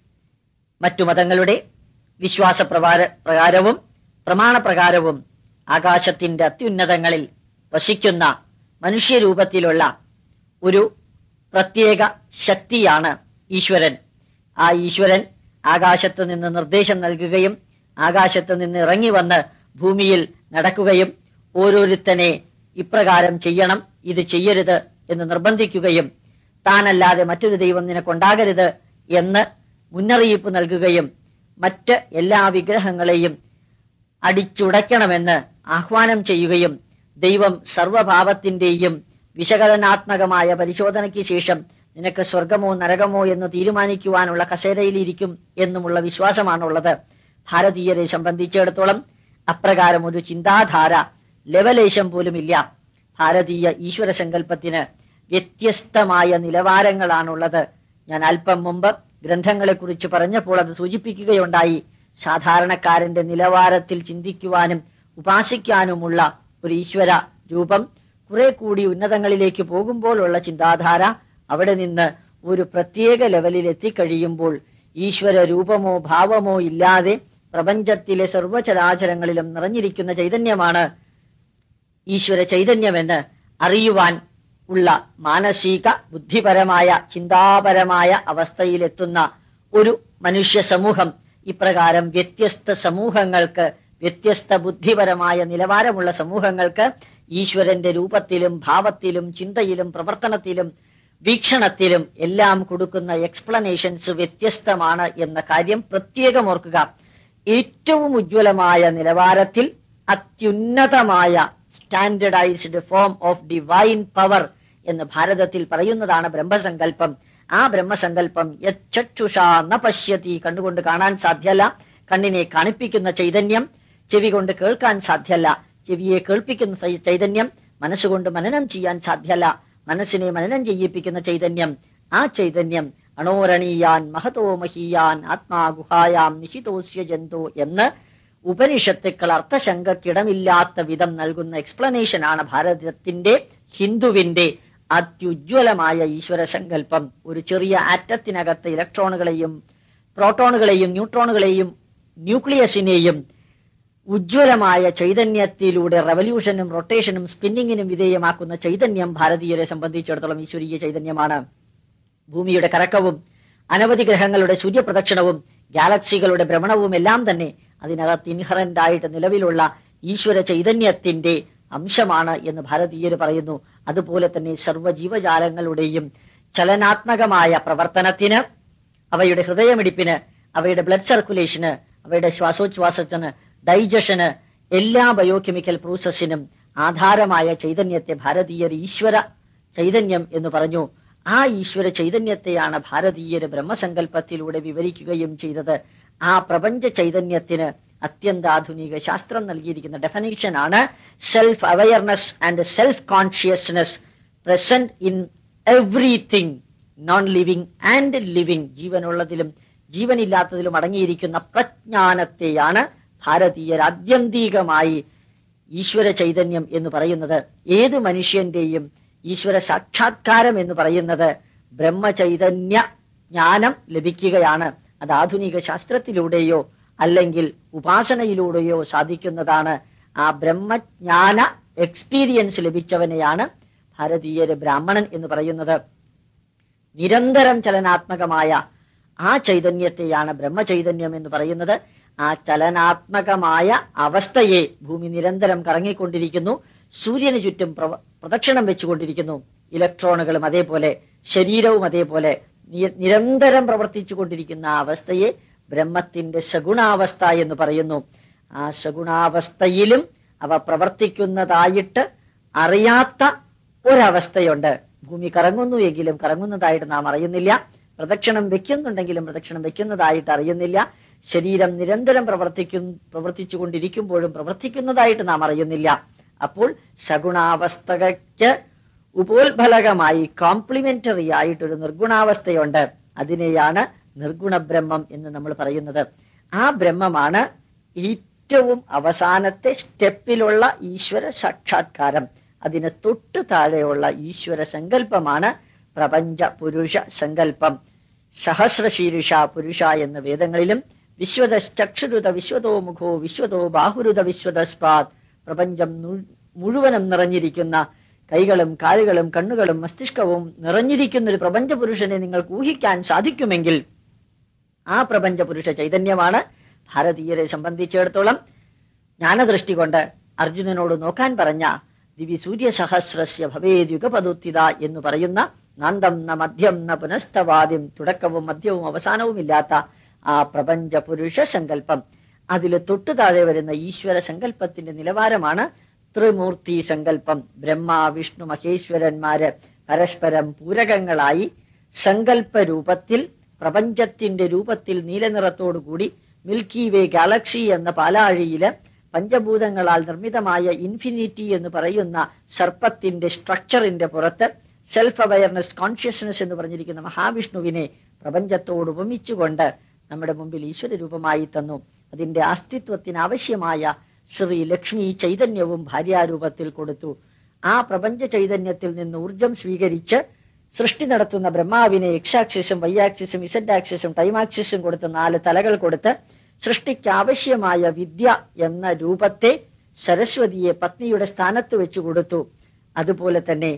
മറ്റു മതങ്ങളുടെ വിശ്വാസ പ്രകാരവും പ്രമാണപ്രകാരവും ആകാശത്തിന്റെ അത്യുന്നതങ്ങളിൽ വസിക്കുന്ന മനുഷ്യരൂപത്തിലുള്ള ഒരു പ്രത്യേക ശക്തിയാണ് ഈശ്വരൻ. ആ ഈശ്വരൻ ആകാശത്ത് നിന്ന് നിർദ്ദേശം നൽകുകയും ആകാശത്ത് നിന്ന് ഇറങ്ങി വന്ന് ഭൂമിയിൽ നടക്കുകയും ഓരോരുത്തനെ ഇപ്രകാരം ചെയ്യണം, ഇത് ചെയ്യരുത് എന്ന് നിർബന്ധിക്കുകയും താനല്ലാതെ മറ്റൊരു ദൈവം നിനക്കുണ്ടാകരുത് എന്ന് മുന്നറിയിപ്പ് നൽകുകയും മറ്റ് എല്ലാ വിഗ്രഹങ്ങളെയും അടിച്ചുടയ്ക്കണമെന്ന് ആഹ്വാനം ചെയ്യുകയും ദൈവം സർവഭാവത്തിന്റെയും വിശകലനാത്മകമായ പരിശോധനയ്ക്ക് ശേഷം നിനക്ക് സ്വർഗമോ നരകമോ എന്ന് തീരുമാനിക്കുവാനുള്ള കസേരയിലിരിക്കും എന്നുമുള്ള വിശ്വാസമാണുള്ളത്. ഭാരതീയരെ സംബന്ധിച്ചിടത്തോളം അപ്രകാരം ഒരു ചിന്താധാര ലവലേശം പോലുമില്ല. ഭാരതീയ ഈശ്വര സങ്കല്പത്തിന് വ്യത്യസ്തമായ നിലവാരങ്ങളാണുള്ളത്. ഞാൻ അല്പം മുമ്പ് ഗ്രന്ഥങ്ങളെ കുറിച്ച് പറഞ്ഞപ്പോൾ അത് സൂചിപ്പിക്കുകയുണ്ടായി. സാധാരണക്കാരന്റെ നിലവാരത്തിൽ ചിന്തിക്കുവാനും ഉപാസിക്കാനുമുള്ള ഒരു ഈശ്വര രൂപം കുറെ കൂടി ഉന്നതങ്ങളിലേക്ക് പോകുമ്പോഴുള്ള ചിന്താധാര അവിടെ നിന്ന് ഒരു പ്രത്യേക ലെവലിൽ എത്തിക്കഴിയുമ്പോൾ ഈശ്വര രൂപമോ ഭാവമോ ഇല്ലാതെ പ്രപഞ്ചത്തിലെ സർവചരാചരങ്ങളിലും നിറഞ്ഞിരിക്കുന്ന ചൈതന്യമാണ് ഈശ്വര ചൈതന്യമെന്ന് അറിയുവാൻ ഉള്ള മാനസിക ബുദ്ധിപരമായ ചിന്താപരമായ അവസ്ഥയിലെത്തുന്ന ഒരു മനുഷ്യ സമൂഹം. ഇപ്രകാരം വ്യത്യസ്ത സമൂഹങ്ങൾക്ക്, വ്യത്യസ്ത ബുദ്ധിപരമായ നിലവാരമുള്ള സമൂഹങ്ങൾക്ക് ഈശ്വരന്റെ രൂപത്തിലും ഭാവത്തിലും ചിന്തയിലും പ്രവർത്തനത്തിലും വീക്ഷണത്തിലും എല്ലാം കൊടുക്കുന്ന എക്സ്പ്ലനേഷൻസ് വ്യത്യസ്തമാണ് എന്ന കാര്യം പ്രത്യേകം ഓർക്കുക. ഏറ്റവും ഉജ്ജ്വലമായ നിലവാരത്തിൽ അത്യുന്നതമായ standardised form of divine power എന്ന് ഭാരതത്തിൽ പറയുന്നതാണ് ബ്രഹ്മസങ്കല്പം. ആ ബ്രഹ്മസങ്കല്പം യച്ചക്ഷുഷാ ന പശ്യതി, കണ്ണുകൊണ്ട് കാണാൻ സാധ്യല്ല. കണ്ണിനെ കാണിപ്പിക്കുന്ന ചൈതന്യം ചെവി കൊണ്ട് കേൾക്കാൻ സാധ്യല്ല. ചെവിയെ കേൾപ്പിക്കുന്ന ചൈതന്യം മനസ്സുകൊണ്ട് മനനം ചെയ്യാൻ സാധ്യല്ല. മനസ്സിനെ മനനം ചെയ്യിപ്പിക്കുന്ന ചൈതന്യം, ആ ചൈതന്യം അണോരണീയാൻ മഹതോ മഹീയാൻ ആത്മാ ഗുഹായാം നിഹിതോസ്യ ജന്തോ എന്ന് ഉപനിഷത്തുക്കൾ അർത്ഥശങ്കക്കിടമില്ലാത്ത വിധം നൽകുന്ന എക്സ്പ്ലനേഷൻ ആണ് ഭാരതത്തിന്റെ, ഹിന്ദുവിന്റെ അത്യുജ്വലമായ ഈശ്വര സങ്കല്പം. ഒരു ചെറിയ ആറ്റത്തിനകത്ത് ഇലക്ട്രോണുകളെയും പ്രോട്ടോണുകളെയും ന്യൂട്രോണുകളെയും ന്യൂക്ലിയസിനെയും ഉജ്ജ്വലമായ ചൈതന്യത്തിലൂടെ റവല്യൂഷനും റൊട്ടേഷനും സ്പിന്നിങ്ങിനും വിധേയമാക്കുന്ന ചൈതന്യം ഭാരതീയരെ സംബന്ധിച്ചിടത്തോളം ഈശ്വരീയ ചൈതന്യമാണ്. ഭൂമിയുടെ കറക്കവും അനവധി ഗ്രഹങ്ങളുടെ സൂര്യപ്രദക്ഷിണവും ഗാലക്സികളുടെ ഭ്രമണവും എല്ലാം തന്നെ അതിനകത്ത് ഇൻഹറന്റ് ആയിട്ട് നിലവിലുള്ള ഈശ്വര ചൈതന്യത്തിന്റെ അംശമാണ് എന്ന് ഭാരതീയർ പറയുന്നു. അതുപോലെ തന്നെ സർവ്വജീവജാലങ്ങളുടെയും ചലനാത്മകമായ പ്രവർത്തനത്തിന്, അവയുടെ ഹൃദയമിടിപ്പിന്, അവയുടെ ബ്ലഡ് സർക്കുലേഷന്, അവയുടെ ശ്വാസോച്ഛ്വാസത്തിന്, ഡൈജഷന്, എല്ലാ ബയോകെമിക്കൽ പ്രോസസ്സിനും ആധാരമായ ചൈതന്യത്തെ ഭാരതീയർ ഈശ്വര ചൈതന്യം എന്ന് പറഞ്ഞു. ആ ഈശ്വര ചൈതന്യത്തെയാണ് ഭാരതീയര് ബ്രഹ്മസങ്കല്പത്തിലൂടെ വിവരിക്കുകയും ചെയ്തത്. ആ പ്രപഞ്ച ചൈതന്യത്തിന് അത്യന്താധുനിക ശാസ്ത്രം നൽകിയിരിക്കുന്ന ഡെഫിനിഷൻ ആണ് self awareness and self consciousness present in everything non living and living. ജീവനുള്ളതിലും ജീവനില്ലാത്തതിലും അടങ്ങിയിരിക്കുന്ന പ്രജ്ഞാനത്തെയാണ് ഭാരതീയർ ആത്യന്തികമായി ഈശ്വര ചൈതന്യം എന്ന് പറയുന്നത്. ഏതു മനുഷ്യന്റെയും ഈശ്വര സാക്ഷാത്കാരം എന്ന് പറയുന്നത് ബ്രഹ്മചൈതന്യ ജ്ഞാനം ലഭിക്കുകയാണ്. അത് ആധുനിക ശാസ്ത്രത്തിലൂടെയോ അല്ലെങ്കിൽ ഉപാസനയിലൂടെയോ സാധിക്കുന്നതാണ്. ആ ബ്രഹ്മജ്ഞാന എക്സ്പീരിയൻസ് ലഭിച്ചവനെയാണ് ഭാരതീയര് ബ്രാഹ്മണൻ എന്ന് പറയുന്നത്. നിരന്തരം ചലനാത്മകമായ ആ ചൈതന്യത്തെയാണ് ബ്രഹ്മചൈതന്യം എന്ന് പറയുന്നത്. ആ ചലനാത്മകമായ അവസ്ഥയെ ഭൂമി നിരന്തരം കറങ്ങിക്കൊണ്ടിരിക്കുന്നു, സൂര്യന് ചുറ്റും പ്രദക്ഷിണം വെച്ചുകൊണ്ടിരിക്കുന്നു. ഇലക്ട്രോണുകളും അതേപോലെ, ശരീരവും അതേപോലെ നിരന്തരം പ്രവർത്തിച്ചു കൊണ്ടിരിക്കുന്ന ആ അവസ്ഥയെ ബ്രഹ്മത്തിന്റെ സഗുണാവസ്ഥ എന്ന് പറയുന്നു. ആ സഗുണാവസ്ഥയിലും അവ പ്രവർത്തിക്കുന്നതായിട്ട് അറിയാത്ത ഒരവസ്ഥയുണ്ട്. ഭൂമി കറങ്ങുന്നു എങ്കിലും കറങ്ങുന്നതായിട്ട് നാം അറിയുന്നില്ല. പ്രദക്ഷിണം വെക്കുന്നുണ്ടെങ്കിലും പ്രദക്ഷിണം വെക്കുന്നതായിട്ട് അറിയുന്നില്ല. ശരീരം നിരന്തരം പ്രവർത്തിച്ചു കൊണ്ടിരിക്കുമ്പോഴും പ്രവർത്തിക്കുന്നതായിട്ട് നാം അറിയുന്നില്ല. അപ്പോൾ സഗുണാവസ്ഥയ്ക്ക് ഉപോത്ഫലകമായി കോംപ്ലിമെന്ററി ആയിട്ടൊരു നിർഗുണാവസ്ഥയുണ്ട്. അതിനെയാണ് നിർഗുണ ബ്രഹ്മം എന്ന് നമ്മൾ പറയുന്നത്. ആ ബ്രഹ്മമാണ് ഏറ്റവും അവസാനത്തെ സ്റ്റെപ്പിലുള്ള ഈശ്വര സാക്ഷാത്കാരം. അതിന് തൊട്ടു താഴെയുള്ള ഈശ്വര സങ്കല്പമാണ് പ്രപഞ്ച പുരുഷ സങ്കല്പം. സഹസ്രശീരുഷ പുരുഷ എന്ന വേദങ്ങളിലും വിശ്വതശ്ചക്ഷുരുത വിശ്വതോ മുഖോ വിശ്വതോ ബാഹുരുത വിശ്വതസ്പാത്, പ്രപഞ്ചം മുഴുവനും നിറഞ്ഞിരിക്കുന്ന കൈകളും കാലുകളും കണ്ണുകളും മസ്തിഷ്കവും നിറഞ്ഞിരിക്കുന്ന ഒരു പ്രപഞ്ച പുരുഷനെ നിങ്ങൾക്ക് ഊഹിക്കാൻ സാധിക്കുമെങ്കിൽ ആ പ്രപഞ്ച പുരുഷ ചൈതന്യമാണ് ഭാരതീയരെ സംബന്ധിച്ചിടത്തോളം ജ്ഞാനദൃഷ്ടി കൊണ്ട് അർജുനനോട് നോക്കാൻ പറഞ്ഞ ദിവി സൂര്യസഹസ്രസ്യ ഭവേദ്യുഗപദുത്തിത എന്ന് പറയുന്ന നാന്തം ന മധ്യം ന പുനസ്തവാദ്യം, തുടക്കവും മധ്യവും അവസാനവും ഇല്ലാത്ത ആ പ്രപഞ്ച പുരുഷ സങ്കല്പം. അതിൽ തൊട്ടു താഴെ വരുന്ന ഈശ്വര സങ്കല്പത്തിന്റെ നിലവാരമാണ് ത്രിമൂർത്തി സങ്കല്പം. ബ്രഹ്മ വിഷ്ണു മഹേശ്വരന്മാര് പരസ്പരം പൂരകങ്ങളായി സങ്കല്പ രൂപത്തിൽ പ്രപഞ്ചത്തിന്റെ രൂപത്തിൽ നീലനിറത്തോടുകൂടി മിൽക്കി വേ ഗാലക്സി എന്ന പാലാഴിയില് പഞ്ചഭൂതങ്ങളാൽ നിർമ്മിതമായ ഇൻഫിനിറ്റി എന്ന് പറയുന്ന സർപ്പത്തിന്റെ സ്ട്രക്ചറിന്റെ പുറത്ത് സെൽഫ് അവയർനെസ് കോൺഷ്യസ്നെസ് എന്ന് പറഞ്ഞിരിക്കുന്ന മഹാവിഷ്ണുവിനെ പ്രപഞ്ചത്തോട് ഉപമിച്ചുകൊണ്ട് നമ്മുടെ മുമ്പിൽ ഈശ്വര രൂപമായി തന്നു. അതിന്റെ അസ്തിത്വത്തിന് ആവശ്യമായ ശ്രീ ലക്ഷ്മി ചൈതന്യവും ഭാര്യാരൂപത്തിൽ കൊടുത്തു. ആ പ്രപഞ്ച ചൈതന്യത്തിൽ നിന്ന് ഊർജം സ്വീകരിച്ച് സൃഷ്ടി നടത്തുന്ന ബ്രഹ്മാവിനെ എക്സ് ആക്സിസും വൈ ആക്സിസും ഇസഡ് ആക്സിസും ടൈം ആക്സിസും കൊടുത്ത് 4 തലകൾ കൊടുത്ത് സൃഷ്ടിക്ക് ആവശ്യമായ വിദ്യ എന്ന രൂപത്തെ സരസ്വതിയെ പത്നിയുടെ സ്ഥാനത്ത് വെച്ചു കൊടുത്തു. അതുപോലെ തന്നെ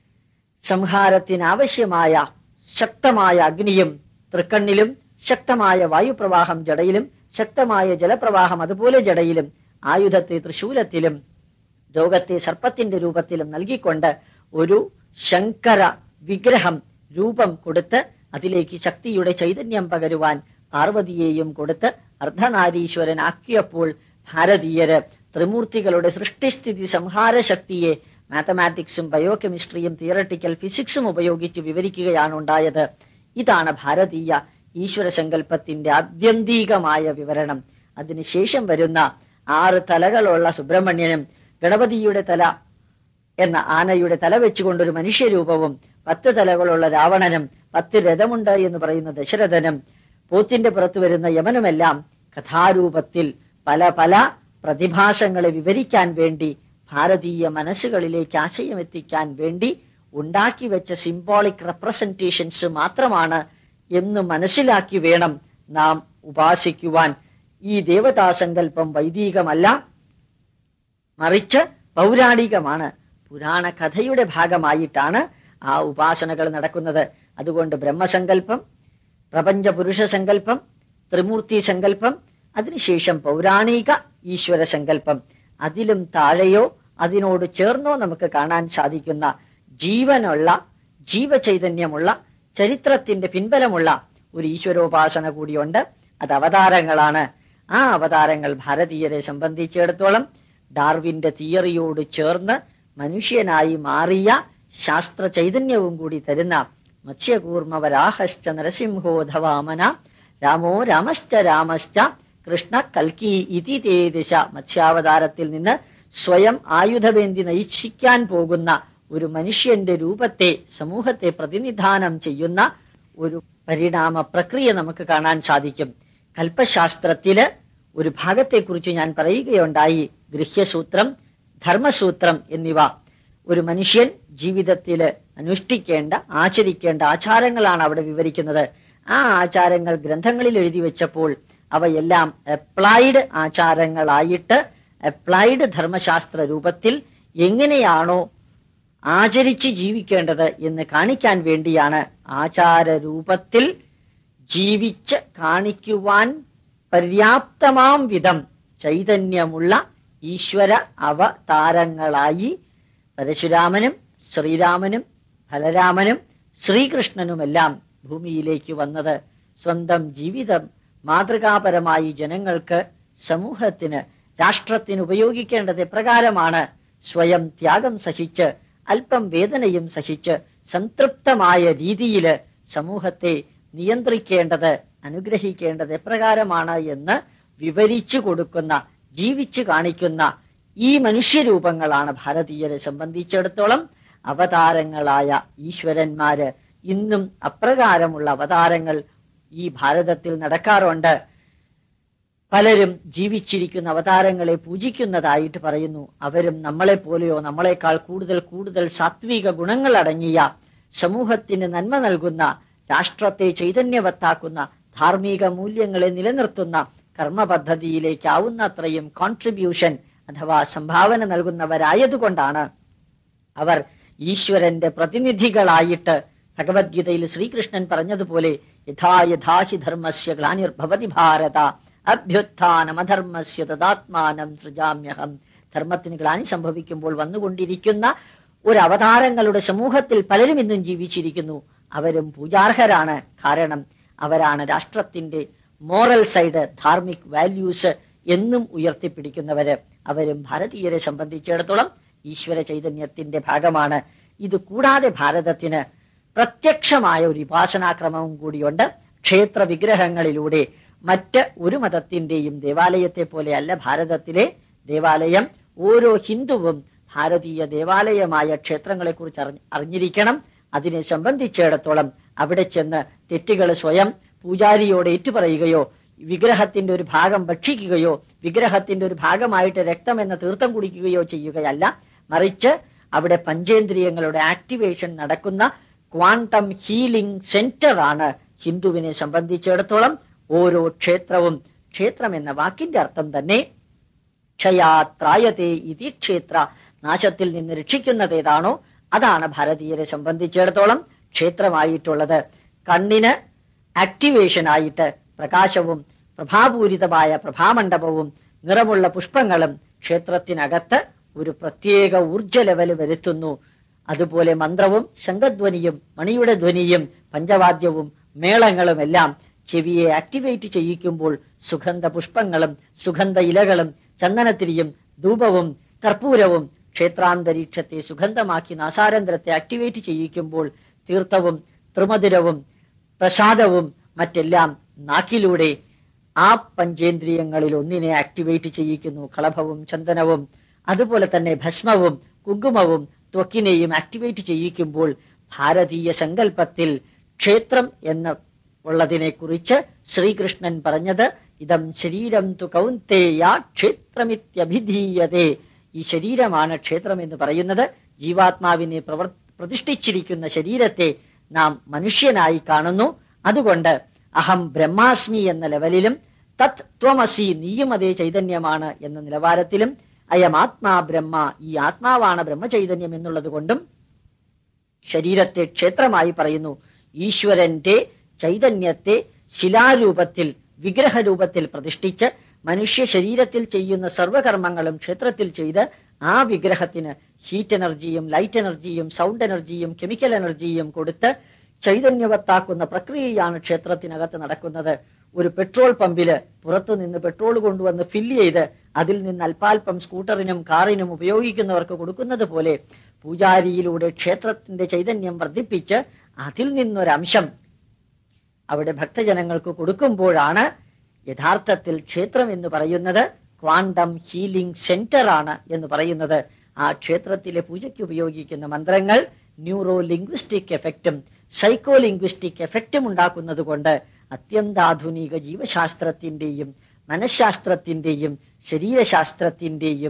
സംഹാരത്തിനാവശ്യമായ ശക്തമായ അഗ്നിയും തൃക്കണ്ണിലും, ശക്തമായ വായുപ്രവാഹം ജടയിലും, ശക്തമായ ജലപ്രവാഹം അതുപോലെ ജടയിലും, ആയുധത്തെ തൃശൂലത്തിലും, രോഗത്തെ സർപ്പത്തിന്റെ രൂപത്തിലും നൽകിക്കൊണ്ട് ഒരു ശങ്കര വിഗ്രഹം രൂപം കൊടുത്ത് അതിലേക്ക് ശക്തിയുടെ ചൈതന്യം പകരുവാൻ പാർവതിയെയും കൊടുത്ത് അർദ്ധനാരീശ്വരനാക്കിയപ്പോൾ ഭാരതീയര് ത്രിമൂർത്തികളുടെ സൃഷ്ടിസ്ഥിതി സംഹാര ശക്തിയെ മാത്തമാറ്റിക്സും ബയോകെമിസ്ട്രിയും തിയറട്ടിക്കൽ ഫിസിക്സും ഉപയോഗിച്ച് വിവരിക്കുകയാണ് ഉണ്ടായത്. ഇതാണ് ഭാരതീയ ഈശ്വര സങ്കല്പത്തിന്റെ ആത്യന്തികമായ വിവരണം. അതിനുശേഷം വരുന്ന 6 തലകളുള്ള സുബ്രഹ്മണ്യനും ഗണപതിയുടെ തല എന്ന ആനയുടെ തല വെച്ചുകൊണ്ടൊരു മനുഷ്യരൂപവും 10 തലകളുള്ള രാവണനും 10 രഥമുണ്ട് എന്ന് പറയുന്ന ദശരഥനും പോത്തിന്റെ പുറത്തു വരുന്ന യമനുമെല്ലാം കഥാരൂപത്തിൽ പല പല പ്രതിഭാസങ്ങളെ വിവരിക്കാൻ വേണ്ടി ഭാരതീയ മനസ്സുകളിലേക്ക് ആശയം എത്തിക്കാൻ വേണ്ടി ഉണ്ടാക്കി വെച്ച സിംബോളിക് റെപ്രസെന്റേഷൻസ് മാത്രമാണ് എന്ന് മനസ്സിലാക്കി വേണം നാം ഉപാസിക്കുവാൻ. ഈ ദേവതാസങ്കല്പം വൈദികമല്ല, മറിച്ച് പൗരാണികമാണ്. പുരാണ കഥയുടെ ഭാഗമായിട്ടാണ് ആ ഉപാസനകൾ നടക്കുന്നത്. അതുകൊണ്ട് ബ്രഹ്മസങ്കല്പം, പ്രപഞ്ച പുരുഷ സങ്കല്പം, ത്രിമൂർത്തി സങ്കല്പം, അതിനുശേഷം പൗരാണിക ഈശ്വര സങ്കല്പം, അതിലും താഴെയോ അതിനോട് ചേർന്നോ നമുക്ക് കാണാൻ സാധിക്കുന്ന ജീവനുള്ള, ജീവചൈതന്യമുള്ള, ചരിത്രത്തിന്റെ പിൻബലമുള്ള ഒരു ഈശ്വരോപാസന കൂടിയുണ്ട്. അത് അവതാരങ്ങളാണ്. ആ അവതാരങ്ങൾ ഭാരതീയരെ സംബന്ധിച്ചിടത്തോളം ഡാർവിന്റെ തിയറിയോട് ചേർന്ന് മനുഷ്യനായി മാറിയ ശാസ്ത്ര ചൈതന്യവും കൂടി തരുന്ന മത്സ്യകൂർമ്മവരാഹശ്ച നരസിംഹോധവാമന രാമോ രാമശ്ച രാമശ്ച കൃഷ്ണ കൽക്കി ഇതി തേ ദിശ. മത്സ്യാവതാരത്തിൽ നിന്ന് സ്വയം ആയുധവേന്തി നയിക്കാൻ പോകുന്ന ഒരു മനുഷ്യന്റെ രൂപത്തെ, സമൂഹത്തെ പ്രതിനിധാനം ചെയ്യുന്ന ഒരു പരിണാമ പ്രക്രിയ നമുക്ക് കാണാൻ സാധിക്കും. കൽപ്പശാസ്ത്രത്തില് ഒരു ഭാഗത്തെക്കുറിച്ച് ഞാൻ പറയുകയുണ്ടായി. ഗൃഹ്യസൂത്രം, ധർമ്മസൂത്രം എന്നിവ ഒരു മനുഷ്യൻ ജീവിതത്തില് അനുഷ്ഠിക്കേണ്ട, ആചരിക്കേണ്ട ആചാരങ്ങളാണ് അവിടെ വിവരിക്കുന്നത്. ആ ആചാരങ്ങൾ ഗ്രന്ഥങ്ങളിൽ എഴുതി വെച്ചപ്പോൾ അവയെല്ലാം അപ്ലൈഡ് ആചാരങ്ങളായിട്ട്, അപ്ലൈഡ് ധർമ്മശാസ്ത്ര രൂപത്തിൽ എങ്ങനെയാണോ ആചരിച്ച് ജീവിക്കേണ്ടത് എന്ന് കാണിക്കാൻ വേണ്ടിയാണ് ആചാരരൂപത്തിൽ ജീവിച്ച് കാണിക്കുവാൻ പര്യാപ്തമാം വിധം ചൈതന്യമുള്ള ഈശ്വര അവതാരങ്ങളായി പരശുരാമനും ശ്രീരാമനും ബലരാമനും ശ്രീകൃഷ്ണനുമെല്ലാം ഭൂമിയിലേക്ക് വന്നത്. സ്വന്തം ജീവിതം മാതൃകാപരമായി ജനങ്ങൾക്ക്, സമൂഹത്തിന്, രാഷ്ട്രത്തിന് ഉപയോഗിക്കേണ്ടത് എപ്രകാരമാണ്? സ്വയം ത്യാഗം സഹിച്ച്, അല്പം വേദനയും സഹിച്ച്, സംതൃപ്തമായ രീതിയിൽ സമൂഹത്തെ നിയന്ത്രിക്കേണ്ടത്, അനുഗ്രഹിക്കേണ്ടത് എപ്രകാരമാണ് എന്ന് വിവരിച്ചു കൊടുക്കുന്ന, ജീവിച്ചു കാണിക്കുന്ന ഈ മനുഷ്യരൂപങ്ങളാണ് ഭാരതീയരെ സംബന്ധിച്ചിടത്തോളം അവതാരങ്ങളായ ഈശ്വരന്മാര്. ഇന്നും അപ്രകാരമുള്ള അവതാരങ്ങൾ ഈ ഭാരതത്തിൽ നടക്കാറുണ്ട്. പലരും ജീവിച്ചിരിക്കുന്ന അവതാരങ്ങളെ പൂജിക്കുന്നതായിട്ട് പറയുന്നു. അവരും നമ്മളെ പോലെയോ നമ്മളെക്കാൾ കൂടുതൽ സാത്വിക ഗുണങ്ങൾ അടങ്ങിയ, സമൂഹത്തിന് നന്മ നൽകുന്ന, രാഷ്ട്രത്തെ ചൈതന്യവത്താക്കുന്ന, ധാർമ്മിക മൂല്യങ്ങളെ നിലനിർത്തുന്ന കർമ്മ പദ്ധതിയിലേക്ക് ആവുന്നത്രയും കോൺട്രിബ്യൂഷൻ അഥവാ സംഭാവന നൽകുന്നവരായതുകൊണ്ടാണ് അവർ ഈശ്വരന്റെ പ്രതിനിധികളായിട്ട്, ഭഗവത്ഗീതയിൽ ശ്രീകൃഷ്ണൻ പറഞ്ഞതുപോലെ യഥാ യഥാ ഹി ധർമ്മസ്യ ഗ്ലാനിർഭവതി ഭാരത അഭ്യുത്ഥാനമധർമ്മസ്യ തദാത്മാനം സൃജാമ്യഹം. ധർമ്മത്തിന് ഗ്ലാനി സംഭവിക്കുമ്പോൾ വന്നുകൊണ്ടിരിക്കുന്ന ഒരു അവതാരങ്ങളുടെ സമൂഹത്തിൽ പലരും ഇന്നും ജീവിച്ചിരിക്കുന്നു. അവരും പൂജാർഹരാണ്. കാരണം അവരാണ് രാഷ്ട്രത്തിന്റെ മോറൽ സൈഡ്, ധാർമ്മിക് വാല്യൂസ് എന്നും ഉയർത്തിപ്പിടിക്കുന്നവര്. അവരും ഭാരതീയരെ സംബന്ധിച്ചിടത്തോളം ഈശ്വര ചൈതന്യത്തിന്റെ ഭാഗമാണ്. ഇത് കൂടാതെ ഭാരതത്തിന് പ്രത്യക്ഷമായ ഒരു ഉപാസനാക്രമവും കൂടിയുണ്ട്. ക്ഷേത്ര വിഗ്രഹങ്ങളിലൂടെ മറ്റ് ഒരു മതത്തിന്റെയും ദേവാലയത്തെ പോലെയല്ല ഭാരതത്തിലെ ദേവാലയം. ഓരോ ഹിന്ദുവും ഭാരതീയ ദേവാലയമായ ക്ഷേത്രങ്ങളെ കുറിച്ച് അറിഞ്ഞിരിക്കണം. അതിനെ സംബന്ധിച്ചിടത്തോളം അവിടെ ചെന്ന് തെറ്റുകൾ സ്വയം പൂജാരിയോട് ഏറ്റുപറയുകയോ, വിഗ്രഹത്തിന്റെ ഒരു ഭാഗം ഭക്ഷിക്കുകയോ, വിഗ്രഹത്തിന്റെ ഒരു ഭാഗമായിട്ട് രക്തം എന്ന തീർത്ഥം കുടിക്കുകയോ ചെയ്യുകയല്ല. മറിച്ച് അവിടെ പഞ്ചേന്ദ്രിയങ്ങളുടെ ആക്ടിവേഷൻ നടക്കുന്ന ക്വാണ്ടം ഹീലിംഗ് സെന്റർ ആണ് ഹിന്ദുവിനെ സംബന്ധിച്ചിടത്തോളം ഓരോ ക്ഷേത്രവും. ക്ഷേത്രം എന്ന വാക്കിന്റെ അർത്ഥം തന്നെ ക്ഷയാത്രായതേ ഇതി ക്ഷേത്ര, നാശത്തിൽ നിന്ന് രക്ഷിക്കുന്നത് ഏതാണോ അതാണ് ഭാരതീയരെ സംബന്ധിച്ചിടത്തോളം ക്ഷേത്രമായിട്ടുള്ളത്. കണ്ണിന് ആക്ടിവേഷൻ ആയിട്ട് പ്രകാശവും പ്രഭാപൂരിതമായ പ്രഭാമണ്ഡപവും നിറമുള്ള പുഷ്പങ്ങളും ക്ഷേത്രത്തിനകത്ത് ഒരു പ്രത്യേക ഊർജ ലെവല് വരുത്തുന്നു. അതുപോലെ മന്ത്രവും ശംഖധ്വനിയും മണിയുടെ ധ്വനിയും പഞ്ചവാദ്യവും മേളങ്ങളും എല്ലാം ചെവിയെ ആക്ടിവേറ്റ് ചെയ്യിക്കുമ്പോൾ സുഗന്ധ പുഷ്പങ്ങളും സുഗന്ധ ഇലകളും ചന്ദനത്തിരിയും ധൂപവും കർപ്പൂരവും ക്ഷേത്രാന്തരീക്ഷത്തെ സുഗന്ധമാക്കി നാസാരന്ധ്രത്തെ ആക്ടിവേറ്റ് ചെയ്യിക്കുമ്പോൾ തീർത്ഥവും ത്രിമധുരവും പ്രസാദവും മറ്റെല്ലാം നാക്കിലൂടെ ആ പഞ്ചേന്ദ്രിയങ്ങളിൽ ഒന്നിനെ ആക്ടിവേറ്റ് ചെയ്യിക്കുന്നു. കളഭവും ചന്ദനവും അതുപോലെ തന്നെ ഭസ്മവും കുങ്കുമവും ത്വക്കിനെയും ആക്ടിവേറ്റ് ചെയ്യിക്കുമ്പോൾ ഭാരതീയ സങ്കല്പത്തിൽ ക്ഷേത്രം എന്ന ഉള്ളതിനെ കുറിച്ച് ശ്രീകൃഷ്ണൻ പറഞ്ഞത് ഇതം ശരീരം തു കൗന്തേയ ക്ഷേത്രമിത്യഭിധീയതേ. ഈ ശരീരമാണ് ക്ഷേത്രം എന്ന് പറയുന്നത്. ജീവാത്മാവിനെ പ്രതിഷ്ഠിച്ചിരിക്കുന്ന ശരീരത്തെ നാം മനുഷ്യനായി കാണുന്നു. അതുകൊണ്ട് അഹം ബ്രഹ്മാസ്മി എന്ന ലെവലിലും തത് ത്വമസി, നീയും അതേ ചൈതന്യമാണ് എന്ന നിലവാരത്തിലും അയമാത്മാ ബ്രഹ്മ, ഈ ആത്മാവാണ് ബ്രഹ്മചൈതന്യം എന്നുള്ളത് കൊണ്ടും ശരീരത്തെ ക്ഷേത്രമായി പറയുന്നു. ഈശ്വരന്റെ ചൈതന്യത്തെ ശിലാരൂപത്തിൽ വിഗ്രഹരൂപത്തിൽ പ്രതിഷ്ഠിച്ച് മനുഷ്യ ശരീരത്തിൽ ചെയ്യുന്ന സർവകർമ്മങ്ങളും ക്ഷേത്രത്തിൽ ചെയ്ത് ആ വിഗ്രഹത്തിന് ഹീറ്റ് എനർജിയും ലൈറ്റ് എനർജിയും സൗണ്ട് എനർജിയും കെമിക്കൽ എനർജിയും കൊടുത്ത് ചൈതന്യവത്താക്കുന്ന പ്രക്രിയയാണ് ക്ഷേത്രത്തിനകത്ത് നടക്കുന്നത്. ഒരു പെട്രോൾ പമ്പില് പുറത്തുനിന്ന് പെട്രോൾ കൊണ്ടുവന്ന് ഫില്ല് ചെയ്ത് അതിൽ നിന്ന് അല്പാൽപ്പം സ്കൂട്ടറിനും കാറിനും ഉപയോഗിക്കുന്നവർക്ക് കൊടുക്കുന്നത് പോലെ പൂജാരിയിലൂടെ ക്ഷേത്രത്തിന്റെ ചൈതന്യം വർദ്ധിപ്പിച്ച് അതിൽ നിന്നൊരംശം അവിടെ ഭക്തജനങ്ങൾക്ക് കൊടുക്കുമ്പോഴാണ് യഥാർത്ഥത്തിൽ ക്ഷേത്രം എന്ന് പറയുന്നത് ക്വാണ്ടം ഹീലിംഗ് സെന്റർ ആണ് എന്ന് പറയുന്നത്. ആ ക്ഷേത്രത്തിലെ പൂജയ്ക്ക് ഉപയോഗിക്കുന്ന മന്ത്രങ്ങൾ ന്യൂറോ ലിംഗ്വിസ്റ്റിക് എഫക്റ്റും സൈക്കോ ലിംഗ്വിസ്റ്റിക് എഫക്റ്റും ഉണ്ടാക്കുന്നത് കൊണ്ട് അത്യന്താധുനിക ജീവശാസ്ത്രത്തിന്റെയും മനഃശാസ്ത്രത്തിന്റെയും ശരീരശാസ്ത്രത്തിന്റെയും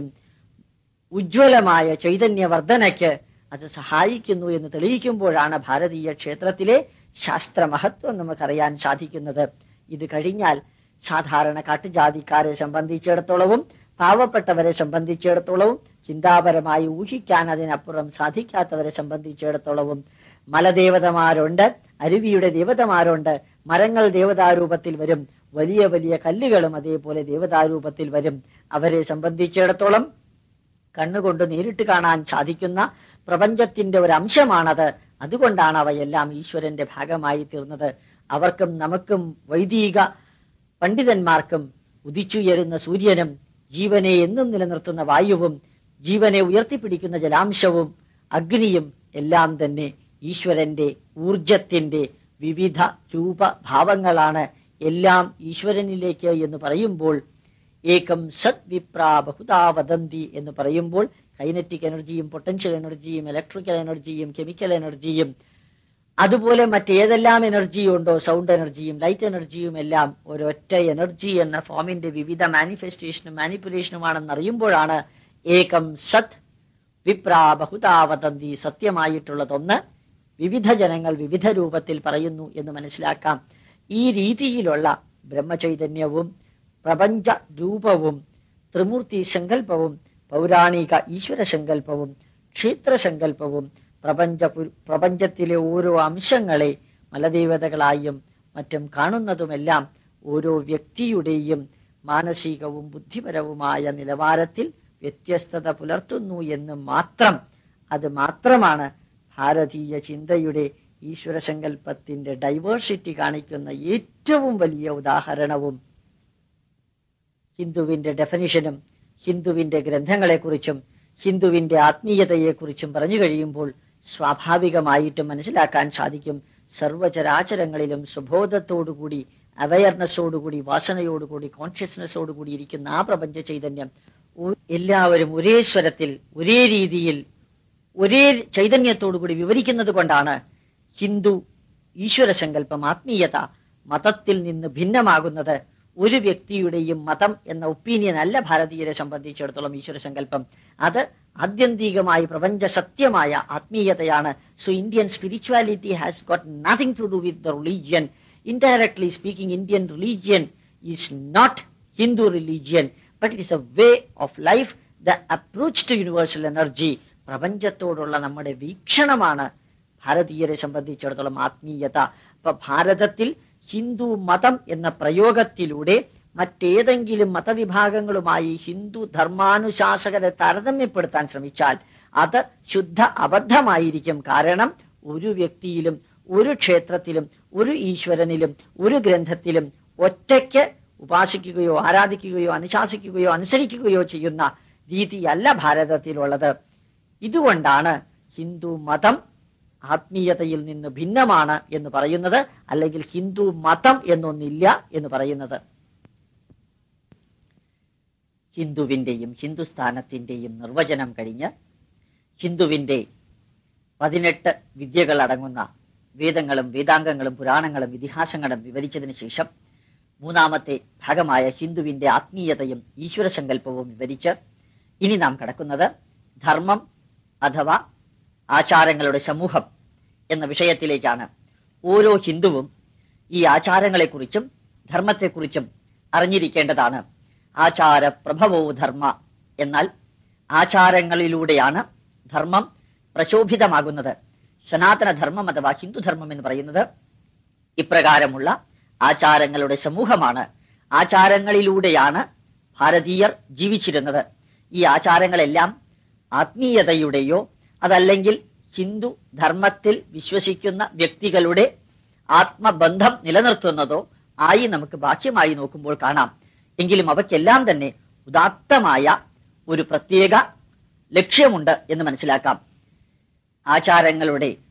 ഉജ്ജ്വലമായ ചൈതന്യവർദ്ധനയ്ക്ക് അത് സഹായിക്കുന്നു എന്ന് തെളിയിക്കുമ്പോഴാണ് ഭാരതീയ ക്ഷേത്രത്തിലെ ശാസ്ത്രമഹത്വം നമുക്കറിയാൻ സാധിക്കുന്നത്. ഇത് കഴിഞ്ഞാൽ സാധാരണ കാട്ടുജാതിക്കാരെ സംബന്ധിച്ചിടത്തോളവും പാവപ്പെട്ടവരെ സംബന്ധിച്ചിടത്തോളവും ചിന്താപരമായി ഊഹിക്കാൻ അതിനപ്പുറം സാധിക്കാത്തവരെ സംബന്ധിച്ചിടത്തോളവും മലദേവതമാരുണ്ട്, അരുവിയുടെ ദേവതമാരുണ്ട്, മരങ്ങൾ ദേവതാരൂപത്തിൽ വരും, വലിയ വലിയ കല്ലുകളും അതേപോലെ ദേവതാരൂപത്തിൽ വരും. അവരെ സംബന്ധിച്ചിടത്തോളം കണ്ണുകൊണ്ട് നേരിട്ട് കാണാൻ സാധിക്കുന്ന പ്രപഞ്ചത്തിന്റെ ഒരു അംശമാണത്. അതുകൊണ്ടാണ് അവയെല്ലാം ഈശ്വരന്റെ ഭാഗമായി തീർന്നത്. അവർക്കും നമുക്കും വൈദിക പണ്ഡിതന്മാർക്കും ഉദിച്ചുയരുന്ന സൂര്യനും ജീവനെ എന്നും നിലനിർത്തുന്ന വായുവും ജീവനെ ഉയർത്തിപ്പിടിക്കുന്ന ജലാംശവും അഗ്നിയും എല്ലാം തന്നെ ഈശ്വരന്റെ ഊർജത്തിന്റെ വിവിധ രൂപഭാവങ്ങളാണ്. എല്ലാം ഈശ്വരനിലേക്ക് എന്ന് പറയുമ്പോൾ ഏകം സത് വിപ്രാ ബഹുതാ വദന്തി എന്ന് പറയുമ്പോൾ കൈനറ്റിക് എനർജിയും പൊട്ടൻഷ്യൽ എനർജിയും ഇലക്ട്രിക്കൽ എനർജിയും കെമിക്കൽ എനർജിയും അതുപോലെ മറ്റേതെല്ലാം എനർജിയും ഉണ്ടോ, സൗണ്ട് എനർജിയും ലൈറ്റ് എനർജിയും എല്ലാം ഒരൊറ്റ എനർജി എന്ന ഫോമിന്റെ വിവിധ മാനിഫെസ്റ്റേഷനും മാനിപ്പുലേഷനുമാണെന്ന് അറിയുമ്പോഴാണ് ഏകം സത് വിപ്രാ ബഹുതാ വദന്തി, സത്യമായിട്ടുള്ളതൊന്ന് വിവിധ ജനങ്ങൾ വിവിധ രൂപത്തിൽ പറയുന്നു എന്ന് മനസ്സിലാക്കാം. ഈ രീതിയിലുള്ള ബ്രഹ്മചൈതന്യവും പ്രപഞ്ച രൂപവും ത്രിമൂർത്തി സങ്കല്പവും പൗരാണിക ഈശ്വര സങ്കല്പവും ക്ഷേത്രസങ്കല്പവും പ്രപഞ്ചത്തിലെ ഓരോ അംശങ്ങളെ മലദേവതകളായും മറ്റും കാണുന്നതുമെല്ലാം ഓരോ വ്യക്തിയുടെയും മാനസികവും ബുദ്ധിപരവുമായ നിലവാരത്തിൽ വ്യത്യസ്തത പുലർത്തുന്നു എന്ന് മാത്രം. അത് മാത്രമാണ് ഭാരതീയ ചിന്തയുടെ ഈശ്വര സങ്കല്പത്തിന്റെ ഡൈവേഴ്സിറ്റി കാണിക്കുന്ന ഏറ്റവും വലിയ ഉദാഹരണവും. ഹിന്ദുവിന്റെ ഡെഫിനിഷനും ഹിന്ദുവിന്റെ ഗ്രന്ഥങ്ങളെക്കുറിച്ചും ഹിന്ദുവിന്റെ ആത്മീയതയെക്കുറിച്ചും പറഞ്ഞു കഴിയുമ്പോൾ സ്വാഭാവികമായിട്ടും മനസ്സിലാക്കാൻ സാധിക്കും, സർവചരാചരങ്ങളിലും സുബോധത്തോടുകൂടി അവയർനെസ്സോടുകൂടി വാസനയോടുകൂടി കോൺഷ്യസ്നെസ്സോടുകൂടി ഇരിക്കുന്ന ആ പ്രപഞ്ച ചൈതന്യം എല്ലാവരും ഒരേ സ്വരത്തിൽ ഒരേ രീതിയിൽ ഒരേ ചൈതന്യത്തോടുകൂടി വിവരിക്കുന്നത് കൊണ്ടാണ് ഹിന്ദു ഈശ്വര സങ്കല്പം ആത്മീയത മതത്തിൽ നിന്ന് ഭിന്നമാകുന്നത്. ഒരു വ്യക്തിയുടെയും മതം എന്ന ഒപ്പീനിയൻ അല്ല ഭാരതീയരെ സംബന്ധിച്ചിടത്തോളം ഈശ്വര സങ്കല്പം. അത് ആത്യന്തികമായി പ്രപഞ്ച സത്യമായ ആത്മീയതയാണ്. So Indian spirituality has got nothing to do with the religion. Indirectly speaking, Indian religion is not Hindu religion, but it is a way of life, the approach to universal energy. പ്രപഞ്ചത്തോടുള്ള നമ്മുടെ വീക്ഷണമാണ് ഭാരതീയരെ സംബന്ധിച്ചിടത്തോളം ആത്മീയത. അപ്പൊ ഭാരതത്തിൽ ഹിന്ദു മതം എന്ന പ്രയോഗത്തിലൂടെ മറ്റേതെങ്കിലും മതവിഭാഗങ്ങളുമായി ഹിന്ദു ധർമാനുശാസകരെ താരതമ്യപ്പെടുത്താൻ ശ്രമിച്ചാൽ അത് ശുദ്ധ അബദ്ധമായിരിക്കും. കാരണം ഒരു വ്യക്തിയിലും ഒരു ക്ഷേത്രത്തിലും ഒരു ഈശ്വരനിലും ഒരു ഗ്രന്ഥത്തിലും ഒറ്റയ്ക്ക് ഉപാസിക്കുകയോ ആരാധിക്കുകയോ അനുശാസിക്കുകയോ അനുസരിക്കുകയോ ചെയ്യുന്ന രീതിയല്ല ഭാരതത്തിലുള്ളത്. ഇതുകൊണ്ടാണ് ഹിന്ദു മതം ആത്മീയതയിൽ നിന്ന് ഭിന്നമാണ് എന്ന് പറയുന്നത്, അല്ലെങ്കിൽ ഹിന്ദു മതം എന്നൊന്നില്ല എന്ന് പറയുന്നത്. ഹിന്ദുവിന്റെയും ഹിന്ദുസ്ഥാനത്തിന്റെയും നിർവചനം കഴിഞ്ഞ് ഹിന്ദുവിന്റെ 18 വിദ്യകൾ അടങ്ങുന്ന വേദങ്ങളും വേദാംഗങ്ങളും പുരാണങ്ങളും ഇതിഹാസങ്ങളും വിവരിച്ചതിന് ശേഷം മൂന്നാമത്തെ ഭാഗമായ ഹിന്ദുവിന്റെ ആത്മീയതയും ഈശ്വര സങ്കല്പവും വിവരിച്ച് ഇനി നാം കടക്കുന്നത് ധർമ്മം അഥവാ ആചാരങ്ങളുടെ സമൂഹം എന്ന വിഷയത്തിലേക്കാണ്. ഓരോ ഹിന്ദുവും ഈ ആചാരങ്ങളെക്കുറിച്ചും ധർമ്മത്തെക്കുറിച്ചും അറിഞ്ഞിരിക്കേണ്ടതാണ്. ആചാര പ്രഭവോ ധർമ്മ, എന്നാൽ ആചാരങ്ങളിലൂടെയാണ് ധർമ്മം പ്രശോഭിതമാകുന്നത്. സനാതന ധർമ്മം അഥവാ ഹിന്ദുധർമ്മം എന്ന് പറയുന്നത് ഇപ്രകാരമുള്ള ആചാരങ്ങളുടെ സമൂഹമാണ്. ആചാരങ്ങളിലൂടെയാണ് ഭാരതീയർ ജീവിച്ചിരുന്നത്. ഈ ആചാരങ്ങളെല്ലാം ആത്മീയതയുടെയോ അതല്ലെങ്കിൽ ഹിന്ദു ധർമ്മത്തിൽ വിശ്വസിക്കുന്ന വ്യക്തികളുടെ ആത്മബന്ധം നിലനിർത്തുന്നതോ ആയി നമുക്ക് ബാഹ്യമായി നോക്കുമ്പോൾ കാണാം. എങ്കിലും അവയ്ക്കെല്ലാം തന്നെ ഉദാത്തമായ ഒരു പ്രത്യേക ലക്ഷ്യമുണ്ട് എന്ന് മനസ്സിലാക്കാം. ആചാരങ്ങളുടെ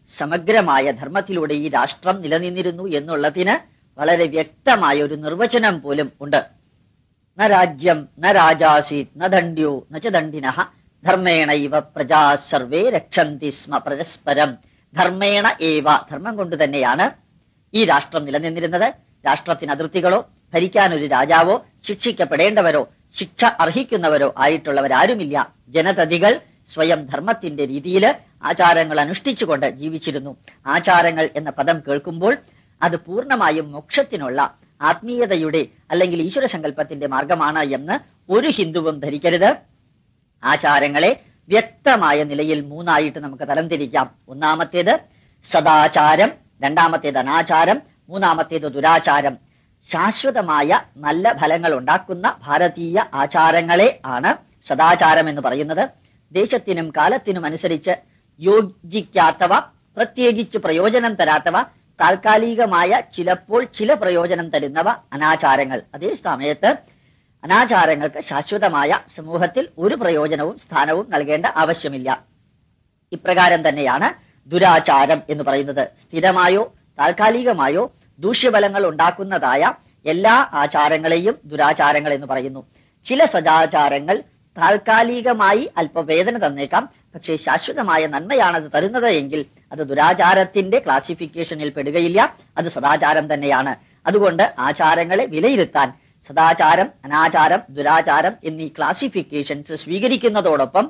സമഗ്രമായ ധർമ്മത്തിലൂടെ ഈ രാഷ്ട്രം നിലനിന്നിരുന്നു എന്നുള്ളതിന് വളരെ വ്യക്തമായ ഒരു നിർവചനം പോലും ഉണ്ട്. ന രാജ്യം ന രാജാസീത് ന ദണ്ഡ്യോ ന ച ദണ്ഡിനഃ ധർമ്മേണ ഇവ പ്രജാ സർവേ രക്ഷന്തി സ്മ പരസ്പരം. ധർമ്മേണ ഏവ, ധർമ്മം കൊണ്ട് തന്നെയാണ് ഈ രാഷ്ട്രം നിലനിന്നിരുന്നത്. രാഷ്ട്രത്തിന് അതിർത്തികളോ ഭരിക്കാൻ ഒരു രാജാവോ ശിക്ഷിക്കപ്പെടേണ്ടവരോ ശിക്ഷ അർഹിക്കുന്നവരോ ആയിട്ടുള്ളവരാരുമില്ല. ജനതതികൾ സ്വയം ധർമ്മത്തിന്റെ രീതിയിൽ ആചാരങ്ങൾ അനുഷ്ഠിച്ചുകൊണ്ട് ജീവിച്ചിരുന്നു. ആചാരങ്ങൾ എന്ന പദം കേൾക്കുമ്പോൾ അത് പൂർണ്ണമായും മോക്ഷത്തിനുള്ള ആത്മീയതയുടെ അല്ലെങ്കിൽ ഈശ്വര സങ്കല്പത്തിന്റെ മാർഗമാണ് എന്ന് ഒരു ഹിന്ദുവും ധരിക്കരുത്. ആചാരങ്ങളെ വ്യക്തമായ നിലയിൽ മൂന്നായിട്ട് നമുക്ക് തരംതിരിക്കാം. ഒന്നാമത്തേത് സദാചാരം, രണ്ടാമത്തേത് അനാചാരം, മൂന്നാമത്തേത് ദുരാചാരം. ശാശ്വതമായ നല്ല ഫലങ്ങൾ ഉണ്ടാക്കുന്ന ഭാരതീയ ആചാരങ്ങളെ ആണ് സദാചാരം എന്ന് പറയുന്നത്. ദേശത്തിനും കാലത്തിനും അനുസരിച്ച് യോജിക്കാത്തവ, പ്രത്യേകിച്ച് പ്രയോജനം തരാത്തവ, താൽക്കാലികമായ ചിലപ്പോൾ ചില പ്രയോജനം തരുന്നവ അനാചാരങ്ങൾ. അതേ സമയത്ത് അനാചാരങ്ങൾക്ക് ശാശ്വതമായ സമൂഹത്തിൽ ഒരു പ്രയോജനവും സ്ഥാനവും നൽകേണ്ട ആവശ്യമില്ല. ഇപ്രകാരം തന്നെയാണ് ദുരാചാരം എന്ന് പറയുന്നത്. സ്ഥിരമായോ താൽക്കാലികമായോ ദൂഷ്യഫലങ്ങൾ ഉണ്ടാക്കുന്നതായ എല്ലാ ആചാരങ്ങളെയും ദുരാചാരങ്ങൾ എന്ന് പറയുന്നു. ചില സദാചാരങ്ങൾ താൽക്കാലികമായി അല്പവേദന തന്നേക്കാം, പക്ഷേ ശാശ്വതമായ നന്മയാണത് തരുന്നത് എങ്കിൽ അത് ദുരാചാരത്തിന്റെ ക്ലാസിഫിക്കേഷനിൽ പെടുകയില്ല, അത് സദാചാരം തന്നെയാണ്. അതുകൊണ്ട് ആചാരങ്ങളെ വിലയിരുത്താൻ സദാചാരം, അനാചാരം, ദുരാചാരം എന്നീ ക്ലാസിഫിക്കേഷൻസ് സ്വീകരിക്കുന്നതോടൊപ്പം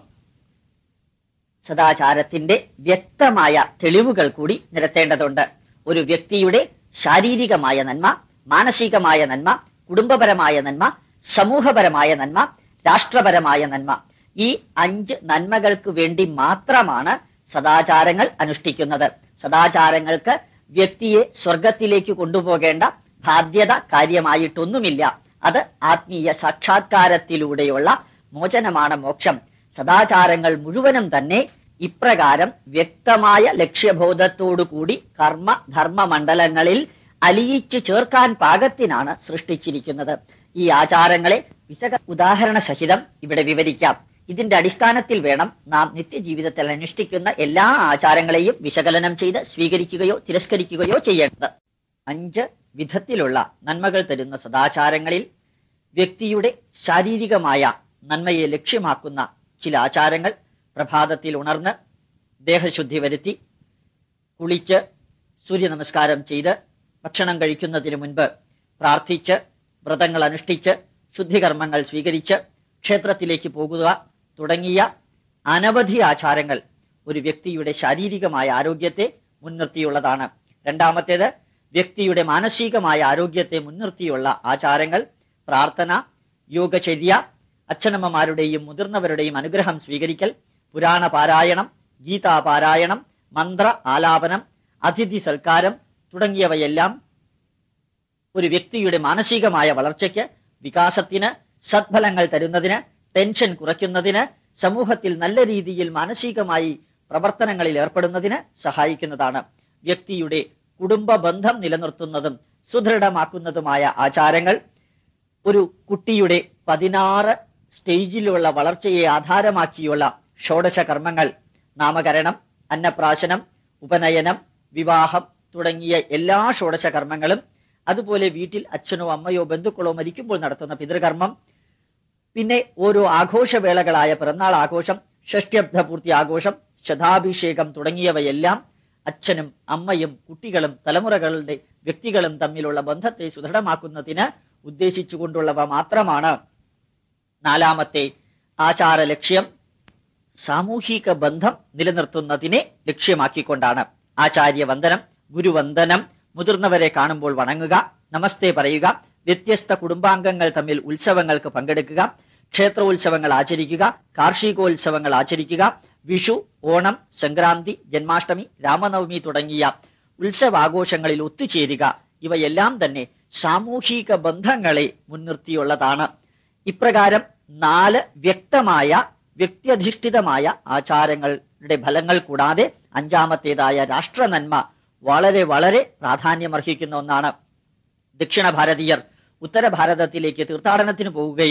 സദാചാരത്തിന്റെ വ്യക്തമായ തെളിവുകൾ കൂടി നിരത്തേണ്ടതുണ്ട്. ഒരു വ്യക്തിയുടെ ശാരീരികമായ നന്മ, മാനസികമായ നന്മ, കുടുംബപരമായ നന്മ, സമൂഹപരമായ നന്മ, രാഷ്ട്രപരമായ നന്മ, ഈ 5 നന്മകൾക്ക് വേണ്ടി മാത്രമാണ് സദാചാരങ്ങൾ അനുഷ്ഠിക്കുന്നത്. സദാചാരങ്ങൾക്ക് വ്യക്തിയെ സ്വർഗത്തിലേക്ക് കൊണ്ടുപോകേണ്ട ബാധ്യത കാര്യമായിട്ടൊന്നുമില്ല. അത് ആത്മീയ സാക്ഷാത്കാരത്തിലൂടെയുള്ള മോചനമാണ് മോക്ഷം. സദാചാരങ്ങൾ മുഴുവനും തന്നെ ഇപ്രകാരം വ്യക്തമായ ലക്ഷ്യബോധത്തോടുകൂടി കർമ്മ ധർമ്മ മണ്ഡലങ്ങളിൽ അലിയിച്ചു ചേർക്കാൻ പാകത്തിനാണ് സൃഷ്ടിച്ചിരിക്കുന്നത്. ഈ ആചാരങ്ങളെ ഉദാഹരണ സഹിതം ഇവിടെ വിവരിക്കാം. ഇതിന്റെ അടിസ്ഥാനത്തിൽ വേണം നാം നിത്യജീവിതത്തിൽ അനുഷ്ഠിക്കുന്ന എല്ലാ ആചാരങ്ങളെയും വിശകലനം ചെയ്ത് സ്വീകരിക്കുകയോ തിരസ്കരിക്കുകയോ ചെയ്യേണ്ടത്. 5 വിധത്തിലുള്ള നന്മകൾ തരുന്ന സദാചാരങ്ങളിൽ വ്യക്തിയുടെ ശാരീരികമായ നന്മയെ ലക്ഷ്യമാക്കുന്ന ചില ആചാരങ്ങൾ: പ്രഭാതത്തിൽ ഉണർന്ന് ദേഹശുദ്ധി വരുത്തി കുളിച്ച് സൂര്യ നമസ്കാരം ചെയ്ത് ഭക്ഷണം കഴിക്കുന്നതിന് മുൻപ് പ്രാർത്ഥിച്ച് വ്രതങ്ങൾ അനുഷ്ഠിച്ച് ശുദ്ധികർമ്മങ്ങൾ സ്വീകരിച്ച് ക്ഷേത്രത്തിലേക്ക് പോകുക തുടങ്ങിയ അനവധി ആചാരങ്ങൾ ഒരു വ്യക്തിയുടെ ശാരീരികമായ ആരോഗ്യത്തെ മുൻനിർത്തിയുള്ളതാണ്. രണ്ടാമത്തേത് വ്യക്തിയുടെ മാനസികമായ ആരോഗ്യത്തെ മുൻനിർത്തിയുള്ള ആചാരങ്ങൾ: പ്രാർത്ഥന, യോഗചര്യ, അച്ഛനമ്മമാരുടെയും മുതിർന്നവരുടെയും അനുഗ്രഹം സ്വീകരിക്കൽ, പുരാണ പാരായണം, ഗീതാപാരായണം, മന്ത്ര ആലാപനം, അതിഥി സൽക്കാരം തുടങ്ങിയവയെല്ലാം ഒരു വ്യക്തിയുടെ മാനസികമായ വളർച്ചയ്ക്ക്, വികാസത്തിന്, സദ്ഫലങ്ങൾ തരുന്നതിന്, ടെൻഷൻ കുറയ്ക്കുന്നതിന്, സമൂഹത്തിൽ നല്ല രീതിയിൽ മാനസികമായി പ്രവർത്തനങ്ങളിൽ ഏർപ്പെടുന്നതിന് സഹായിക്കുന്നതാണ്. വ്യക്തിയുടെ കുടുംബ ബന്ധം നിലനിർത്തുന്നതും സുദൃഢമാക്കുന്നതുമായ ആചാരങ്ങൾ ഒരു കുട്ടിയുടെ 16 സ്റ്റേജിലുള്ള വളർച്ചയെ ആധാരമാക്കിയുള്ള ഷോഡശ കർമ്മങ്ങൾ: നാമകരണം, അന്നപ്രാശനം, ഉപനയനം, വിവാഹം തുടങ്ങിയ എല്ലാ ഷോഡശ കർമ്മങ്ങളും, അതുപോലെ വീട്ടിൽ അച്ഛനോ അമ്മയോ ബന്ധുക്കളോ മരിക്കുമ്പോൾ നടത്തുന്ന പിതൃകർമ്മം, പിന്നെ ഓരോ ആഘോഷവേളകളായ പിറന്നാൾ ആഘോഷം, ഷഷ്ട്യബ്ദപൂർത്തി ആഘോഷം, ശതാഭിഷേകം തുടങ്ങിയവയെല്ലാം അച്ഛനും അമ്മയും കുട്ടികളും തലമുറകളുടെ വ്യക്തികളും തമ്മിലുള്ള ബന്ധത്തെ സുദൃഢമാക്കുന്നതിന് ഉദ്ദേശിച്ചുകൊണ്ടുള്ളവ മാത്രമാണ്. 4ാമത്തെ ആചാര ലക്ഷ്യം സാമൂഹിക ബന്ധം നിലനിർത്തുന്നതിനെ ലക്ഷ്യമാക്കിക്കൊണ്ടാണ്. ആചാര്യവന്ദനം, ഗുരുവന്ദനം, മുതിർന്നവരെ കാണുമ്പോൾ വണങ്ങുക, നമസ്തേ പറയുക, വ്യത്യസ്ത കുടുംബാംഗങ്ങൾ തമ്മിൽ ഉത്സവങ്ങൾക്ക് പങ്കെടുക്കുക, ക്ഷേത്രോത്സവങ്ങൾ ആചരിക്കുക, കാർഷികോത്സവങ്ങൾ ആചരിക്കുക, വിഷു, ഓണം, സംക്രാന്തി, ജന്മാഷ്ടമി, രാമനവമി തുടങ്ങിയ ഉത്സവാഘോഷങ്ങളിൽ ഒത്തുചേരുക, ഇവയെല്ലാം തന്നെ സാമൂഹിക ബന്ധങ്ങളെ മുൻനിർത്തിയുള്ളതാണ്. ഇപ്രകാരം 4 വ്യക്തമായ വ്യക്തിയധിഷ്ഠിതമായ ആചാരങ്ങളുടെ ഫലങ്ങൾ കൂടാതെ 5ാമത്തേതായ രാഷ്ട്രനന്മ വളരെ വളരെ പ്രാധാന്യമർഹിക്കുന്ന ഒന്നാണ്. ദക്ഷിണ ഭാരതീയർ ഉത്തര ഭാരതത്തിലേക്ക് തീർത്ഥാടനത്തിന് പോവുകയും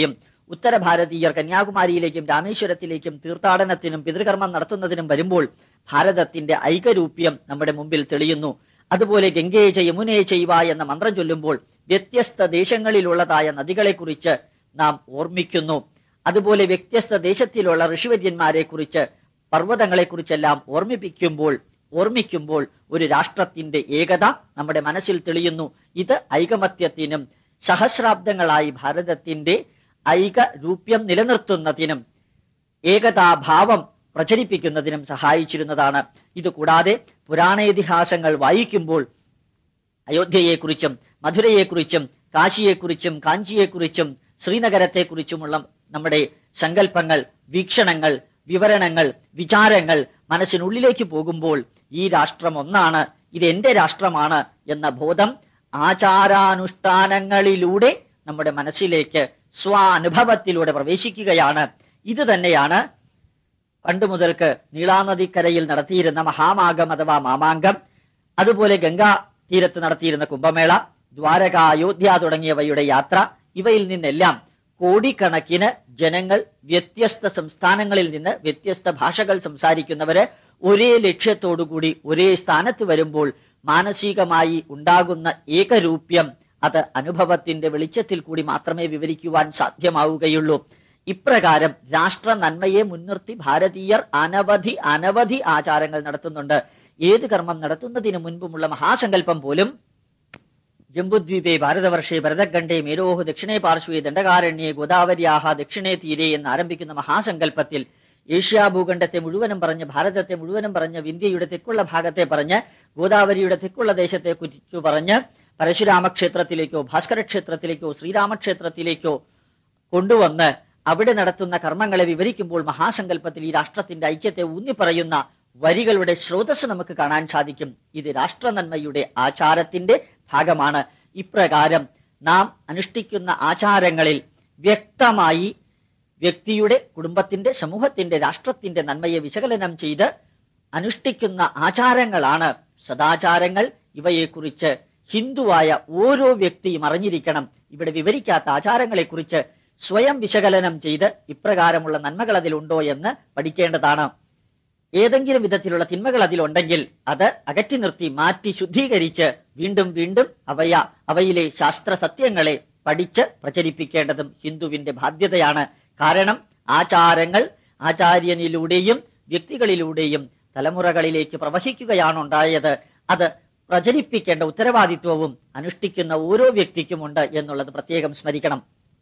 ഉത്തര ഭാരതീയർ കന്യാകുമാരിയിലേക്കും രാമേശ്വരത്തിലേക്കും തീർത്ഥാടനത്തിനും പിതൃകർമ്മം നടത്തുന്നതിനും വരുമ്പോൾ ഭാരതത്തിന്റെ ഐകരൂപ്യം നമ്മുടെ മുമ്പിൽ തെളിയുന്നു. അതുപോലെ ഗംഗേ യമുനേ ചൈവ എന്ന മന്ത്രം ചൊല്ലുമ്പോൾ വ്യത്യസ്ത ദേശങ്ങളിലുള്ളതായ നദികളെക്കുറിച്ച് നാം ഓർമ്മിക്കുന്നു. അതുപോലെ വ്യത്യസ്ത ദേശത്തിലുള്ള ഋഷിവര്യന്മാരെ കുറിച്ച്, പർവ്വതങ്ങളെക്കുറിച്ചെല്ലാം ഓർമ്മിക്കുമ്പോൾ ഒരു രാഷ്ട്രത്തിന്റെ ഏകത നമ്മുടെ മനസ്സിൽ തെളിയുന്നു. ഇത് ഐകമത്യത്തിനും സഹസ്രാബ്ദങ്ങളായി ഭാരതത്തിന്റെ ഐകരൂപ്യം നിലനിർത്തുന്നതിനും ഏകതാഭാവം പ്രചരിപ്പിക്കുന്നതിനും സഹായിച്ചിരുന്നതാണ്. ഇതുകൂടാതെ പുരാണേതിഹാസങ്ങൾ വായിക്കുമ്പോൾ അയോധ്യയെക്കുറിച്ചും മധുരയെക്കുറിച്ചും കാശിയെക്കുറിച്ചും കാഞ്ചിയെക്കുറിച്ചും ശ്രീനഗരത്തെക്കുറിച്ചുമുള്ള നമ്മുടെ സങ്കല്പങ്ങൾ, വീക്ഷണങ്ങൾ, വിവരണങ്ങൾ, വിചാരങ്ങൾ മനസ്സിനുള്ളിലേക്ക് പോകുമ്പോൾ ഈ രാഷ്ട്രം ഒന്നാണ്, ഇത് എന്റെ രാഷ്ട്രമാണ് എന്ന ബോധം ആചാരാനുഷ്ഠാനങ്ങളിലൂടെ നമ്മുടെ മനസ്സിലേക്ക് സ്വാനുഭവത്തിലൂടെ പ്രവേശിക്കുകയാണ്. ഇത് തന്നെയാണ് പണ്ട് മുതൽക്ക് നീളാനദിക്കരയിൽ നടത്തിയിരുന്ന മഹാമാഗം അഥവാ മാമാങ്കം, അതുപോലെ ഗംഗാ തീരത്ത് നടത്തിയിരുന്ന കുംഭമേള, ദ്വാരക, അയോധ്യ തുടങ്ങിയവയുടെ യാത്ര, ഇവയിൽ നിന്നെല്ലാം കോടിക്കണക്കിന് ജനങ്ങൾ വ്യത്യസ്ത സംസ്ഥാനങ്ങളിൽ നിന്ന് വ്യത്യസ്ത ഭാഷകൾ സംസാരിക്കുന്നവര് ഒരേ ലക്ഷ്യത്തോടുകൂടി ഒരേ സ്ഥാനത്ത് വരുമ്പോൾ മാനസികമായി ഉണ്ടാകുന്ന ഏകരൂപ്യം അത് അനുഭവത്തിന്റെ വെളിച്ചത്തിൽ കൂടി മാത്രമേ വിവരിക്കുവാൻ സാധ്യമാവുകയുള്ളൂ. ഇപ്രകാരം രാഷ്ട്ര നന്മയെ മുൻനിർത്തി ഭാരതീയർ അനവധി ആചാരങ്ങൾ നടത്തുന്നുണ്ട്. ഏത് കർമ്മം നടത്തുന്നതിന് മുൻപുമുള്ള മഹാസങ്കല്പം പോലും ജംബുദ്വീപേ ഭാരതവർഷേ ഭരതഖണ്ഡേ മേരോഹ് ദക്ഷിണേ പാർശ്വേ ദണ്ഡകാരണ്യേ ഗോദാവര്യാഹ ദക്ഷിണേ തീരെ എന്ന് ആരംഭിക്കുന്ന മഹാസങ്കല്പത്തിൽ ഏഷ്യാ ഭൂഖണ്ഡത്തെ മുഴുവനും പറഞ്ഞ്, ഭാരതത്തെ മുഴുവനും പറഞ്ഞ്, ഇന്ത്യയുടെ തെക്കുള്ള ഭാഗത്തെ പറഞ്ഞ്, ഗോദാവരിയുടെ തെക്കുള്ള ദേശത്തെ കുറിച്ചു പറഞ്ഞ് പരശുരാമ ക്ഷേത്രത്തിലേക്കോ ഭാസ്കര ക്ഷേത്രത്തിലേക്കോ ശ്രീരാമക്ഷേത്രത്തിലേക്കോ കൊണ്ടുവന്ന് അവിടെ നടത്തുന്ന കർമ്മങ്ങളെ വിവരിക്കുമ്പോൾ മഹാസങ്കല്പത്തിൽ ഈ രാഷ്ട്രത്തിന്റെ ഐക്യത്തെ ഊന്നിപ്പറയുന്ന വരികളുടെ സ്രോതസ് നമുക്ക് കാണാൻ സാധിക്കും. ഇത് രാഷ്ട്രനന്മയുടെ ആചാരത്തിന്റെ ഭാഗമാണ്. ഇപ്രകാരം നാം അനുഷ്ഠിക്കുന്ന ആചാരങ്ങളിൽ വ്യക്തമായി വ്യക്തിയുടെ, കുടുംബത്തിന്റെ, സമൂഹത്തിന്റെ, രാഷ്ട്രത്തിന്റെ നന്മയെ വിശകലനം ചെയ്ത് അനുഷ്ഠിക്കുന്ന ആചാരങ്ങളാണ് സദാചാരങ്ങൾ. ഇവയെക്കുറിച്ച് ഹിന്ദുവായ ഓരോ വ്യക്തിയും അറിഞ്ഞിരിക്കണം. ഇവിടെ വിവരിക്കാത്ത ആചാരങ്ങളെക്കുറിച്ച് സ്വയം വിശകലനം ചെയ്ത് ഇപ്രകാരമുള്ള നന്മകൾ അതിലുണ്ടോ എന്ന് പഠിക്കേണ്ടതാണ്. ഏതെങ്കിലും വിധത്തിലുള്ള തിന്മകൾ അതിലുണ്ടെങ്കിൽ അത് അകറ്റി നിർത്തി മാറ്റി ശുദ്ധീകരിച്ച് വീണ്ടും വീണ്ടും അവയിലെ ശാസ്ത്ര സത്യങ്ങളെ പഠിച്ച് പ്രചരിപ്പിക്കേണ്ടതും ഹിന്ദുവിന്റെ ബാധ്യതയാണ്. കാരണം ആചാരങ്ങൾ ആചാര്യനിലൂടെയും വ്യക്തികളിലൂടെയും തലമുറകളിലേക്ക് പ്രവഹിക്കുകയാണുണ്ടായത്. അത് പ്രചരിപ്പിക്കേണ്ട ഉത്തരവാദിത്വവും അനുഷ്ഠിക്കുന്ന ഓരോ വ്യക്തിക്കുമുണ്ട് എന്നുള്ളത് പ്രത്യേകം സ്മരിക്കണം.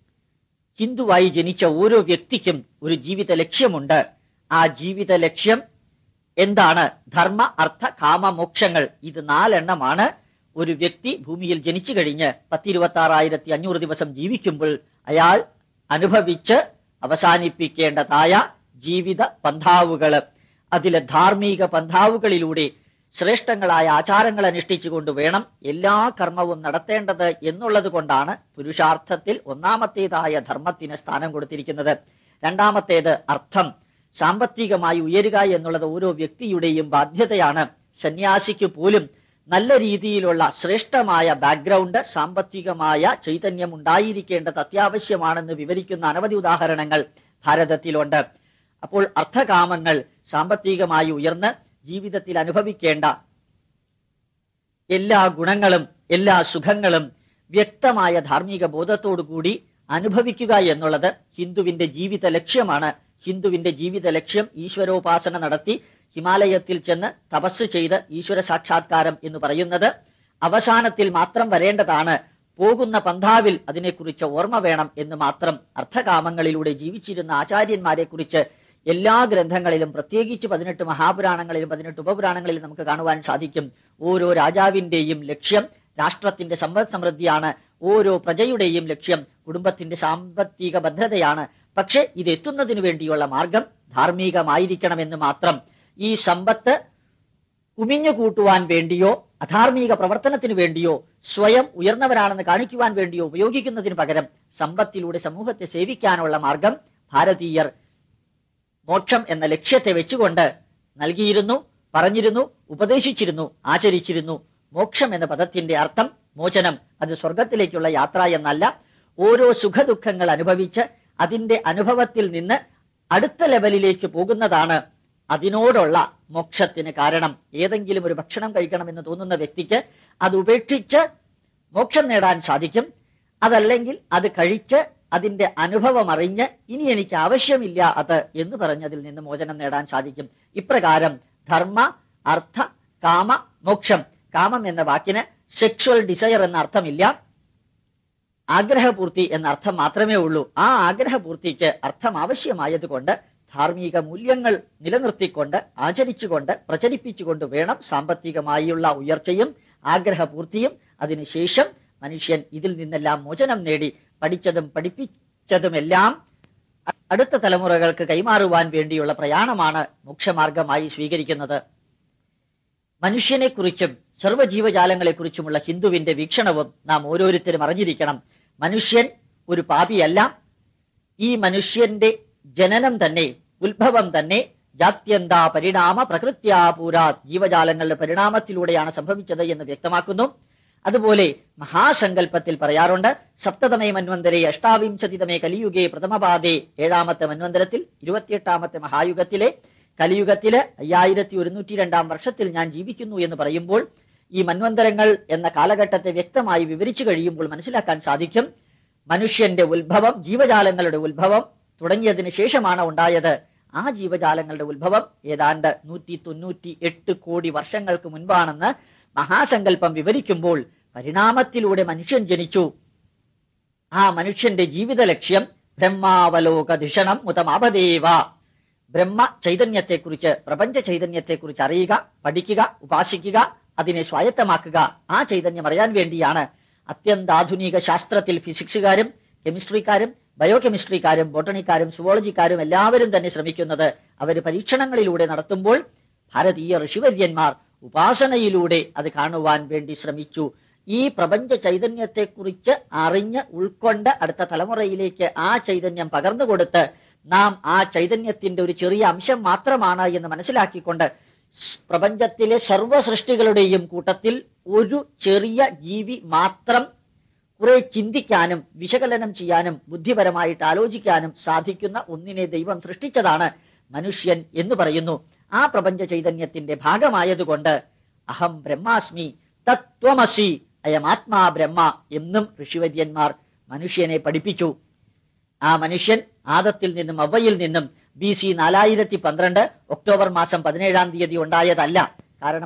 ഹിന്ദുവായി ജനിച്ച ഓരോ വ്യക്തിക്കും ഒരു ജീവിത ലക്ഷ്യമുണ്ട്. ആ ജീവിത ലക്ഷ്യം എന്താണ്? ധർമ്മ, അർത്ഥ, കാമ, മോക്ഷങ്ങൾ. ഇത് 4 എണ്ണമാണ്. ഒരു വ്യക്തി ഭൂമിയിൽ ജനിച്ചു കഴിഞ്ഞ് 10,26,500 ദിവസം ജീവിക്കുമ്പോൾ അയാൾ അനുഭവിച്ച് അവസാനിപ്പിക്കേണ്ടതായ ജീവിത പന്ഥാവുകള്. അതിലെ ധാർമ്മിക പന്ഥാവുകളിലൂടെ ശ്രേഷ്ഠങ്ങളായ ആചാരങ്ങൾ അനുഷ്ഠിച്ചുകൊണ്ട് വേണം എല്ലാ കർമ്മവും നടത്തേണ്ടത് എന്നുള്ളത് കൊണ്ടാണ് പുരുഷാർത്ഥത്തിൽ ഒന്നാമത്തേതായ ധർമ്മത്തിന് സ്ഥാനം കൊടുത്തിരിക്കുന്നത്. രണ്ടാമത്തേത് അർത്ഥം, സാമ്പത്തികമായി ഉയരുക എന്നുള്ളത് ഓരോ വ്യക്തിയുടെയും ബാധ്യതയാണ്. സന്യാസിക്ക് പോലും നല്ല രീതിയിലുള്ള ശ്രേഷ്ഠമായ ബാക്ക്ഗ്രൗണ്ട്, സാമ്പത്തികമായ ചൈതന്യം ഉണ്ടായിരിക്കേണ്ടത് അത്യാവശ്യമാണെന്ന് വിവരിക്കുന്ന അനവധി ഉദാഹരണങ്ങൾ ഭാരതത്തിലുണ്ട്. അപ്പോൾ അർത്ഥകാമങ്ങൾ, സാമ്പത്തികമായി ഉയർന്ന് ജീവിതത്തിൽ അനുഭവിക്കേണ്ട എല്ലാ ഗുണങ്ങളും എല്ലാ സുഖങ്ങളും വ്യക്തമായ ധാർമ്മിക ബോധത്തോടുകൂടി അനുഭവിക്കുക എന്നുള്ളത് ഹിന്ദുവിന്റെ ജീവിത ലക്ഷ്യമാണ്. ഹിന്ദുവിന്റെ ജീവിത ലക്ഷ്യം ഈശ്വരോപാസന നടത്തി ഹിമാലയത്തിൽ ചെന്ന് തപസ് ചെയ്ത് ഈശ്വര സാക്ഷാത്കാരം എന്ന് പറയുന്നത് അവസാനത്തിൽ മാത്രം വരേണ്ടതാണ്. പോകുന്ന പന്ഥാവിൽ അതിനെക്കുറിച്ച് ഓർമ്മ വേണം എന്ന് മാത്രം. അർത്ഥകാമങ്ങളിലൂടെ ജീവിച്ചിരുന്ന ആചാര്യന്മാരെ കുറിച്ച് എല്ലാ ഗ്രന്ഥങ്ങളിലും, പ്രത്യേകിച്ച് 18 മഹാപുരാണങ്ങളിലും 18 ഉപപുരാണങ്ങളിലും നമുക്ക് കാണുവാൻ സാധിക്കും. ഓരോ രാജാവിന്റെയും ലക്ഷ്യം രാഷ്ട്രത്തിന്റെ സമ്പദ് സമൃദ്ധിയാണ്. ഓരോ പ്രജയുടെയും ലക്ഷ്യം കുടുംബത്തിന്റെ സാമ്പത്തിക ഭദ്രതയാണ്. പക്ഷെ ഇത് എത്തുന്നതിനു വേണ്ടിയുള്ള മാർഗം ധാർമ്മികമായിരിക്കണമെന്ന് മാത്രം. ഈ സമ്പത്ത് കുമിഞ്ഞു കൂട്ടുവാൻ വേണ്ടിയോ അധാർമിക പ്രവർത്തനത്തിന് വേണ്ടിയോ സ്വയം ഉയർന്നവരാണെന്ന് കാണിക്കുവാൻ വേണ്ടിയോ ഉപയോഗിക്കുന്നതിന് പകരം സമ്പത്തിലൂടെ സമൂഹത്തെ സേവിക്കാനുള്ള മാർഗം ഭാരതീയർ മോക്ഷം എന്ന ലക്ഷ്യത്തെ വെച്ചുകൊണ്ട് നൽകിയിരുന്നു, പറഞ്ഞിരുന്നു, ഉപദേശിച്ചിരുന്നു, ആചരിച്ചിരുന്നു. മോക്ഷം എന്ന പദത്തിന്റെ അർത്ഥം മോചനം. അത് സ്വർഗത്തിലേക്കുള്ള യാത്ര എന്നല്ല. ഓരോ സുഖദുഃഖങ്ങൾ അനുഭവിച്ച് അതിന്റെ അനുഭവത്തിൽ നിന്ന് അടുത്ത ലെവലിലേക്ക് പോകുന്നതാണ് അതിനോടുള്ള മോക്ഷത്തിന് കാരണം. ഏതെങ്കിലും ഒരു ഭക്ഷണം കഴിക്കണമെന്ന് തോന്നുന്ന വ്യക്തിക്ക് അത് ഉപേക്ഷിച്ച് മോക്ഷം നേടാൻ സാധിക്കും. അതല്ലെങ്കിൽ അത് കഴിച്ച് അതിന്റെ അനുഭവം അറിഞ്ഞ് ഇനി എനിക്ക് ആവശ്യമില്ല അത് എന്ന് പറഞ്ഞതിൽ നിന്ന് മോചനം നേടാൻ സാധിക്കും. ഇപ്രകാരം ധർമ്മ, അർത്ഥ, കാമ, മോക്ഷം. കാമം എന്ന വാക്കിന് സെക്ഷുവൽ ഡിസയർ എന്ന അർത്ഥമില്ല, ആഗ്രഹപൂർത്തി എന്ന അർത്ഥം മാത്രമേ ഉള്ളൂ. ആ ആഗ്രഹപൂർത്തിക്ക് അർത്ഥം ആവശ്യമായതുകൊണ്ട് ധാർമ്മിക മൂല്യങ്ങൾ നിലനിർത്തിക്കൊണ്ട് ആചരിച്ചുകൊണ്ട് പ്രചരിപ്പിച്ചുകൊണ്ട് വേണം സാമ്പത്തികമായുള്ള ഉയർച്ചയും ആഗ്രഹപൂർത്തിയും. അതിനുശേഷം മനുഷ്യൻ ഇതിൽ നിന്നെല്ലാം മോചനം നേടി പഠിച്ചതും പഠിപ്പിച്ചതുമെല്ലാം അടുത്ത തലമുറകൾക്ക് കൈമാറുവാൻ വേണ്ടിയുള്ള പ്രയാണമാണ് മോക്ഷമാർഗമായി സ്വീകരിക്കുന്നത്. മനുഷ്യനെക്കുറിച്ചും സർവ്വജീവജാലങ്ങളെക്കുറിച്ചുമുള്ള ഹിന്ദുവിന്റെ വീക്ഷണവും നാം ഓരോരുത്തരും അറിഞ്ഞിരിക്കണം. മനുഷ്യൻ ഒരു പാപിയല്ല. ഈ മനുഷ്യന്റെ ജനനം തന്നെ, ഉത്ഭവം തന്നെ ജാത്യന്ത പരിണാമ പ്രകൃത്യാ പൂരാ, ജീവജാലങ്ങളുടെ പരിണാമത്തിലൂടെയാണ് സംഭവിച്ചത് എന്ന് വ്യക്തമാക്കുന്നു. അതുപോലെ മഹാസങ്കല്പത്തിൽ പറയാറുണ്ട്, സപ്തതമേ മന്വന്തരെ അഷ്ടാവിംശതിതമേ കലിയുഗേ പ്രഥമപാദേ, 7ാമത്തെ മന്വന്തരത്തിൽ 28ാമത്തെ മഹായുഗത്തിലെ കലിയുഗത്തില് 5102 വർഷത്തിൽ ഞാൻ ജീവിക്കുന്നു എന്ന് പറയുമ്പോൾ ഈ മന്വന്തരങ്ങൾ എന്ന കാലഘട്ടത്തെ വ്യക്തമായി വിവരിച്ചു കഴിയുമ്പോൾ മനസ്സിലാക്കാൻ സാധിക്കും, മനുഷ്യന്റെ ഉത്ഭവം, ജീവജാലങ്ങളുടെ ഉത്ഭവം തുടങ്ങിയതിന് ശേഷമാണ് ഉണ്ടായത്. ആ ജീവജാലങ്ങളുടെ ഉത്ഭവം ഏതാണ്ട് 198 കോടി വർഷങ്ങൾക്ക് മുൻപാണെന്ന് മഹാസങ്കല്പം വിവരിക്കുമ്പോൾ പരിണാമത്തിലൂടെ മനുഷ്യൻ ജനിച്ചു. ആ മനുഷ്യന്റെ ജീവിത ലക്ഷ്യം ബ്രഹ്മാവലോക ധിഷണം മുതമാപദേവ, ബ്രഹ്മ ചൈതന്യത്തെക്കുറിച്ച്, പ്രപഞ്ച ചൈതന്യത്തെക്കുറിച്ച് അറിയുക, പഠിക്കുക, ഉപാസിക്കുക, അതിനെ സ്വായത്തമാക്കുക. ആ ചൈതന്യം അറിയാൻ വേണ്ടിയാണ് അത്യന്താധുനിക ശാസ്ത്രത്തിൽ ഫിസിക്സുകാരും കെമിസ്ട്രിക്കാരും ബയോകെമിസ്ട്രിക്കാരും ബോട്ടണിക്കാരും സുവോളജിക്കാരും എല്ലാവരും തന്നെ ശ്രമിക്കുന്നത്. അവർ പരീക്ഷണങ്ങളിലൂടെ നടത്തുമ്പോൾ ഭാരതീയ ഋഷിവര്യന്മാർ ഉപാസനയിലൂടെ അത് കാണുവാൻ വേണ്ടി ശ്രമിച്ചു. ഈ പ്രപഞ്ച ചൈതന്യത്തെക്കുറിച്ച് അറിഞ്ഞ് ഉൾക്കൊണ്ട് അടുത്ത തലമുറയിലേക്ക് ആ ചൈതന്യം പകർന്നു കൊടുത്ത് നാം ആ ചൈതന്യത്തിന്റെ ഒരു ചെറിയ അംശം മാത്രമാണ് എന്ന് മനസ്സിലാക്കിക്കൊണ്ട് പ്രപഞ്ചത്തിലെ സർവ്വ സൃഷ്ടികളുടെയും കൂട്ടത്തിൽ ഒരു ചെറിയ ജീവി മാത്രം കുറെ ചിന്തിക്കാനും വിശകലനം ചെയ്യാനും ബുദ്ധിപരമായിട്ട് ആലോചിക്കാനും സാധിക്കുന്ന ഒന്നിനെ ദൈവം സൃഷ്ടിച്ചതാണ് മനുഷ്യൻ എന്ന് പറയുന്നു. ആ പ്രപഞ്ച ചൈതന്യത്തിന്റെ ഭാഗമായതുകൊണ്ട് അഹം ബ്രഹ്മാസ്മി തത്വമസി, അയമാത്മാ ബ്രഹ്മ എന്നും ഋഷിവര്യന്മാർ മനുഷ്യനെ പഠിപ്പിച്ചു. ആ മനുഷ്യൻ ആദത്തിൽ നിന്നും അവയിൽ നിന്നും BC 4012 ഒക്ടോബർ മാസം 17-ാം തീയതി ഉണ്ടായതല്ല. കാരണം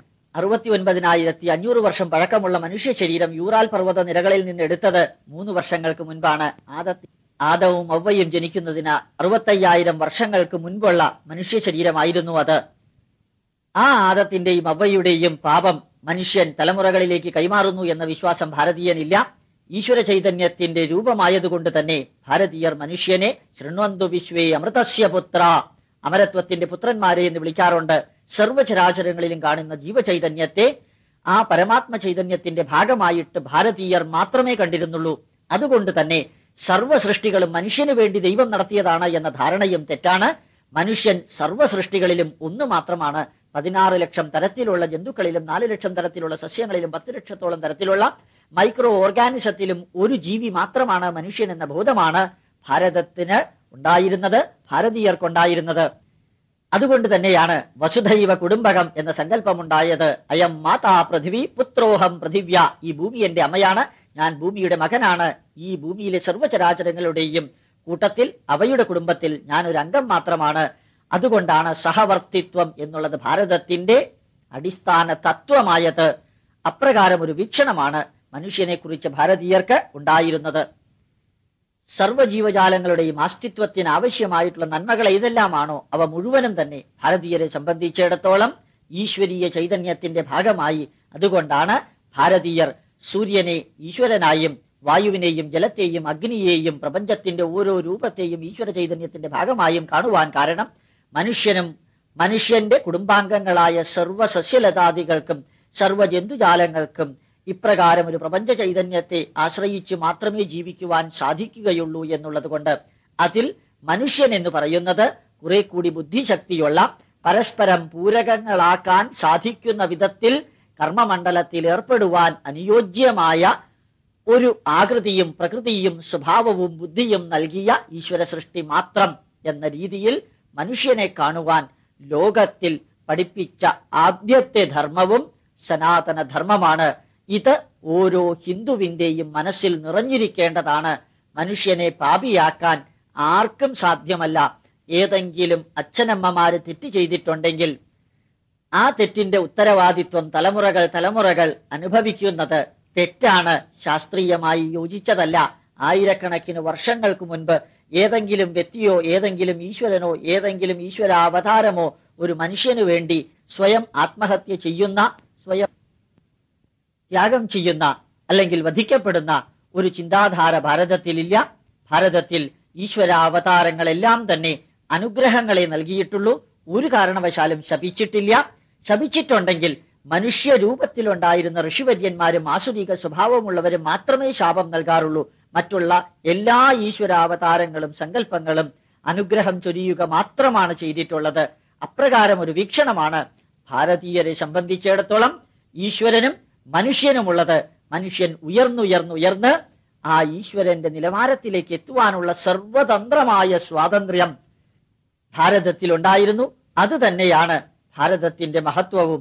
69,500 വർഷം പഴക്കമുള്ള മനുഷ്യ ശരീരം യൂറാൽ പർവ്വത നിരകളിൽ നിന്ന് എടുത്തത് 3 വർഷങ്ങൾക്ക് മുൻപാണ്. ആദവും അവയും ജനിക്കുന്നതിന് 65,000 വർഷങ്ങൾക്ക് മുൻപുള്ള മനുഷ്യ ശരീരമായിരുന്നു അത്. ആ ആദത്തിന്റെയും അവയുടെയും പാപം മനുഷ്യൻ തലമുറകളിലേക്ക് കൈമാറുന്നു എന്ന വിശ്വാസം ഭാരതീയനില്ല. ഈശ്വര ചൈതന്യത്തിന്റെ രൂപമായതുകൊണ്ട് തന്നെ ഭാരതീയർ മനുഷ്യനെ ശൃണ്വന്തു വിശ്വേ അമൃതസ്യ പുത്ര, അമരത്വത്തിന്റെ പുത്രന്മാരെ എന്ന് വിളിക്കാറുണ്ട്. സർവചരാചരങ്ങളിലും കാണുന്ന ജീവചൈതന്യത്തെ ആ പരമാത്മ ചൈതന്യത്തിന്റെ ഭാഗമായിട്ട് ഭാരതീയർ മാത്രമേ കണ്ടിരുന്നുള്ളൂ. അതുകൊണ്ട് തന്നെ സർവ്വ സൃഷ്ടികളും മനുഷ്യന് വേണ്ടി ദൈവം നടത്തിയതാണ് എന്ന ധാരണയും തെറ്റാണ്. മനുഷ്യൻ സർവ്വ സൃഷ്ടികളിലും ഒന്ന് മാത്രമാണ്. 16 ലക്ഷം തരത്തിലുള്ള ജന്തുക്കളിലും 4 ലക്ഷം തരത്തിലുള്ള സസ്യങ്ങളിലും 10 ലക്ഷത്തോളം തരത്തിലുള്ള മൈക്രോ ഓർഗാനിസത്തിലും ഒരു ജീവി മാത്രമാണ് മനുഷ്യൻ എന്ന ബോധമാണ് ഭാരതത്തിന് ഉണ്ടായിരുന്നത്, ഭാരതീയർക്കുണ്ടായിരുന്നത്. അതുകൊണ്ട് തന്നെയാണ് വസുധൈവ കുടുംബകം എന്ന സങ്കല്പമുണ്ടായത്. അയം മാതാ പൃഥിവി പുത്രോഹം പൃഥിവ്യ, ഈ ഭൂമി എന്റെ അമ്മയാണ്, ഞാൻ ഭൂമിയുടെ മകനാണ്. ഈ ഭൂമിയിലെ സർവ്വചരാചരങ്ങളുടെയും കൂട്ടത്തിൽ അവയുടെ കുടുംബത്തിൽ ഞാൻ ഒരു അംഗം മാത്രമാണ്. അതുകൊണ്ടാണ് സഹവർത്തിത്വം എന്നുള്ളത് ഭാരതത്തിന്റെ അടിസ്ഥാന തത്വമായത്. അപ്രകാരം ഒരു വീക്ഷണമാണ് മനുഷ്യനെ കുറിച്ച് ഭാരതീയർക്ക് ഉണ്ടായിരുന്നത്. സർവ്വജീവജാലങ്ങളുടെയും അസ്തിത്വത്തിന് ആവശ്യമായിട്ടുള്ള നന്മകൾ ഏതെല്ലാമാണോ അവ മുഴുവനും തന്നെ ഭാരതീയരെ സംബന്ധിച്ചിടത്തോളം ഈശ്വരീയ ചൈതന്യത്തിന്റെ ഭാഗമായി. അതുകൊണ്ടാണ് ഭാരതീയർ സൂര്യനെ ഈശ്വരനായും വായുവിനെയും ജലത്തെയും അഗ്നിയെയും പ്രപഞ്ചത്തിന്റെ ഓരോ രൂപത്തെയും ഈശ്വര ചൈതന്യത്തിന്റെ ഭാഗമായും കാണുവാൻ കാരണം മനുഷ്യനും മനുഷ്യന്റെ കുടുംബാംഗങ്ങളായ സർവ്വ സസ്യലതാദികൾക്കും സർവ്വ ജന്തുജാലങ്ങൾക്കും ഇപ്രകാരം ഒരു പ്രപഞ്ച ചൈതന്യത്തെ ആശ്രയിച്ച് മാത്രമേ ജീവിക്കുവാൻ സാധിക്കുകയുള്ളൂ എന്നുള്ളത് കൊണ്ട് അതിൽ മനുഷ്യൻ എന്ന് പറയുന്നത് കുറെ കൂടി ബുദ്ധിശക്തിയുള്ള പരസ്പരം പൂരകങ്ങളാക്കാൻ സാധിക്കുന്ന വിധത്തിൽ കർമ്മമണ്ഡലത്തിൽ ഏർപ്പെടുവാൻ അനുയോജ്യമായ ഒരു ആകൃതിയും പ്രകൃതിയും സ്വഭാവവും ബുദ്ധിയും നൽകിയ ഈശ്വര സൃഷ്ടി മാത്രം എന്ന രീതിയിൽ മനുഷ്യനെ കാണുവാൻ ലോകത്തിൽ പഠിപ്പിച്ച ആദ്യത്തെ ധർമ്മവും സനാതന ധർമ്മമാണ്. ഇത് ഓരോ ഹിന്ദുവിന്റെയും മനസ്സിൽ നിറഞ്ഞിരിക്കേണ്ടതാണ്. മനുഷ്യനെ പാപിയാക്കാൻ ആർക്കും സാധ്യമല്ല. ഏതെങ്കിലും അച്ഛനമ്മമാര് തെറ്റ് ചെയ്തിട്ടുണ്ടെങ്കിൽ ആ തെറ്റിന്റെ ഉത്തരവാദിത്വം തലമുറകൾ അനുഭവിക്കുന്നത് തെറ്റാണ്, ശാസ്ത്രീയമായി യോജിച്ചതല്ല. ആയിരക്കണക്കിന് വർഷങ്ങൾക്ക് മുൻപ് ഏതെങ്കിലും വ്യക്തിയോ ഏതെങ്കിലും ഈശ്വരനോ ഏതെങ്കിലും ഈശ്വരാവതാരമോ ഒരു മനുഷ്യനു വേണ്ടി സ്വയം ആത്മഹത്യ ചെയ്യുന്ന, സ്വയം ത്യാഗം ചെയ്യുന്ന അല്ലെങ്കിൽ വധിക്കപ്പെടുന്ന ഒരു ചിന്താധാര ഭാരതത്തിലില്ല. ഭാരതത്തിൽ ഈശ്വരാവതാരങ്ങളെല്ലാം തന്നെ അനുഗ്രഹങ്ങളെ നൽകിയിട്ടുള്ളൂ. ഒരു കാരണവശാലും ശപിച്ചിട്ടില്ല. ശപിച്ചിട്ടുണ്ടെങ്കിൽ മനുഷ്യരൂപത്തിലുണ്ടായിരുന്ന ഋഷിവര്യന്മാരും ആസുരിക സ്വഭാവമുള്ളവരും മാത്രമേ ശാപം നൽകാറുള്ളൂ. മറ്റുള്ള എല്ലാ ഈശ്വരാവതാരങ്ങളും സങ്കല്പങ്ങളും അനുഗ്രഹം ചൊരിയുക മാത്രമാണ് ചെയ്തിട്ടുള്ളത്. അപ്രകാരം ഒരു വീക്ഷണമാണ് ഭാരതീയരെ സംബന്ധിച്ചിടത്തോളം ഈശ്വരനും മനുഷ്യനുമുള്ളത്. മനുഷ്യൻ ഉയർന്നുയർന്നുയർന്ന് ആ ഈശ്വരന്റെ നിലവാരത്തിലേക്ക് എത്തുവാനുള്ള സർവതന്ത്രമായ സ്വാതന്ത്ര്യം ഭാരതത്തിൽ ഉണ്ടായിരുന്നു. അത് തന്നെയാണ് ഭാരതത്തിന്റെ മഹത്വവും.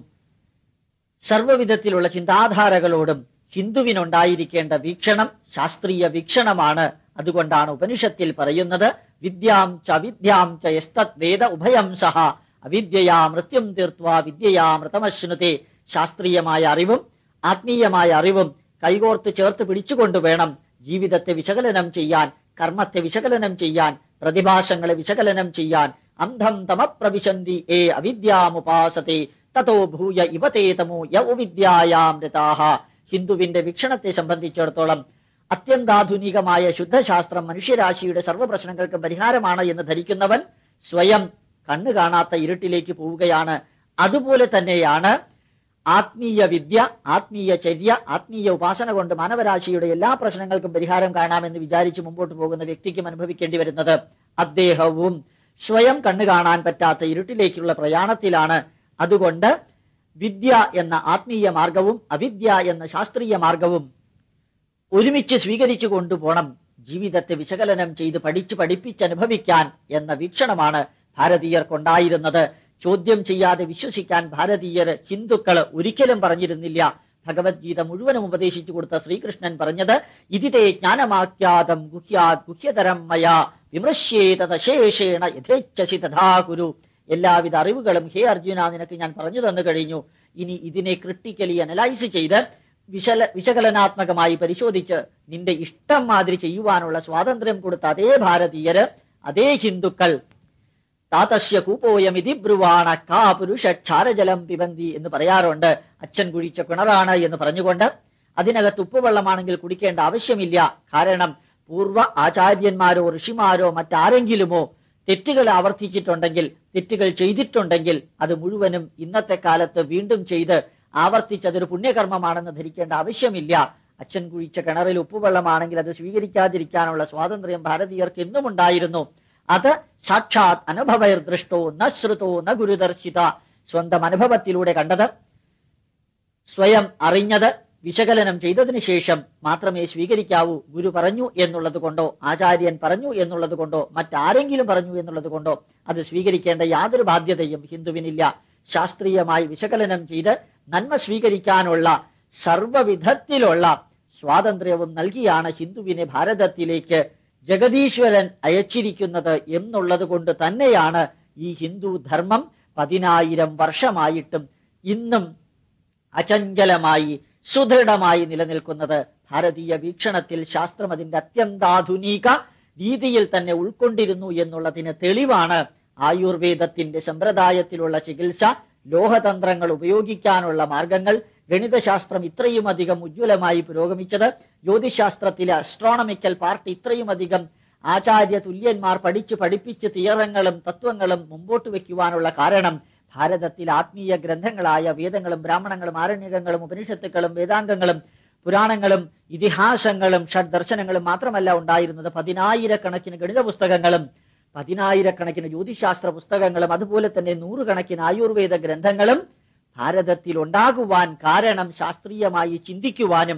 സർവവിധത്തിലുള്ള ചിന്താധാരകളോടും ഹിന്ദുവിനുണ്ടായിരിക്കേണ്ട വീക്ഷണം ശാസ്ത്രീയ വീക്ഷണമാണ്. അതുകൊണ്ടാണ് ഉപനിഷത്തിൽ പറയുന്നത്, വിദ്യാം ച വിദ്യാം ച യസ്തത് വേദ ഉഭയം സഹ അവിദ്യയാ മൃത്യും തീർത്വാ വിദ്യയാ മൃതമശ്നുതേ. ശാസ്ത്രീയമായ അറിവും ആത്മീയമായ അറിവും കൈകോർത്ത് ചേർത്ത് പിടിച്ചുകൊണ്ട് വേണം ജീവിതത്തെ വിശകലനം ചെയ്യാൻ, കർമ്മത്തെ വിശകലനം ചെയ്യാൻ, പ്രതിഭാസങ്ങളെ വിശകലനം ചെയ്യാൻ. അന്ധം തമപ്രവിശന്തി ഏ അവിദ്യാമുപാസത്തെ തതോ ഭൂയ ഇവതേ തമോ യൗവിദ്യായാമൃതാഹ. ഹിന്ദുവിന്റെ വീക്ഷണത്തെ സംബന്ധിച്ചിടത്തോളം അത്യന്താധുനികമായ ശുദ്ധശാസ്ത്രം മനുഷ്യരാശിയുടെ സർവ്വ പ്രശ്നങ്ങൾക്കും പരിഹാരമാണ് എന്ന് ധരിക്കുന്നവൻ സ്വയം കണ്ണു കാണാത്ത ഇരുട്ടിലേക്ക് പോവുകയാണ്. അതുപോലെ തന്നെയാണ് ആത്മീയ വിദ്യ, ആത്മീയ ചര്യ, ആത്മീയ ഉപാസന കൊണ്ട് മാനവരാശിയുടെ എല്ലാ പ്രശ്നങ്ങൾക്കും പരിഹാരം കാണാമെന്ന് വിചാരിച്ച് മുമ്പോട്ട് പോകുന്ന വ്യക്തിക്കും അനുഭവിക്കേണ്ടി വരുന്നത്. അദ്ദേഹവും സ്വയം കണ്ണു കാണാൻ പറ്റാത്ത ഇരുട്ടിലേക്കുള്ള പ്രയാണത്തിലാണ്. അതുകൊണ്ട് വിദ്യ എന്ന ആത്മീയ മാർഗവും അവിദ്യ എന്ന ശാസ്ത്രീയ മാർഗവും ഒരുമിച്ച് സ്വീകരിച്ചു കൊണ്ടുപോകണം. ജീവിതത്തെ വിശകലനം ചെയ്ത് പഠിപ്പിച്ചനുഭവിക്കാൻ എന്ന വീക്ഷണമാണ് ഭാരതീയർക്കുണ്ടായിരുന്നത്. ചോദ്യം ചെയ്യാതെ വിശ്വസിക്കാൻ ഭാരതീയർ ഹിന്ദുക്കൾ ഒരിക്കലും പറഞ്ഞിരുന്നില്ല. ഭഗവത്ഗീത മുഴുവനും ഉപദേശിച്ചു കൊടുത്ത ശ്രീകൃഷ്ണൻ പറഞ്ഞത്, ഇതിതേ ജ്ഞാനമാഖ്യാതം ഗുഹ്യാത് ഗുഹ്യതരം മയാ വിമൃശ്യേതശേഷേണ യഥേച്ഛസി തഥാ കുരു. എല്ലാവിധ അറിവുകളും ഹേ അർജുന നിനക്ക് ഞാൻ പറഞ്ഞു തന്നു കഴിഞ്ഞു. ഇനി ഇതിനെ ക്രിട്ടിക്കലി അനലൈസ് ചെയ്ത് വിശകലനാത്മകമായി പരിശോധിച്ച് നിന്റെ ഇഷ്ടം മാതിരി ചെയ്യുവാനുള്ള സ്വാതന്ത്ര്യം കൊടുത്ത അതേ ഭാരതീയര്, അതേ ഹിന്ദുക്കൾ താതസ്യ കൂപോയമിതി ബ്രുവാണ കാ പുരുഷ ക്ഷാരജലം പിബന്തി എന്ന് പറയാറുണ്ട്. അച്ഛൻ കുഴിച്ച കിണറാണ് എന്ന് പറഞ്ഞുകൊണ്ട് അതിനകത്ത് ഉപ്പുവെള്ളമാണെങ്കിൽ കുടിക്കേണ്ട ആവശ്യമില്ല. കാരണം പൂർവ്വ ആചാര്യന്മാരോ ഋഷിമാരോ മറ്റാരെങ്കിലുമോ തെറ്റുകൾ ആവർത്തിച്ചിട്ടുണ്ടെങ്കിൽ, തെറ്റുകൾ ചെയ്തിട്ടുണ്ടെങ്കിൽ അത് മുഴുവനും ഇന്നത്തെ കാലത്ത് വീണ്ടും ചെയ്ത് ആവർത്തിച്ചതൊരു പുണ്യകർമ്മമാണെന്ന് ധരിക്കേണ്ട ആവശ്യമില്ല. അച്ഛൻ കുഴിച്ച കിണറിൽ ഉപ്പുവെള്ളമാണെങ്കിൽ അത് സ്വീകരിക്കാതിരിക്കാനുള്ള സ്വാതന്ത്ര്യം ഭാരതീയർക്ക് എന്നും ഉണ്ടായിരുന്നു. അത് സാക്ഷാത് അനുഭവൈർ ദൃഷ്ടോ ന ശ്രുതോ ന ഗുരുദർശിത. സ്വന്തം അനുഭവത്തിലൂടെ കണ്ടത്, സ്വയം അറിഞ്ഞത്, വിശകലനം ചെയ്തതിനു ശേഷം മാത്രമേ സ്വീകരിക്കാവൂ. ഗുരു പറഞ്ഞു എന്നുള്ളത് കൊണ്ടോ ആചാര്യൻ പറഞ്ഞു എന്നുള്ളത് കൊണ്ടോ മറ്റാരെങ്കിലും പറഞ്ഞു എന്നുള്ളത് കൊണ്ടോ അത് സ്വീകരിക്കേണ്ട യാതൊരു ബാധ്യതയും ഹിന്ദുവിനില്ല. ശാസ്ത്രീയമായി വിശകലനം ചെയ്ത് നന്മ സ്വീകരിക്കാനുള്ള സർവവിധത്തിലുള്ള സ്വാതന്ത്ര്യവും നൽകിയാണ് ഹിന്ദുവിനെ ഭാരതത്തിലേക്ക് ജഗദീശ്വരൻ അയച്ചിരിക്കുന്നത് എന്നുള്ളത് കൊണ്ട് തന്നെയാണ് ഈ ഹിന്ദു ധർമ്മം 10,000 വർഷമായിട്ടും ഇന്നും അചഞ്ചലമായി സുദൃഢമായി നിലനിൽക്കുന്നത്. ഭാരതീയ വീക്ഷണത്തിൽ ശാസ്ത്രം അതിന്റെ അത്യന്താധുനിക രീതിയിൽ തന്നെ ഉൾക്കൊണ്ടിരുന്നു എന്നുള്ളതിന് തെളിവാണ് ആയുർവേദത്തിന്റെ സമ്പ്രദായത്തിലുള്ള ചികിത്സ, ലോഹതന്ത്രങ്ങൾ ഉപയോഗിക്കാനുള്ള മാർഗങ്ങൾ, ഗണിതശാസ്ത്രം ഇത്രയും അധികം ഉജ്ജ്വലമായി പുരോഗമിച്ചത്, ജ്യോതിശാസ്ത്രത്തിലെ അസ്ട്രോണമിക്കൽ പാർട്ട് ഇത്രയും അധികം ആചാര്യ തുല്യന്മാർ പഠിപ്പിച്ച് തിയറങ്ങളും തത്വങ്ങളും മുമ്പോട്ട് വെക്കുവാനുള്ള കാരണം ഭാരതത്തിൽ ആത്മീയ ഗ്രന്ഥങ്ങളായ വേദങ്ങളും ബ്രാഹ്മണങ്ങളും ആരണ്യകങ്ങളും ഉപനിഷത്തുക്കളും വേദാംഗങ്ങളും പുരാണങ്ങളും ഇതിഹാസങ്ങളും ഷഡ്ദർശനങ്ങളും മാത്രമല്ല ഉണ്ടായിരുന്നത്. 10,000 ഗണിത പുസ്തകങ്ങളും 10,000 ജ്യോതിശാസ്ത്ര പുസ്തകങ്ങളും അതുപോലെ തന്നെ 100 ആയുർവേദ ഗ്രന്ഥങ്ങളും ഭാരതത്തിൽ ഉണ്ടാകുവാൻ കാരണം ശാസ്ത്രീയമായി ചിന്തിക്കുവാനും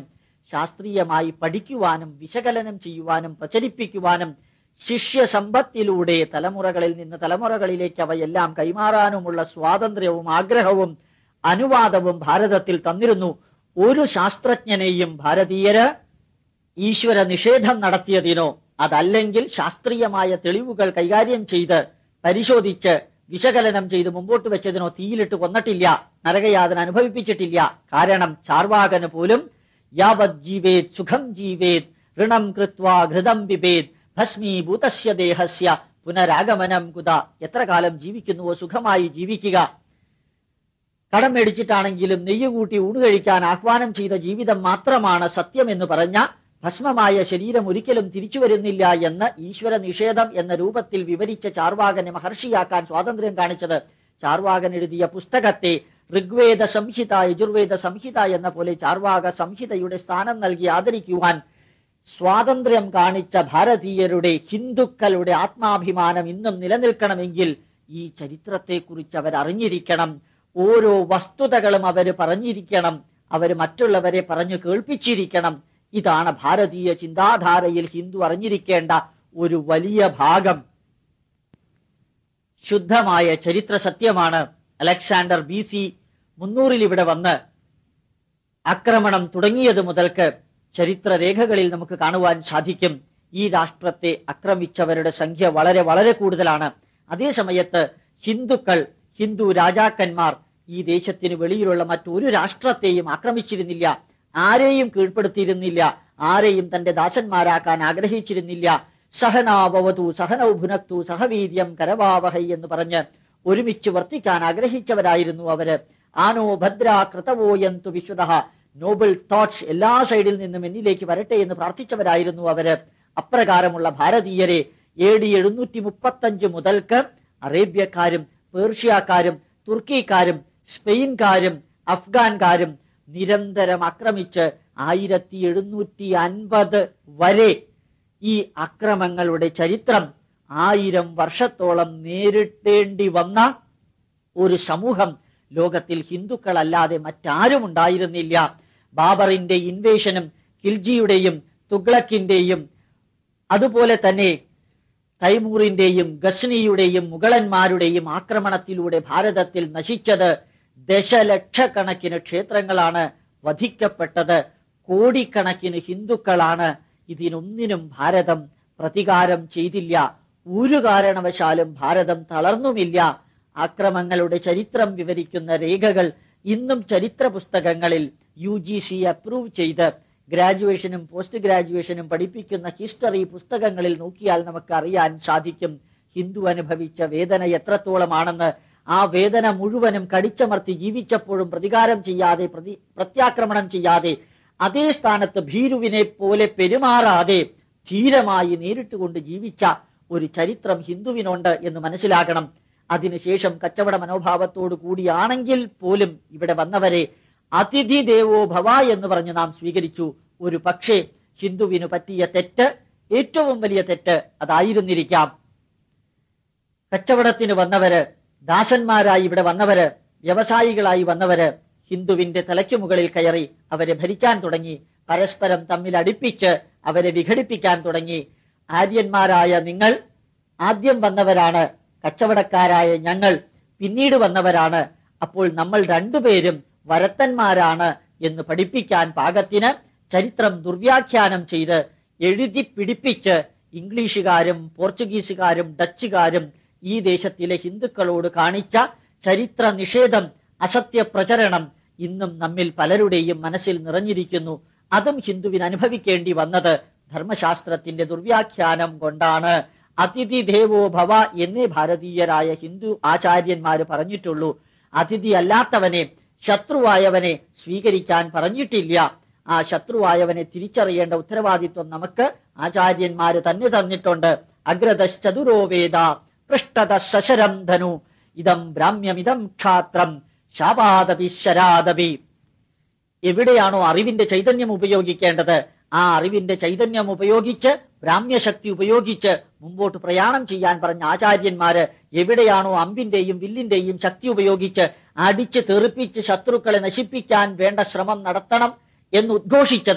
ശാസ്ത്രീയമായി പഠിക്കുവാനും വിശകലനം ചെയ്യുവാനും പ്രചരിപ്പിക്കുവാനും ശിഷ്യസമ്പത്തിലൂടെ തലമുറകളിൽ നിന്ന് തലമുറകളിലേക്ക് അവയെല്ലാം കൈമാറാനുമുള്ള സ്വാതന്ത്ര്യവും ആഗ്രഹവും അനുവാദവും ഭാരതത്തിൽ തന്നിരുന്നു. ഒരു ശാസ്ത്രജ്ഞനെയും ഭാരതീയര് ഈശ്വര നിഷേധം നടത്തിയതിനോ അതല്ലെങ്കിൽ ശാസ്ത്രീയമായ തെളിവുകൾ കൈകാര്യം ചെയ്ത് പരിശോധിച്ച് വിശകലനം ചെയ്ത് മുമ്പോട്ട് വെച്ചതിനോ തീയിലിട്ട് കൊന്നിട്ടില്ല, നരകയാതന അനുഭവിപ്പിച്ചിട്ടില്ല. കാരണം ചാർവാകന് പോലും യാവത് ജീവേത് സുഖം ജീവേത് ഋണം കൃത്വാ ഘൃതം പിബേത് ഭസ്മീഭൂതസ്യ ദേഹസ്യ പുനരാഗമനം കുത. എത്ര കാലം ജീവിക്കുന്നുവോ സുഖമായി ജീവിക്കുക. കടം മേടിച്ചിട്ടാണെങ്കിലും നെയ്യ് കൂട്ടി ഊണ് കഴിക്കാൻ ആഹ്വാനം ചെയ്ത ജീവിതം മാത്രമാണ് സത്യമെന്ന് പറഞ്ഞ ഭസ്മമായ ശരീരം ഒരിക്കലും തിരിച്ചു വരുന്നില്ല എന്ന് ഈശ്വര നിഷേധം എന്ന രൂപത്തിൽ വിവരിച്ച ചാർവാകനെ മഹർഷിയാക്കാൻ സ്വാതന്ത്ര്യം കാണിച്ചത് ചാർവാകൻ എഴുതിയ പുസ്തകത്തെ ഋഗ്വേദ സംഹിത യജുർവേദ സംഹിത എന്ന പോലെ ചാർവാക സംഹിതയുടെ സ്ഥാനം നൽകി ആദരിക്കുവാൻ സ്വാതന്ത്ര്യം കാണിച്ച ഭാരതീയരുടെ ഹിന്ദുക്കളുടെ ആത്മാഭിമാനം ഇന്നും നിലനിൽക്കണമെങ്കിൽ ഈ ചരിത്രത്തെക്കുറിച്ച് അവർ അറിഞ്ഞിരിക്കണം. ഓരോ വസ്തുതകളും അവര് പറഞ്ഞിരിക്കണം, അവർ മറ്റുള്ളവരെ പറഞ്ഞു കേൾപ്പിച്ചിരിക്കണം. ഇതാണ് ഭാരതീയ ചിന്താധാരയിൽ ഹിന്ദു അറിഞ്ഞിരിക്കേണ്ട ഒരു വലിയ ഭാഗം. ശുദ്ധമായ ചരിത്ര സത്യമാണ്. അലക്സാണ്ടർ BC 300 ഇവിടെ വന്ന് ആക്രമണം തുടങ്ങിയത് മുതൽക്ക് ചരിത്രരേഖകളിൽ നമുക്ക് കാണുവാൻ സാധിക്കും. ഈ രാഷ്ട്രത്തെ ആക്രമിച്ചവരുടെ സംഖ്യ വളരെ വളരെ കൂടുതലാണ്. അതേ സമയത്ത് ഹിന്ദുക്കൾ, ഹിന്ദു രാജാക്കന്മാർ ഈ ദേശത്തിന് വെളിയിലുള്ള മറ്റൊരു രാഷ്ട്രത്തെയും ആക്രമിച്ചിരുന്നില്ല, ആരെയും കീഴ്പ്പെടുത്തിയിരുന്നില്ല, ആരെയും തന്റെ ദാസന്മാരാക്കാൻ ആഗ്രഹിച്ചിരുന്നില്ല. സഹനാവവതു സഹനൗ ഭുനക്തു സഹവീര്യം കരവാവഹൈ എന്ന് പറഞ്ഞ് ഒരുമിച്ച് വർത്തിക്കാൻ ആഗ്രഹിച്ചവരായിരുന്നു അവര്. ആനോ ഭദ്ര കൃതവോയന്തു വിശ്വതഃ, നോബിൾ തോട്ട്സ് എല്ലാ സൈഡിൽ നിന്നും എന്നിലേക്ക് വരട്ടെ എന്ന് പ്രാർത്ഥിച്ചവരായിരുന്നു അവര്. അപ്രകാരമുള്ള ഭാരതീയരെ AD 735 മുതൽക്ക് അറേബ്യക്കാരും പേർഷ്യക്കാരും തുർക്കിക്കാരും സ്പെയിൻകാരും അഫ്ഗാൻകാരും നിരന്തരം ആക്രമിച്ച് 1750 വരെ ഈ അക്രമങ്ങളുടെ ചരിത്രം 1000 വർഷത്തോളം നേരിടേണ്ടി വന്ന ഒരു സമൂഹം ലോകത്തിൽ ഹിന്ദുക്കളല്ലാതെ മറ്റാരും ഉണ്ടായിരുന്നില്ല. ബാബറിന്റെ ഇൻവേഷനും ഖിൽജിയുടെയും തുഗ്ലക്കിന്റെയും അതുപോലെ തന്നെ തൈമൂറിന്റെയും ഗസ്നിയുടെയും മുഗളന്മാരുടെയും ആക്രമണത്തിലൂടെ ഭാരതത്തിൽ നശിച്ചത് ദശലക്ഷക്കണക്കിന് ക്ഷേത്രങ്ങളാണ്, വധിക്കപ്പെട്ടത് കോടിക്കണക്കിന് ഹിന്ദുക്കളാണ്. ഇതിനൊന്നിനും ഭാരതം പ്രതികാരം ചെയ്തില്ല. ഒരു കാരണവശാലും ഭാരതം തളർന്നുമില്ല. ആക്രമങ്ങളുടെ ചരിത്രം വിവരിക്കുന്ന രേഖകൾ ഇന്നും ചരിത്ര പുസ്തകങ്ങളിൽ UGC അപ്രൂവ് ചെയ്ത് ഗ്രാജുവേഷനും പോസ്റ്റ് ഗ്രാജുവേഷനും പഠിപ്പിക്കുന്ന ഹിസ്റ്ററി പുസ്തകങ്ങളിൽ നോക്കിയാൽ നമുക്ക് അറിയാൻ സാധിക്കും ഹിന്ദു അനുഭവിച്ച വേദന എത്രത്തോളമാണെന്ന്. ആ വേദന മുഴുവനും കടിച്ചമർത്തി ജീവിച്ചപ്പോഴും പ്രതികാരം ചെയ്യാതെ പ്രത്യാക്രമണം ചെയ്യാതെ അതേ സ്ഥാനത്ത് ഭീരുവിനെ പോലെ പെരുമാറാതെ ധീരമായി നേരിട്ടുകൊണ്ട് ജീവിച്ച ഒരു ചരിത്രം ഹിന്ദുവിനുണ്ട് എന്ന് മനസ്സിലാക്കണം. അതിനുശേഷം കച്ചവട മനോഭാവത്തോടു കൂടിയാണെങ്കിൽ പോലും ഇവിടെ വന്നവരെ അതിഥി ദേവോ ഭവ എന്ന് പറഞ്ഞ് നാം സ്വീകരിച്ചു. ഒരു പക്ഷേ ഹിന്ദുവിന് പറ്റിയ തെറ്റ്, ഏറ്റവും വലിയ തെറ്റ് അതായിരുന്നിരിക്കാം. കച്ചവടത്തിന് വന്നവര്, ദാസന്മാരായി ഇവിടെ വന്നവര്, വ്യവസായികളായി വന്നവര് ഹിന്ദുവിന്റെ തലയ്ക്ക് മുകളിൽ കയറി അവരെ ഭരിക്കാൻ തുടങ്ങി. പരസ്പരം തമ്മിൽ അടുപ്പിച്ച് അവരെ വിഘടിപ്പിക്കാൻ തുടങ്ങി. ആര്യന്മാരായ നിങ്ങൾ ആദ്യം വന്നവരാണ്, കച്ചവടക്കാരായ ഞങ്ങൾ പിന്നീട് വന്നവരാണ്, അപ്പോൾ നമ്മൾ രണ്ടുപേരും വരത്തന്മാരാണ് എന്ന് പഠിപ്പിക്കാൻ പാകത്തിന് ചരിത്രം ദുർവ്യാഖ്യാനം ചെയ്ത് എഴുതി പിടിപ്പിച്ച് ഇംഗ്ലീഷുകാരും പോർച്ചുഗീസുകാരും ഡച്ചുകാരും ഈ ദേശത്തിലെ ഹിന്ദുക്കളോട് കാണിച്ച ചരിത്ര നിഷേധം, അസത്യ പ്രചരണം ഇന്നും നമ്മിൽ പലരുടെയും മനസ്സിൽ നിറഞ്ഞിരിക്കുന്നു. അതും ഹിന്ദുവിന് അനുഭവിക്കേണ്ടി വന്നത് ധർമ്മശാസ്ത്രത്തിന്റെ ദുർവ്യാഖ്യാനം കൊണ്ടാണ്. അതിഥി ദേവോ ഭവ എന്നേ ഭാരതീയരായ ഹിന്ദു ആചാര്യന്മാര് പറഞ്ഞിട്ടുള്ളൂ. അതിഥി അല്ലാത്തവനെ, ശത്രുവായവനെ സ്വീകരിക്കാൻ പറഞ്ഞിട്ടില്ല. ആ ശത്രുവായവനെ തിരിച്ചറിയേണ്ട ഉത്തരവാദിത്വം നമുക്ക് ആചാര്യന്മാര് തന്നെ തന്നിട്ടുണ്ട്. അഗ്രതശ്ചതുരോ വേദ പൃഷ്ഠത സശരം ധനു ഇതം ബ്രാഹ്മ്യമിതം ക്ഷാത്രം ശാപാദപി ശരാദപി. എവിടെയാണോ അറിവിന്റെ ചൈതന്യം ഉപയോഗിക്കേണ്ടത് ആ അറിവിന്റെ ചൈതന്യം ഉപയോഗിച്ച് ബ്രാഹ്മ്യശക്തി ഉപയോഗിച്ച് മുമ്പോട്ട് പ്രയാണം ചെയ്യാൻ പറഞ്ഞ ആചാര്യന്മാര് എവിടെയാണോ അമ്പിന്റെയും വില്ലിന്റെയും ശക്തി ഉപയോഗിച്ച് അടിച്ച് തെറിപ്പിച്ച് ശത്രുക്കളെ നശിപ്പിക്കാൻ വേണ്ട ശ്രമം നടത്തണം എന്ന് ഉദ്ഘോഷിച്ചത്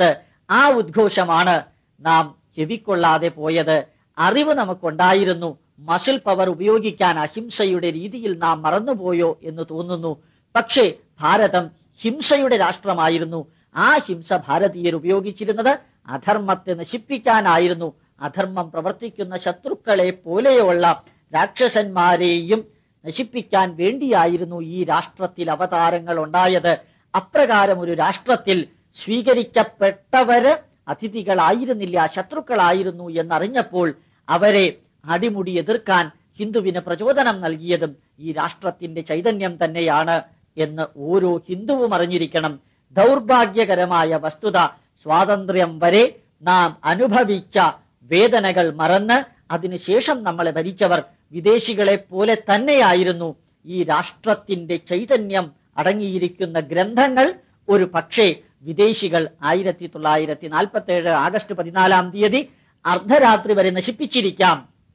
ആ ഉദ്ഘോഷമാണ് നാം ചെവിക്കൊള്ളാതെ പോയത്. അറിവ് നമുക്കുണ്ടായിരുന്നു, മസിൽ പവർ ഉപയോഗിക്കാൻ അഹിംസയുടെ രീതിയിൽ നാം മറന്നുപോയോ എന്ന് തോന്നുന്നു. പക്ഷേ ഭാരതം ഹിംസയുടെ രാഷ്ട്രമായിരുന്നു. ആ ഹിംസ ഭാരതീയർ ഉപയോഗിച്ചിരുന്നത് അധർമ്മത്തെ നശിപ്പിക്കാനായിരുന്നു. അധർമ്മം പ്രവർത്തിക്കുന്ന ശത്രുക്കളെ പോലെയുള്ള രാക്ഷസന്മാരെയും നശിപ്പിക്കാൻ വേണ്ടിയായിരുന്നു ഈ രാഷ്ട്രത്തിൽ അവതാരങ്ങൾ ഉണ്ടായത്. അപ്രകാരം ഒരു രാഷ്ട്രത്തിൽ സ്വീകരിക്കപ്പെട്ടവര് അതിഥികളായിരുന്നില്ല, ശത്രുക്കളായിരുന്നു എന്നറിഞ്ഞപ്പോൾ അവരെ അടിമുടി എതിർക്കാൻ ഹിന്ദുവിന് പ്രചോദനം നൽകിയതും ഈ രാഷ്ട്രത്തിന്റെ ചൈതന്യം തന്നെയാണ് എന്ന് ഓരോ ഹിന്ദുവും അറിഞ്ഞിരിക്കണം. ദൗർഭാഗ്യകരമായ വസ്തുത, സ്വാതന്ത്ര്യം വരെ നാം അനുഭവിച്ച വേദനകൾ മറന്ന് അതിനുശേഷം നമ്മളെ ഭരിച്ചവർ വിദേശികളെ പോലെ തന്നെയായിരുന്നു. ഈ രാഷ്ട്രത്തിന്റെ ചൈതന്യം അടങ്ങിയിരിക്കുന്ന ഗ്രന്ഥങ്ങൾ ഒരു പക്ഷേ വിദേശികൾ 1947 ആഗസ്റ്റ് 14 അർദ്ധരാത്രി വരെ നശിപ്പിച്ചിരിക്കാം.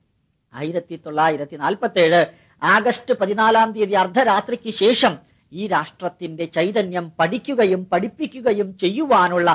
1947 ആഗസ്റ്റ് 14 അർദ്ധരാത്രിക്ക് ശേഷം ഈ രാഷ്ട്രത്തിന്റെ ചൈതന്യം പഠിക്കുകയും പഠിപ്പിക്കുകയും ചെയ്യുവാനുള്ള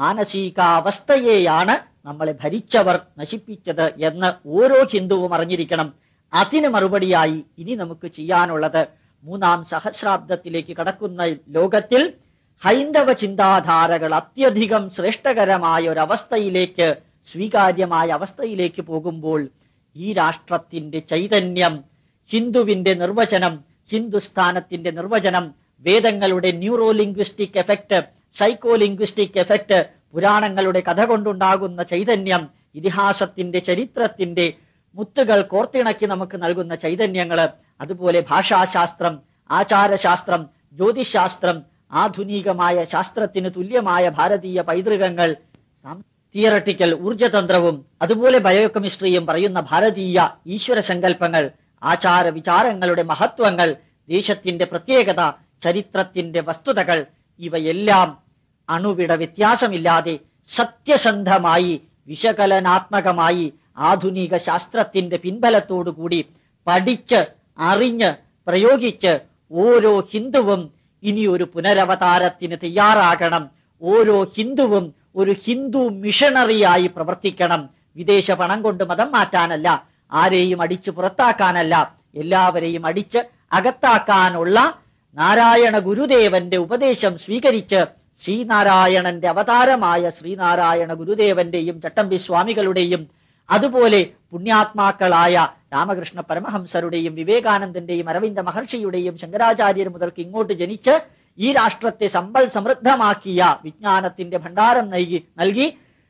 മാനസികാവസ്ഥയെയാണ് നമ്മളെ ഭരിച്ചവർ നശിപ്പിച്ചത് എന്ന് ഓരോ ഹിന്ദുവും അറിഞ്ഞിരിക്കണം. അതിന് മറുപടിയായി ഇനി നമുക്ക് ചെയ്യാനുള്ളത്, 3-ാം സഹസ്രാബ്ദത്തിലേക്ക് കടക്കുന്ന ലോകത്തിൽ ഹൈന്ദവ ചിന്താധാരകൾ അത്യധികം ശ്രേഷ്ഠകരമായ ഒരവസ്ഥയിലേക്ക്, സ്വീകാര്യമായ അവസ്ഥയിലേക്ക് പോകുമ്പോൾ ഈ രാഷ്ട്രത്തിന്റെ ചൈതന്യം, ഹിന്ദുവിന്റെ നിർവചനം, ഹിന്ദുസ്ഥാനത്തിന്റെ നിർവചനം, വേദങ്ങളുടെ neuro linguistic effect, psycho linguistic effect, പുരാണങ്ങളുടെ കഥ കൊണ്ടുണ്ടാകുന്ന ചൈതന്യം, ഇതിഹാസത്തിന്റെ ചരിത്രത്തിന്റെ മുത്തുകൾ കോർത്തിണക്കി നമുക്ക് നൽകുന്ന ചൈതന്യങ്ങള്, അതുപോലെ ഭാഷാശാസ്ത്രം, ആചാരശാസ്ത്രം, ജ്യോതിശാസ്ത്രം, ആധുനികമായ ശാസ്ത്രത്തിന് തുല്യമായ ഭാരതീയ പൈതൃകങ്ങൾ, തിയറട്ടിക്കൽ ഊർജതന്ത്രവും അതുപോലെ ബയോകെമിസ്ട്രിയും പറയുന്ന ഭാരതീയ ഈശ്വര സങ്കല്പങ്ങൾ, ആചാര വിചാരങ്ങളുടെ മഹത്വങ്ങൾ, ദേശത്തിന്റെ പ്രത്യേകത, ചരിത്രത്തിന്റെ വസ്തുതകൾ, ഇവയെല്ലാം അണുവിട വ്യത്യാസമില്ലാതെ സത്യസന്ധമായി വിശകലനാത്മകമായി ആധുനിക ശാസ്ത്രത്തിന്റെ പിൻബലത്തോടുകൂടി പഠിച്ച് അറിഞ്ഞ് പ്രയോഗിച്ച് ഓരോ ഹിന്ദുവും ഇനി ഒരു പുനരവതാരത്തിന് തയ്യാറാകണം. ഓരോ ഹിന്ദുവും ഒരു ഹിന്ദു മിഷണറിയായി പ്രവർത്തിക്കണം. വിദേശ പണം കൊണ്ട് മതം മാറ്റാനല്ല, ആരെയും അടിച്ചു പുറത്താക്കാനല്ല, എല്ലാവരെയും അടിച്ച് അകത്താക്കാനുള്ള നാരായണ ഗുരുദേവന്റെ ഉപദേശം സ്വീകരിച്ച് ശ്രീനാരായണന്റെ അവതാരമായ ശ്രീനാരായണ ഗുരുദേവന്റെയും ചട്ടമ്പി സ്വാമികളുടെയും അതുപോലെ പുണ്യാത്മാക്കളായ രാമകൃഷ്ണ പരമഹംസരുടെയും വിവേകാനന്ദന്റെയും അരവിന്ദ മഹർഷിയുടെയും ശങ്കരാചാര്യർ മുതൽക്ക് ഇങ്ങോട്ട് ജനിച്ച് ഈ രാഷ്ട്രത്തെ സമ്പൽ സമൃദ്ധമാക്കിയ വിജ്ഞാനത്തിന്റെ ഭണ്ഡാരം നൽകി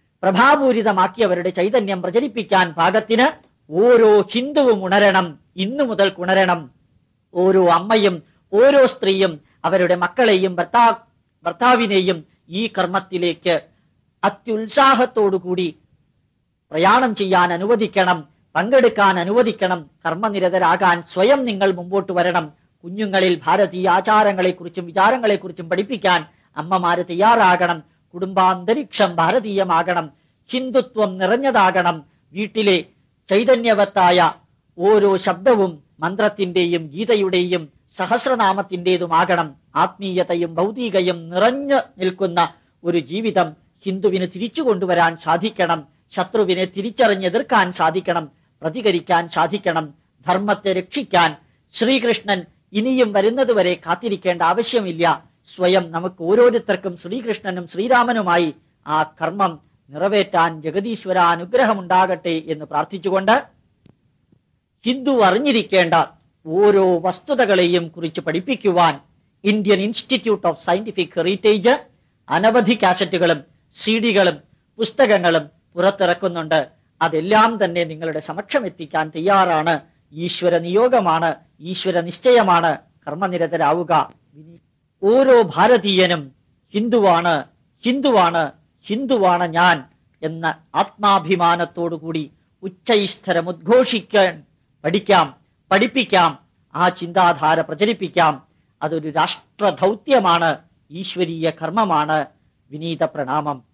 പ്രഭാപൂരിതമാക്കിയവരുടെ ചൈതന്യം പ്രചരിപ്പിക്കാൻ പാകത്തിന് ഓരോ ഹിന്ദുവും ഉണരണം. ഇന്നു മുതൽ ഉണരണം. ഓരോ അമ്മയും ഓരോ സ്ത്രീയും അവരുടെ മക്കളെയും ഭർത്താവിനെയും ഈ കർമ്മത്തിലേക്ക് അത്യുത്സാഹത്തോടുകൂടി പ്രയാണം ചെയ്യാൻ അനുവദിക്കണം, പങ്കെടുക്കാൻ അനുവദിക്കണം. കർമ്മനിരതരാകാൻ സ്വയം നിങ്ങൾ മുമ്പോട്ട് വരണം. കുഞ്ഞുങ്ങളിൽ ഭാരതീയ ആചാരങ്ങളെക്കുറിച്ചും വിചാരങ്ങളെക്കുറിച്ചും പഠിപ്പിക്കാൻ അമ്മമാര് തയ്യാറാകണം. കുടുംബാന്തരീക്ഷം ഭാരതീയമാകണം, ഹിന്ദുത്വം നിറഞ്ഞതാകണം. വീട്ടിലെ ചൈതന്യവത്തായ ഓരോ ശബ്ദവും മന്ത്രത്തിന്റെയും ഗീതയുടെയും സഹസ്രനാമത്തിൻ്റെതുമാകണം. ആത്മീയതയും ഭൗതികയും നിറഞ്ഞു നിൽക്കുന്ന ഒരു ജീവിതം ഹിന്ദുവിന് തിരിച്ചു കൊണ്ടുവരാൻ സാധിക്കണം. ശത്രുവിനെ തിരിച്ചറിഞ്ഞെതിർക്കാൻ സാധിക്കണം, പ്രതികരിക്കാൻ സാധിക്കണം. ധർമ്മത്തെ രക്ഷിക്കാൻ ശ്രീകൃഷ്ണൻ ഇനിയും വരുന്നതുവരെ കാത്തിരിക്കേണ്ട ആവശ്യമില്ല. സ്വയം നമുക്ക് ഓരോരുത്തർക്കും ശ്രീകൃഷ്ണനും ശ്രീരാമനുമായി ആ കർമ്മം നിറവേറ്റാൻ ജഗദീശ്വര അനുഗ്രഹമുണ്ടാകട്ടെ എന്ന് പ്രാർത്ഥിച്ചുകൊണ്ട്, ഹിന്ദു അറിഞ്ഞിരിക്കേണ്ട ഓരോ വസ്തുതകളെയും കുറിച്ച് പഠിപ്പിക്കുവാൻ Indian institute of scientific heritage അനവധി കാസറ്റുകളും സിഡികളും പുസ്തകങ്ങളും പുറത്തിറക്കുന്നുണ്ട്. അതെല്ലാം തന്നെ നിങ്ങളുടെ സമക്ഷം എത്തിക്കാൻ തയ്യാറാണ്. ഈശ്വര നിയോഗമാണ്, ഈശ്വര നിശ്ചയമാണ്. കർമ്മനിരതരാവുക. ഓരോ ഭാരതീയനും ഹിന്ദുവാണ്, ഹിന്ദുവാണ്, ഹിന്ദുവാണ് ഞാൻ എന്ന ആത്മാഭിമാനത്തോടുകൂടി ഉച്ചൈസ്ഥരം ഉദ്ഘോഷിക്കാൻ പഠിക്കാം, പഠിപ്പിക്കാം, ആ ചിന്താധാര പ്രചരിപ്പിക്കാം. അതൊരു രാഷ്ട്ര ദൗത്യമാണ്, ഈശ്വരീയ കർമ്മമാണ്. വിനീത പ്രണാമം.